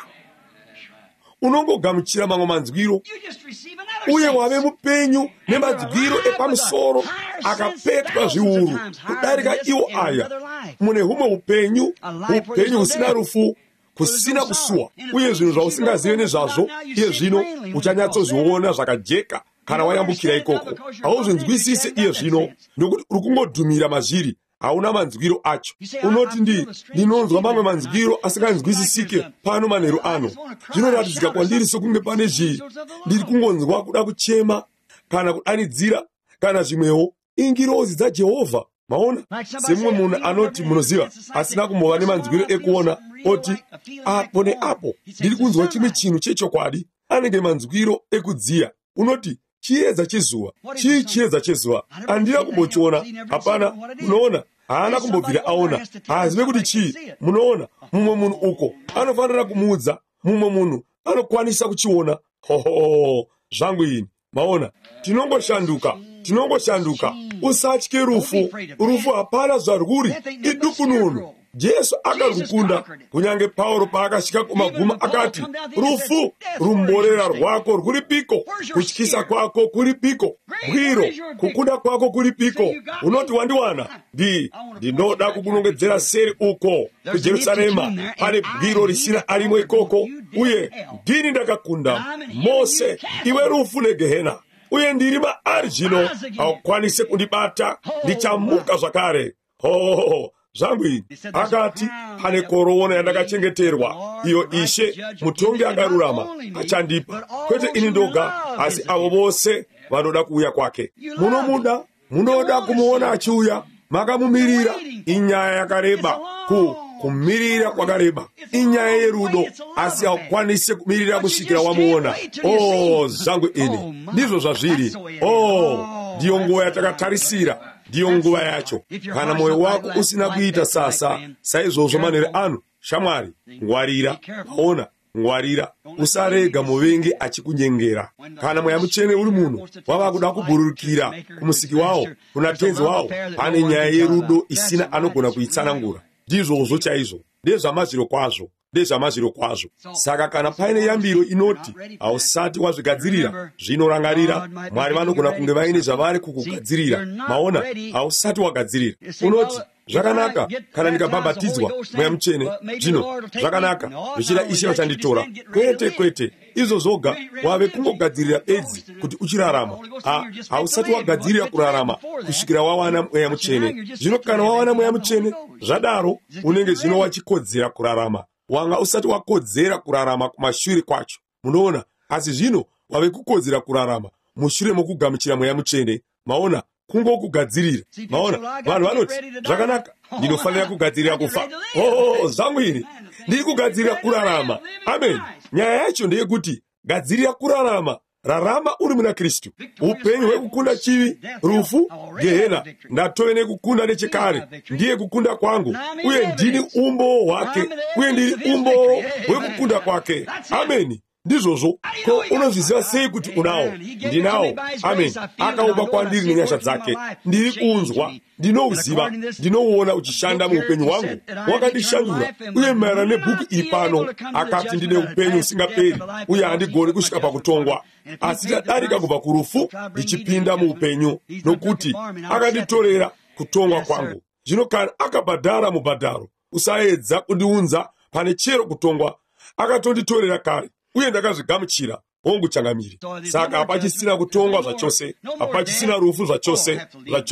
Unongogamuchira mamwe manzwiro, uye wave mupenyu nemanzwiro epamusoro akapetwa zviuru kudarika iwo aya. Mune humwe upenyu husina rufu, kusina kusuwa, uye zvinhu zvausingazive nezvazvo iye zvino uchanyatsozviona zvakajeka kana wayambukira ikoko. Hauzvinzwisise iye zvino, nokuti uri kungodhumira mazviri, hauna manzwiro acho. Unoti ndinonzwa mamwe manzwiro asinganzwisisike pano manheru ano. Zvinoratidzika kwandiri sokunge pane zviri ndiri kungonzwa kuda kuchema kana kudanidzira kana zvimwewo. Ingirozi dzaJehovha. Maona, semumwe munhu anoti, munoziva, asina kumbova nemanzwiro ekuona, oti apo neapo ndiri kunzwa chimwe chinhu chechokwadi. Anenge manzwiro ekudziya. Unoti chiedza chezuva. Chii chiedza chezuva? Handina kumbochiona. Hapana. Munoona, haana kumbobvira aona, haazive kuti chii. Munoona, mumwe munhu uko anofanira kumuudza, mumwe munhu anokwanisa kuchiona, Hoho, zvangu ini, maona, tinongoshanduka, usatye rufu hapana zvarwuri, idukununu. Jesu akarukunda, kunyange Pauro paakasvika kumaguma akati, rufu, rumborera rwako rwuripiko, kutyisa kwako kuripiko, bwiro, kukunda kwako kuripiko, unoti wandiwana, ndinoda kukunongedzera seri uko, kuJerusarema, pane bwiro risina arimwe ikoko, uye ndini ndakakunda, Mose, iwe rufu neGehena, uye ndiri maari zvino, haukwanise kundibata, ndichamuka zvakare. Zvangu ini, akati, pane korona yandakachengeterwa, iyo Ishe, mutongi akarurama, achandipa, kwete ini ndoga, asi avo vose vanoda kuuya kwake. Munoda kumuona achiuya, makamumirira, inyaya yakareba, kumirira kwakareba, inyaya yerudo, asi haukwanise kumirira kusvikira wamuona. Zvangu ini, ndizvo zvazviri. Ndiyo nguva yatakatarisira, ndiyo nguva yacho. Kana mwoyo wako usina kuita sasa, saizvozvo manhere ano, shamwari, ngwarira, maona, ngwarira, usarega muvengi achikunyengera. Kana mweya mutsvene uri munhu, wava kuda kubhururukira kumusiki wawo, kuna tenzi wawo, pane nyaya yerudo isina anogona kuitsanangura. Ndizvozvo chaizvo, ndezvamazviro kwazvo. Saka kana paine yambiro inoti, hausati wazvigadzirira, zvinorangarira, Mwari vanogona kunge vaine zvavari kukugadzirira. Maona, hausati wagadzirira. Unoti, zvakanaka, kana ndikabhabhatidzwa mweya mutsvene, zvino, zvakanaka, zvichida Ishe vachanditora. Kwete, izvo zvoga, wave kungogadzirira bedzi kuti uchirarama. Hausati wagadzirira kurarama, kusvikira wawana mweya mutsvene. Zvino kana wawana mweya mutsvene, zvadaro, unenge zvino wachikodzera kurarama. Wanga usati wakodzera kurarama kumashure kwacho. Munoona, asi zvino wave kukodzera kurarama mushure mokugamuchira mweya mutsvene. Maona, kungokugadzirira. Maona, vanhu vanoti, zvakanaka, ndinofanira kugadzirira kufa. Zvangu ini, ndiri kugadzirira kurarama. Amen. Nyaya yacho ndeyekuti, gadzirira kurarama. Rarama uri muna Kristu. Upenyu hwekukunda chivi, rufu, Gehena, ndatove nekukunda nechekare. Ndiye kukunda kwangu, uye ndini umbo hwake, uye ndiri umbo hwekukunda kwake. Ameni. Ndizvozvo, ko unozviziva sei kuti unawo? Ndinawo. Amen. Akaupa kwandiri nenyasha dzake. Ndiri kunzwa, ndinouziva, ndinouona uchishanda muupenyu hwangu. Wakandishandura, uye maererano nebhuku ipano, akati ndine upenyu usingaperi, uye handigoni kusvika pakutongwa. Asi ndadarika kubva kurufu, ndichipinda muupenyu, nokuti akanditorera kutongwa kwangu. Zvino kana akabhadhara mubhadharo, usaedza kundiunza pane chero kutongwa. Akatonditorera kare, uye ndakazvigamuchira, hongu changamiri. Saka hapachisina kutongwa zvachose, hapachisina rufu zvachose.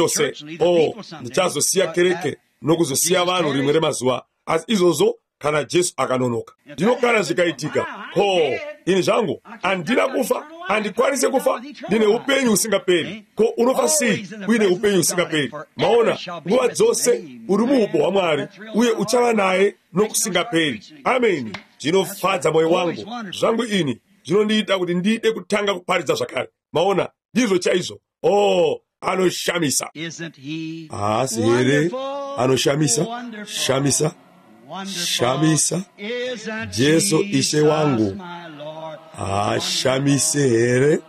Ndichazosiya kereke nokuzosiya vanhu rimwe remazuva. Asi izvozvo kana Jesu akanonoka. Ndino kana zvikaitika, ini zvangu, handina kufa, handikwanise kufa, ndine upenyu usingaperi. Ko unofa sei uine upenyu usingaperi? Maona, nguva dzose uri muupo hwaMwari, uye uchava naye nokusingaperi. Ameni. Zvinofadza mwoyo wangu. Zvangu ini, zvinondiita kuti ndide kutanga kuparidza zvakare. Maona, ndizvo chaizvo. Anoshamisa. Asi here, anoshamisa. Shamisa. Jesu Ishe wangu. Ashamise here.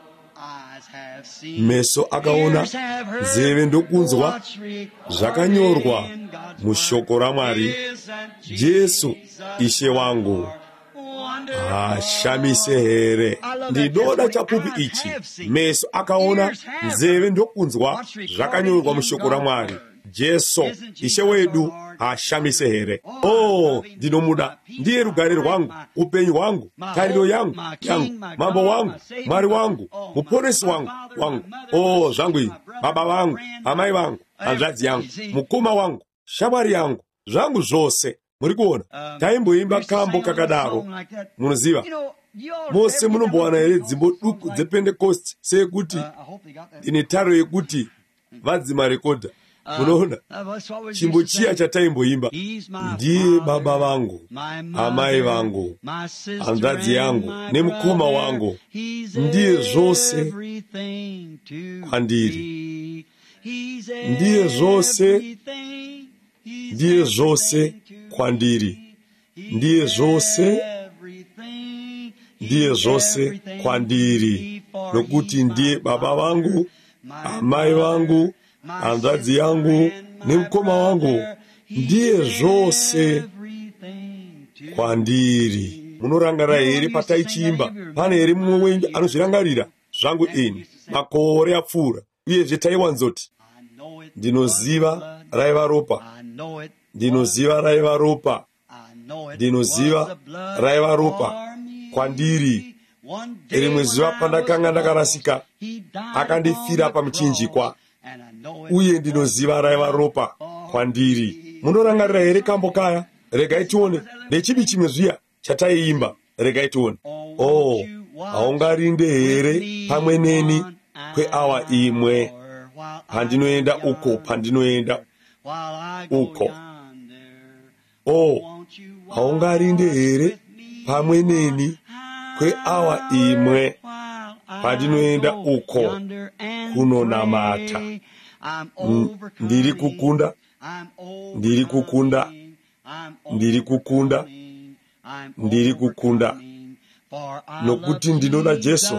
Meso akaona, nzeve ndokunzwa, zvakanyorwa mushoko raMwari. Jesu Ishe wangu. Ashamise here. Ndinoda chapupu ichi. Meso akaona, nzeve ndokunzwa, zvakanyorwa mushoko raMwari. Jesu Ishe wedu. Ashamise here. Ndinomuda. Ndiye rugare rwangu, upenyu hwangu, tariro yangu, mambo wangu, Mwari wangu, muponesi wangu. Zvangu ini, baba vangu, amai vangu, hanzvadzi yangu, mukoma wangu, shamwari yangu, zvangu zvose. Muri kuona? Taimboimba kambo kakadaro. Munoziva? Mose munombowana here dzimbo duku dzePentecost sekuti ine tariro yekuti vadzimarekodha. Munoona? Chimbo chiya chataimboimba. Ndiye baba vangu, amai vangu, hanzvadzi yangu, nemukoma wangu. Ndiye zvose kwandiri. Ndiye zvose kwandiri. Ndiye zvose ndiye zvose kwandiri, nokuti ndiye baba vangu, amai vangu, hanzvadzi yangu nemukoma wangu, ndiye zvose kwandiri. Munorangarira here pataichimba? Pane here mumwe wenyu anozvirangarira? Zvangu ini makore apfuura, uyezve taiwanzoti ndinoziva raiva ropa, ndinoziva raiva ropa, ndinoziva raiva ropa kwandiri. Rimwe zuva pandakanga ndakarasika, akandifira pamuchinjikwa, uye ndinoziva raiva ropa kwandiri. Munorangarira here kambo kaya? Regai tione, nechipi chimwe zviya chataiimba? Regai tione. Oh, haungarinde here pamwe neni kweawa imwe pandinoenda uko, pandinoenda uko. Oh, haungarinde here pamwe neni kweawa imwe pandinoenda uko kunonamata. Ndiri kukunda, ndiri kukunda, ndiri kukunda, ndiri kukunda, nokuti ndinoda Jesu,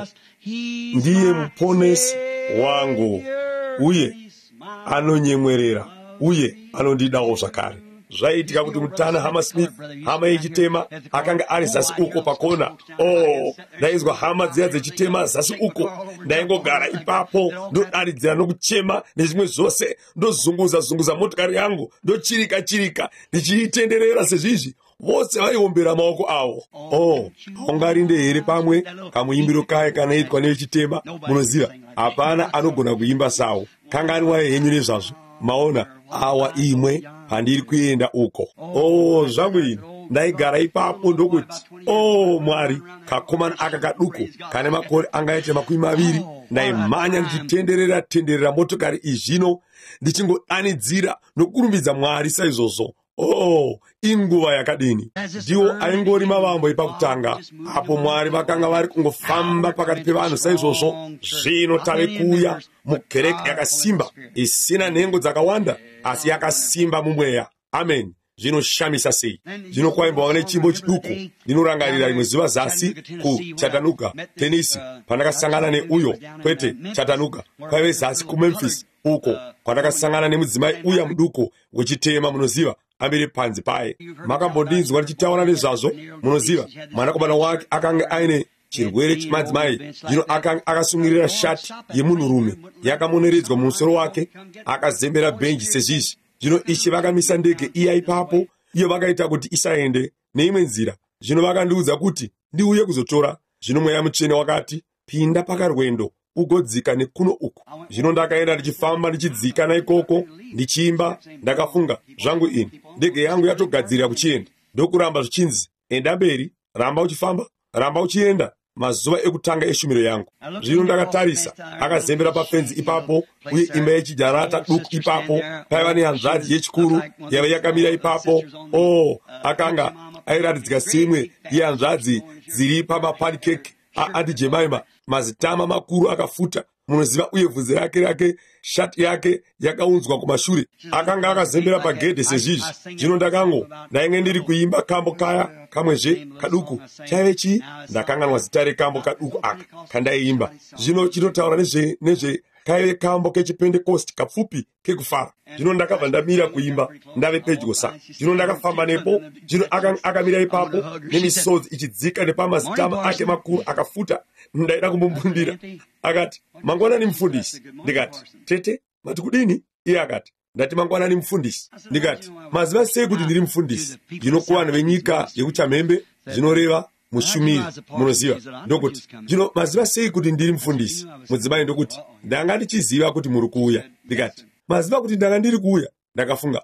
ndiye muponesi wangu, uye anonyemwerera, uye anondidawo zvakare. Zvaitika kuti mutana Hama Smith, hama yechitema, akanga ari zasi uko pakona. Oh, ndaizwa hama dziya dzechitema zasi uko. Ndaingogara ipapo, ndodaridzira nokuchema nezvimwe zvose, ndozunguza motikari yangu, ndochirika, ndichiitenderera sezvizvi. Vose vaiombera maoko avo. Oh, haungarinde here pamwe kamuimbiro kaya kanoitwa nevechitema? Munoziva, hapana anogona kuimba sawo. Kanganwa henyu nezvazvo. Maona, awa imwe pandiri kuenda uko. Oh, zvangu ini ndaigara ipapo ndokuti, oh Mwari, kakomana aka kaduku kane makore angaite 20, ndaimhanya ndichitenderera motokari izvino, ndichingodanidzira nokurumbidza Mwari saizvozvo. Oh, inguva yakadini! Ndiwo aingori mavambo ipakutanga, apo Mwari vakanga vari kungofamba pakati pevanhu saizvozvo. Zvino tave kuuya mukereke yakasimba, isina nhengo dzakawanda, asi yakasimba mumweya. Amen. Zvinoshamisa sei! Zvino kwaimbawo nechimbo chiduku. Ndinorangarira rimwe zuva zasi kuChattanooga, Tennessee, pandakasangana neuyo, kwete Chattanooga, kwaive zasi kuMemphis, uko kwandakasangana nemudzimai uya muduku wechitema. Munoziva, amire panze paye. Makambondinzwa ndichitaura nezvazvo? Munoziva, mwanakomana wake akanga aine chirwere chemadzimai. Zvino akanga akasungirira shati yemunhurume yakamoneredzwa mumusoro wake, akazembera bhenji sezvizvi. Zvino ichi vakamisa ndege iya ipapo, iyo vakaita kuti isaende neimwe nzira. Zvino vakandiudza kuti ndiuye kuzotora. Zvino mweya mutsvene wakati, pinda pakarwendo ugodzika nekuno uku. Zvino ndakaenda ndichifamba ndichidzika naikoko, ndichiimba. Ndakafunga, zvangu ini ndege yangu yatogadzirira kuchienda. Ndokuramba zvichinzi, enda mberi, ramba uchifamba, ramba uchienda. Mazuva ekutanga eshumiro yangu. Zvino ndakatarisa, akazembera pafenzi ipapo, uye imba yechijarata duku ipapo. Paiva nehanzvadzi yechikuru yava yakamira ipapo. Oh, akanga airatidzika semwe yehanzvadzi dziri pamapanikeki aAnti Jemima, mazitama makuru akafuta. Munoziva, uye bvudzi rake shati yake yakaunzwa kumashure. Akanga akazembera pagedhe sezvizvi. Zvino ndainge ndiri kuimba kambo kaya kamwezve kaduku. Chaive chii? Ndakanganwa zita rekambo kaduku aka kandaiimba. Zvino chinotaura nezve kaive kambo kechipentekosti kapfupi kekufara. Zvino ndakabva ndamira kuimba, ndave pedyo sa. Zvino ndakafamba nepo. Zvino akamira ipapo nemisodzi ichidzika nepamazitama ake makuru akafuta. Ndaida kumbombundira. Akati, mangwanani mufundisi. Ndikati, tete, mati kudini? Iye akati, ndati mangwanani mufundisi. Ndikati, maziva sei kuti ndiri mufundisi? Zvino kuvanhu venyika yekuChamhembe zvinoreva mushumiri. Munoziva, ndokuti, zvino maziva sei kuti ndiri mufundisi? Mudzimai ndokuti, ndanga ndichiziva kuti muri kuuya. Ndikati, maziva kuti ndanga ndiri kuuya? Ndakafunga,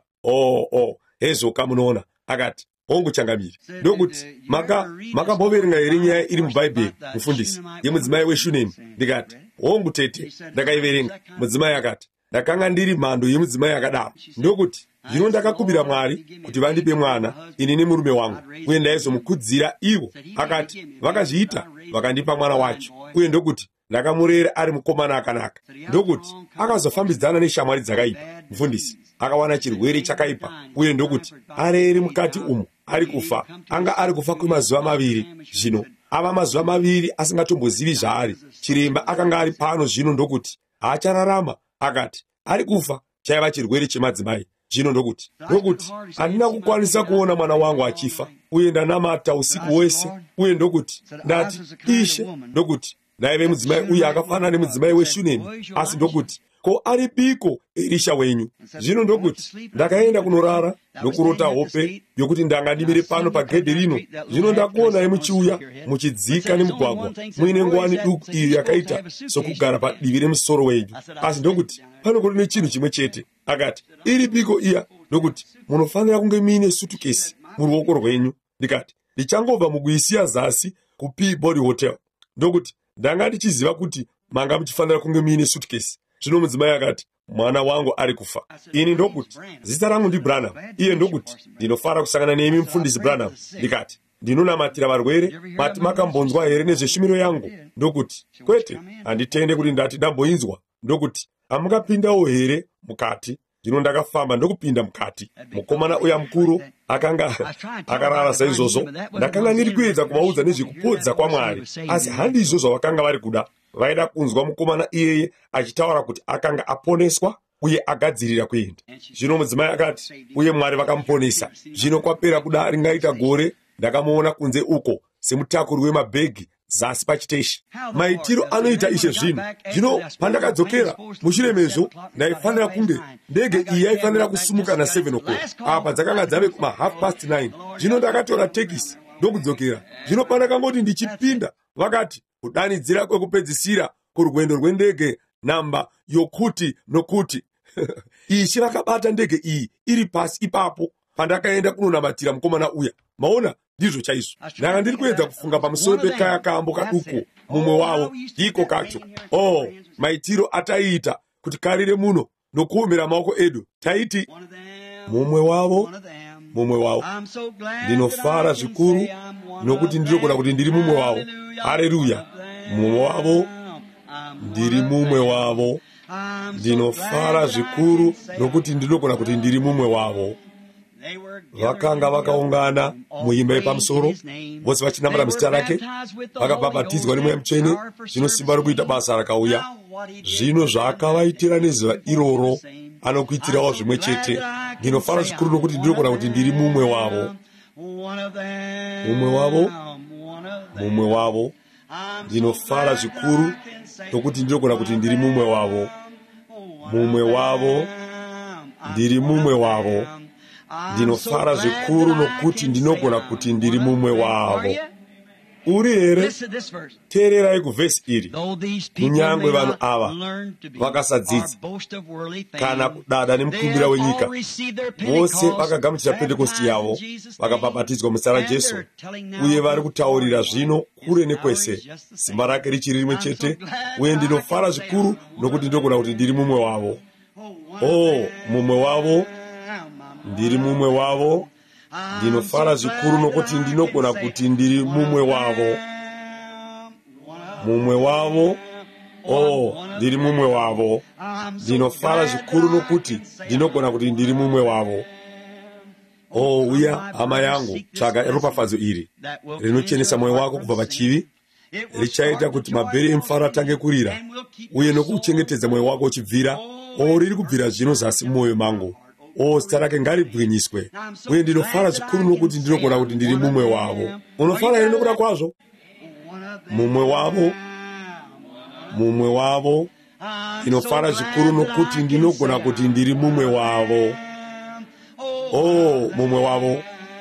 hezvoka munoona. Akati, hongu changamiri. Ndokuti, makamboverenga here nyaya iri mubhaibheri, mufundisi, yemudzimai weShunemi? Ndikati, hongu tete, ndakaiverenga. Mudzimai akati, ndakanga ndiri mhando yemudzimai akadaro. Ndokuti, zvino ndakakumbira Mwari kuti vandipe mwana, ini nemurume wangu, uye ndaizomukudzira ivo. Akati, vakazviita, vakandipa mwana wacho. Uye ndokuti, ndakamurera ari mukomana akanaka. Ndokuti, akazofambidzana neshamwari dzakaipa. Mufundisi akawana chirwere chakaipa, uye ndokuti, areri mukati umu, ari kufa. Anga ari kufa kwemazuva 2. Zvino ava mazuva maviri asingatombozivi zvaari. Chiremba akanga ari pano zvino ndokuti haachararama. Akati ari kufa, chaiva chirwere chemadzimai. Zvino ndokuti handina kukwanisa kuona mwana wangu achifa, uye ndanamata usiku hwese. Uye ndokuti ndati, Ishe, ndokuti naive mudzimai uye akafanana nemudzimai weShunemi. Asi ndokuti ko aripiko Elisha wenyu? Zvino ndokuti ndakaenda kunorara nokurota hope yokuti ndanga ndimire pano pagedhi rino. Zvino ndakuonai muchiuya muchidzika nemugwagwa muine nguwani duku iyo yakaita sokugara padivi remusoro wenyu. Asi ndokuti panogori nechinhu chimwe chete. Akati iripiko iya? Ndokuti munofanira kunge muine sutukesi muruoko rwenyu. Ndikati ndichangobva mukuisiya zasi kuPeabody Hotel. Ndokuti ndanga ndichiziva kuti manga muchifanira kunge muine sutukesi. Zvino mudzimai akati mwana wangu ari kufa. Ini ndokuti zita rangu ndiBranham. Iye ndokuti ndinofara kusangana nemi mufundisi Branham. Ndikati ndinonamatira varwere, mati makambonzwa here nezveshumiro yangu? Ndokuti kwete, handitende kuti ndati ndamboinzwa. Ndokuti hamukapindawo here mukati? Zvino ndakafamba ndokupinda mukati. Mukomana uya mukuru akanga akarara saizvozvo. Ndakanga ndiri kuedza kuvaudza nezvekupodza kwaMwari, asi handizvo zvavakanga vari kuda. Vaida kunzwa mukomana iyeye achitaura kuti akanga aponeswa uye agadzirira kuenda. Zvino mudzimai akati uye Mwari vakamuponesa. Zvino kwapera kuda ringaita gore, ndakamuona kunze uko semutakuri wemabhegi zasi pachiteshi. Maitiro anoita Ishe zvino. Zvino pandakadzokera mushure mezvo, ndaifanira kunge ndege iyi yaifanira kusumuka na7 o'clock. Apa dzakanga dzave kuma 9:30. Zvino ndakatora tekisi ndokudzokera. Zvino pandakangoti ndichipinda, vakati kudanidzira kwekupedzisira kurwendo rwendege namba yokuti nokuti. Ichi vakabata ndege iyi iri pasi ipapo pandakaenda kunonamatira mukomana uya. Maona ndizvo chaizvo. Ndanga ndiri kuedza kufunga pamusoro pekaya kambo kaduku mumwe wavo iko kacho. Maitiro ataiita kuti karire muno nokuumbira maoko edu. Taiti mumwe wavo. Ndinofara zvikuru nokuti ndinogona kuti ndiri mumwe wavo. Haleluya. Mumwe wavo. Ndiri mumwe wavo. Ndinofara zvikuru nokuti ndinogona kuti ndiri mumwe wavo. Vakanga vakaungana muimba yepamusoro, vose vachinamata muzita rake, vakabhabhatidzwa neMweya Mutsvene. Zvino simba rokuita basa rakauya. Zvino zvaakavaitira nezuva iroro anokuitirawo zvimwe chete. Ndinofara zvikuru nokuti ndinogona kuti ndiri mumwe wavo. Mumwe wavo. Ndinofara zvikuru nokuti ndinogona kuti ndiri mumwe wavo. Mumwe wavo. Ndiri mumwe wavo. Ndinofara zvikuru nokuti ndinogona kuti ndiri mumwe wavo. Uri here? Teererai kuvhesi iri. Kunyangwe vanhu ava vakasadzidza kana kudada nemukumbira wenyika, vose vakagamuchira Pentekosti yavo, vakabhabhatidzwa muzita raJesu, uye vari kutaurira zvino kure nekwese simba rake richiri rimwe chete. Uye ndinofara zvikuru nokuti ndinogona kuti ndiri mumwe wavo. Mumwe wavo. Ndiri mumwe wavo. Ndinofara zvikuru nokuti ndinogona kuti ndiri mumwe wavo. Mumwe wavo. Ndiri mumwe wavo. Ndinofara zvikuru nokuti ndinogona kuti ndiri mumwe wavo. Uya hama yangu, tsvaga ropafadzo iri rinochenesa mwoyo wako kubva pachivi, richaita kuti mabheri emufaro atange kurira, uye nokuchengetedza mwoyo wako uchibvira. Riri kubvira zvino zasi mumwoyo mangu. Zita rake ngaribwinyiswe. Uye ndinofara zvikuru nokuti ndinogona kuti ndiri mumwe wavo. Unofara here nokuda kwazvo? Mumwe wavo. Mumwe wavo. Ndinofara zvikuru nokuti ndinogona kuti ndiri mumwe wavo. Mumwe wavo.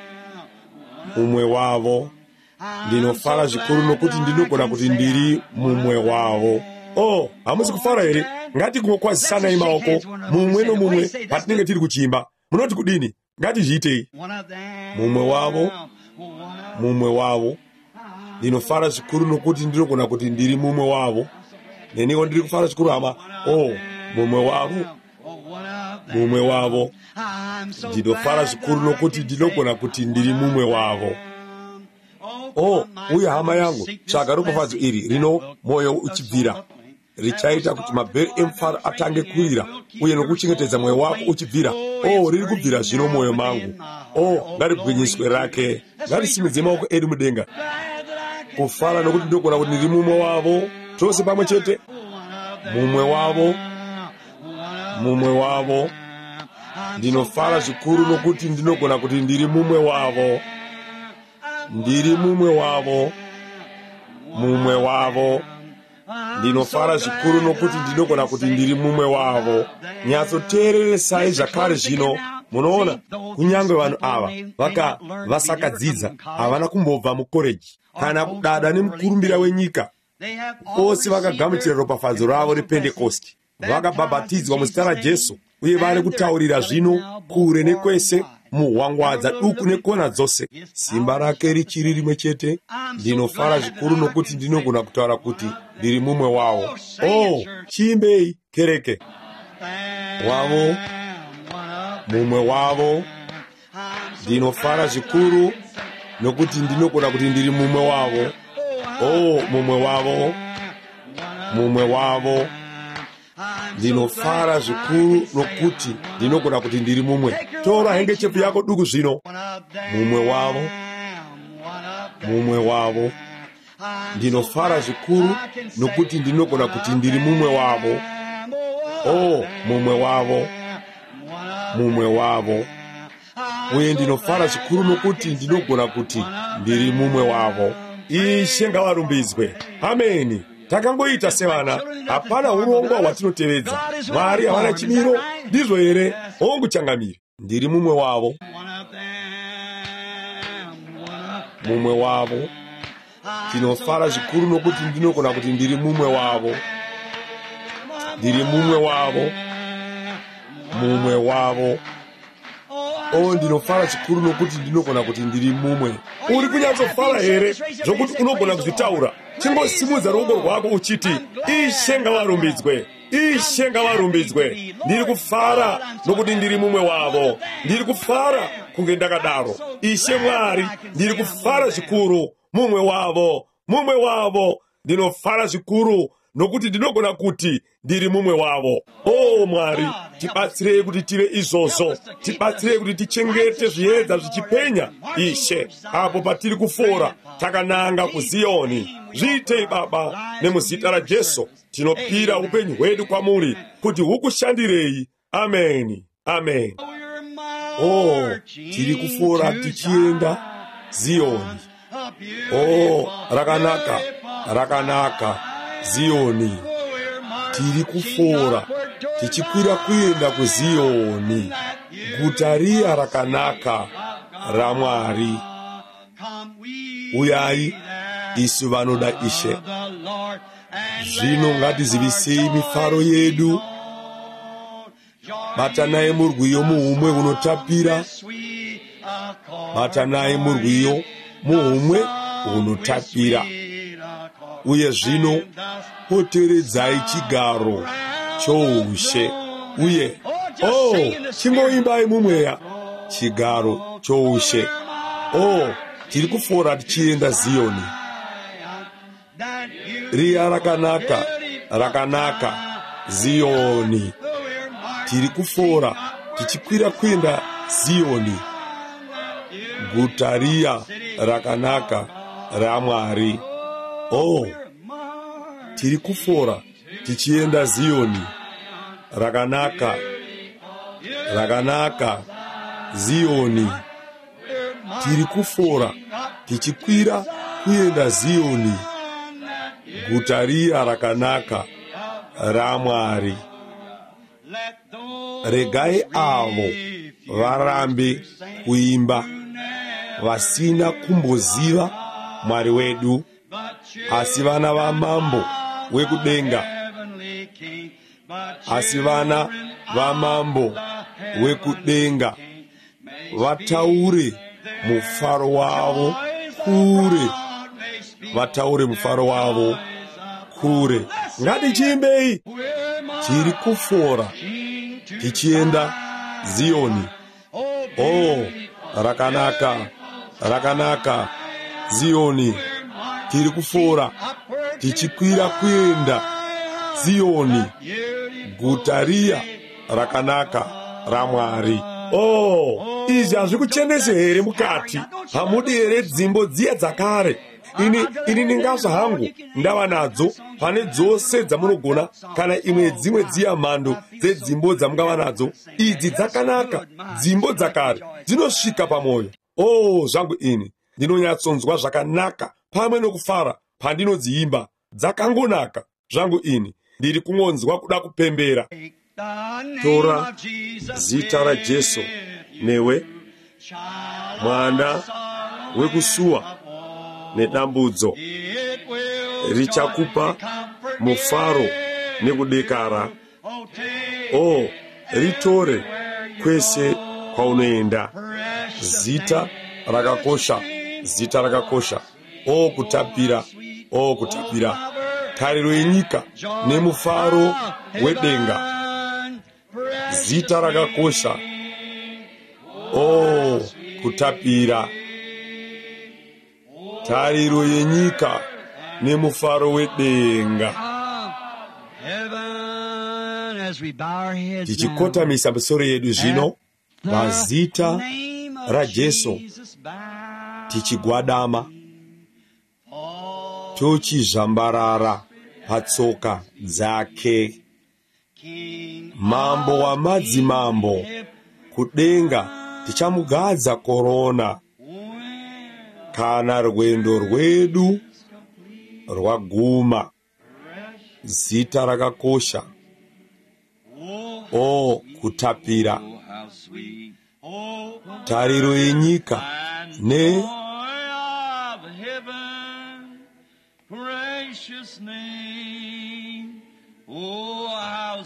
Mumwe wavo. Ndinofara zvikuru nokuti ndinogona kuti ndiri mumwe wavo. Hamusi kufara here? Ngatingokwazisana maoko mumwe nomumwe patinenge tiri kuchimba. Munoti kudini? Ngatizviitei. Mumwe wavo. Mumwe wavo. Ndinofara zvikuru nokuti ndinogona kuti ndiri mumwe wavo. Neniwo ndiri kufara zvikuru hama. Mumwe wavo. Mumwe wavo. Ndinofara zvikuru nokuti ndinogona kuti ndiri mumwe wavo. Uye hama yangu, tsvaga ropafadzo iri rino mwoyo uchibvira, richaita kuti mabheri emufaro atange kurira, uye nokuchengetedza mwoyo wako uchibvira. Riri kubvira zvino mwoyo mangu. Ngaribwinyiswe rake. Ngarisimudze maoko edu mudenga. kufara nokuti ndogona kuti ndiri mumwe wavo. Tonse pamwe chete. Mumwe wavo, mumwe wavo. Ndinofara zvikuru nokuti ndinogona kuti ndiri mumwe wavo. Ndiri mumwe wavo, mumwe wavo. Ndinofara zvikuru nokuti ndinogona kuti ndiri mumwe wavo. Nyatsoteereresai zvakare zvino. Munoona, kunyange vanhu ava vasakadzidza, havana kumbobva mukoreji kana kudada nemukurumbira wenyika. Ose vakagamuchira ropafadzo ravo repentekosti, vakabhabhatidzwa muzita raJesu, uye vari kutaurira zvino kure nekwese, muhwangwadza duku nekona dzose. Simba rake richiri rimwe chete. Ndinofara zvikuru nokuti ndinogona kutaura kuti ndiri mumwe wavo. Chiimbei kereke. Wavo, mumwe wavo. Ndinofara zvikuru nokuti ndinogona kuti ndiri mumwe wavo. Mumwe wavo, mumwe wavo. Ndinofara zvikuru nokuti ndinogona kuti ndiri mumwe. Tora hengechepu yako duku zvino. Mumwe wavo, mumwe wavo. Ndinofara zvikuru nokuti ndinogona kuti ndiri mumwe wavo. Mumwe wavo, mumwe wavo. Uye ndinofara zvikuru nokuti ndinogona kuti ndiri mumwe wavo. Ishe ngavarumbidzwe. Ameni. Takangoita sevana, hapana urongwa hwatinotevedza. Mwari havana chimiro, ndizvo here? Onguchangamire. Ndiri mumwe wavo, mumwe wavo. Ndinofara zvikuru nokuti ndinogona kuti ndiri mumwe wavo. Ndiri mumwe wavo, mumwe wavo. Ndinofara zvikuru nokuti ndinogona kuti ndiri mumwe. Uri kunyatsofara here zvokuti unogona kuzvitaura? Chingosimudza ruoko rwako uchiti, Ishe ngavarumbidzwe, Ishe ngavarumbidzwe. Ndiri kufara nokuti ndiri mumwe wavo. Ndiri kufara kunge ndakadaro. Ishe Mwari, ndiri kufara zvikuru. Mumwe wavo, mumwe wavo. Ndinofara zvikuru nokuti ndinogona kuti ndiri mumwe wavo. Mwari, tibatsirei kuti tive izvozvo. Tibatsirei kuti tichengete zviedza zvichipenya. Ishe, apo patiri kufora, takananga kuZioni. Zviitei Baba, nemuzita raJesu tinopira upenyu hwedu kwamuri kuti hukushandirei. Ameni, amen. Tiri kufora tichienda Zioni. Rakanaka, rakanaka, Zioni. Tiri kufora tichikwira kuenda kuZioni, guta riya rakanaka raMwari. Uyai, isu vanoda Ishe. Zvino ngatizivisei mifaro yedu. Batanai murwiyo muhumwe unotapira. Batanai murwiyo muhumwe unotapira. Uye zvino poteredzai chigaro choushe. Uye chingoimbai mumweya chigaro choushe. Tiri kufora tichienda Zioni. Riya rakanaka, rakanaka, Zioni. Tiri kufora tichikwira kuenda Zioni, guta riya rakanaka raMwari. Tiri kufora tichienda Zioni, rakanaka, rakanaka, Zioni. Tiri kufora tichikwira kuenda Zioni, guta riya rakanaka raMwari. Regai avo varambe kuimba, vasina kumboziva Mwari wedu, asi vana vamambo wekudenga, asi vana vamambo wekudenga vataure mufaro wavo kure, vataure mufaro wavo kure. Ngatichiimbei. Tiri kufora tichienda Zioni. Rakanaka, rakanaka, Zioni. Tiri kufora tichikwira kuenda Zioni, guta riya rakanaka raMwari. Izvi hazvikuchenese here mukati? Hamudi here dzimbo dziya dzakare ini ningazo hangu ndava nadzo pane dzose dzamunogona kana imwe dzimwe dziya mhando dzedzimbo dzamungava nadzo. Idzi dzakanaka, dzimbo dzakare dzinosvika pamwoyo. Zvangu ini ndinonyatsonzwa zvakanaka pamwe nokufara pandinodziimba. Dzakangonaka zvangu ini, ndiri kungonzwa kuda kupembera. Tora zita raJesu newe mwana wekusuwa nedambudzo richakupa mufaro nekudekara. Ritore kwese kwaunoenda. Zita rakakosha, zita rakakosha. Kutapira, kutapira. Tariro yenyika nemufaro wedenga. Zita rakakosha. Kutapira. Tariro yenyika nemufaro wedenga. Tichikotamisa misoro yedu zvino pazita raJesu, tichigwadama, tochizvambarara patsoka dzake. Mambo wamadzimambo, kudenga tichamugadza korona. Kana rwendo rwedu rwaguma. Zita rakakosha. Kutapira. Tariro yenyika ne precious name. How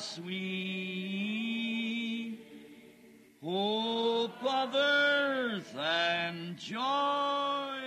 sweet hope of earth and joy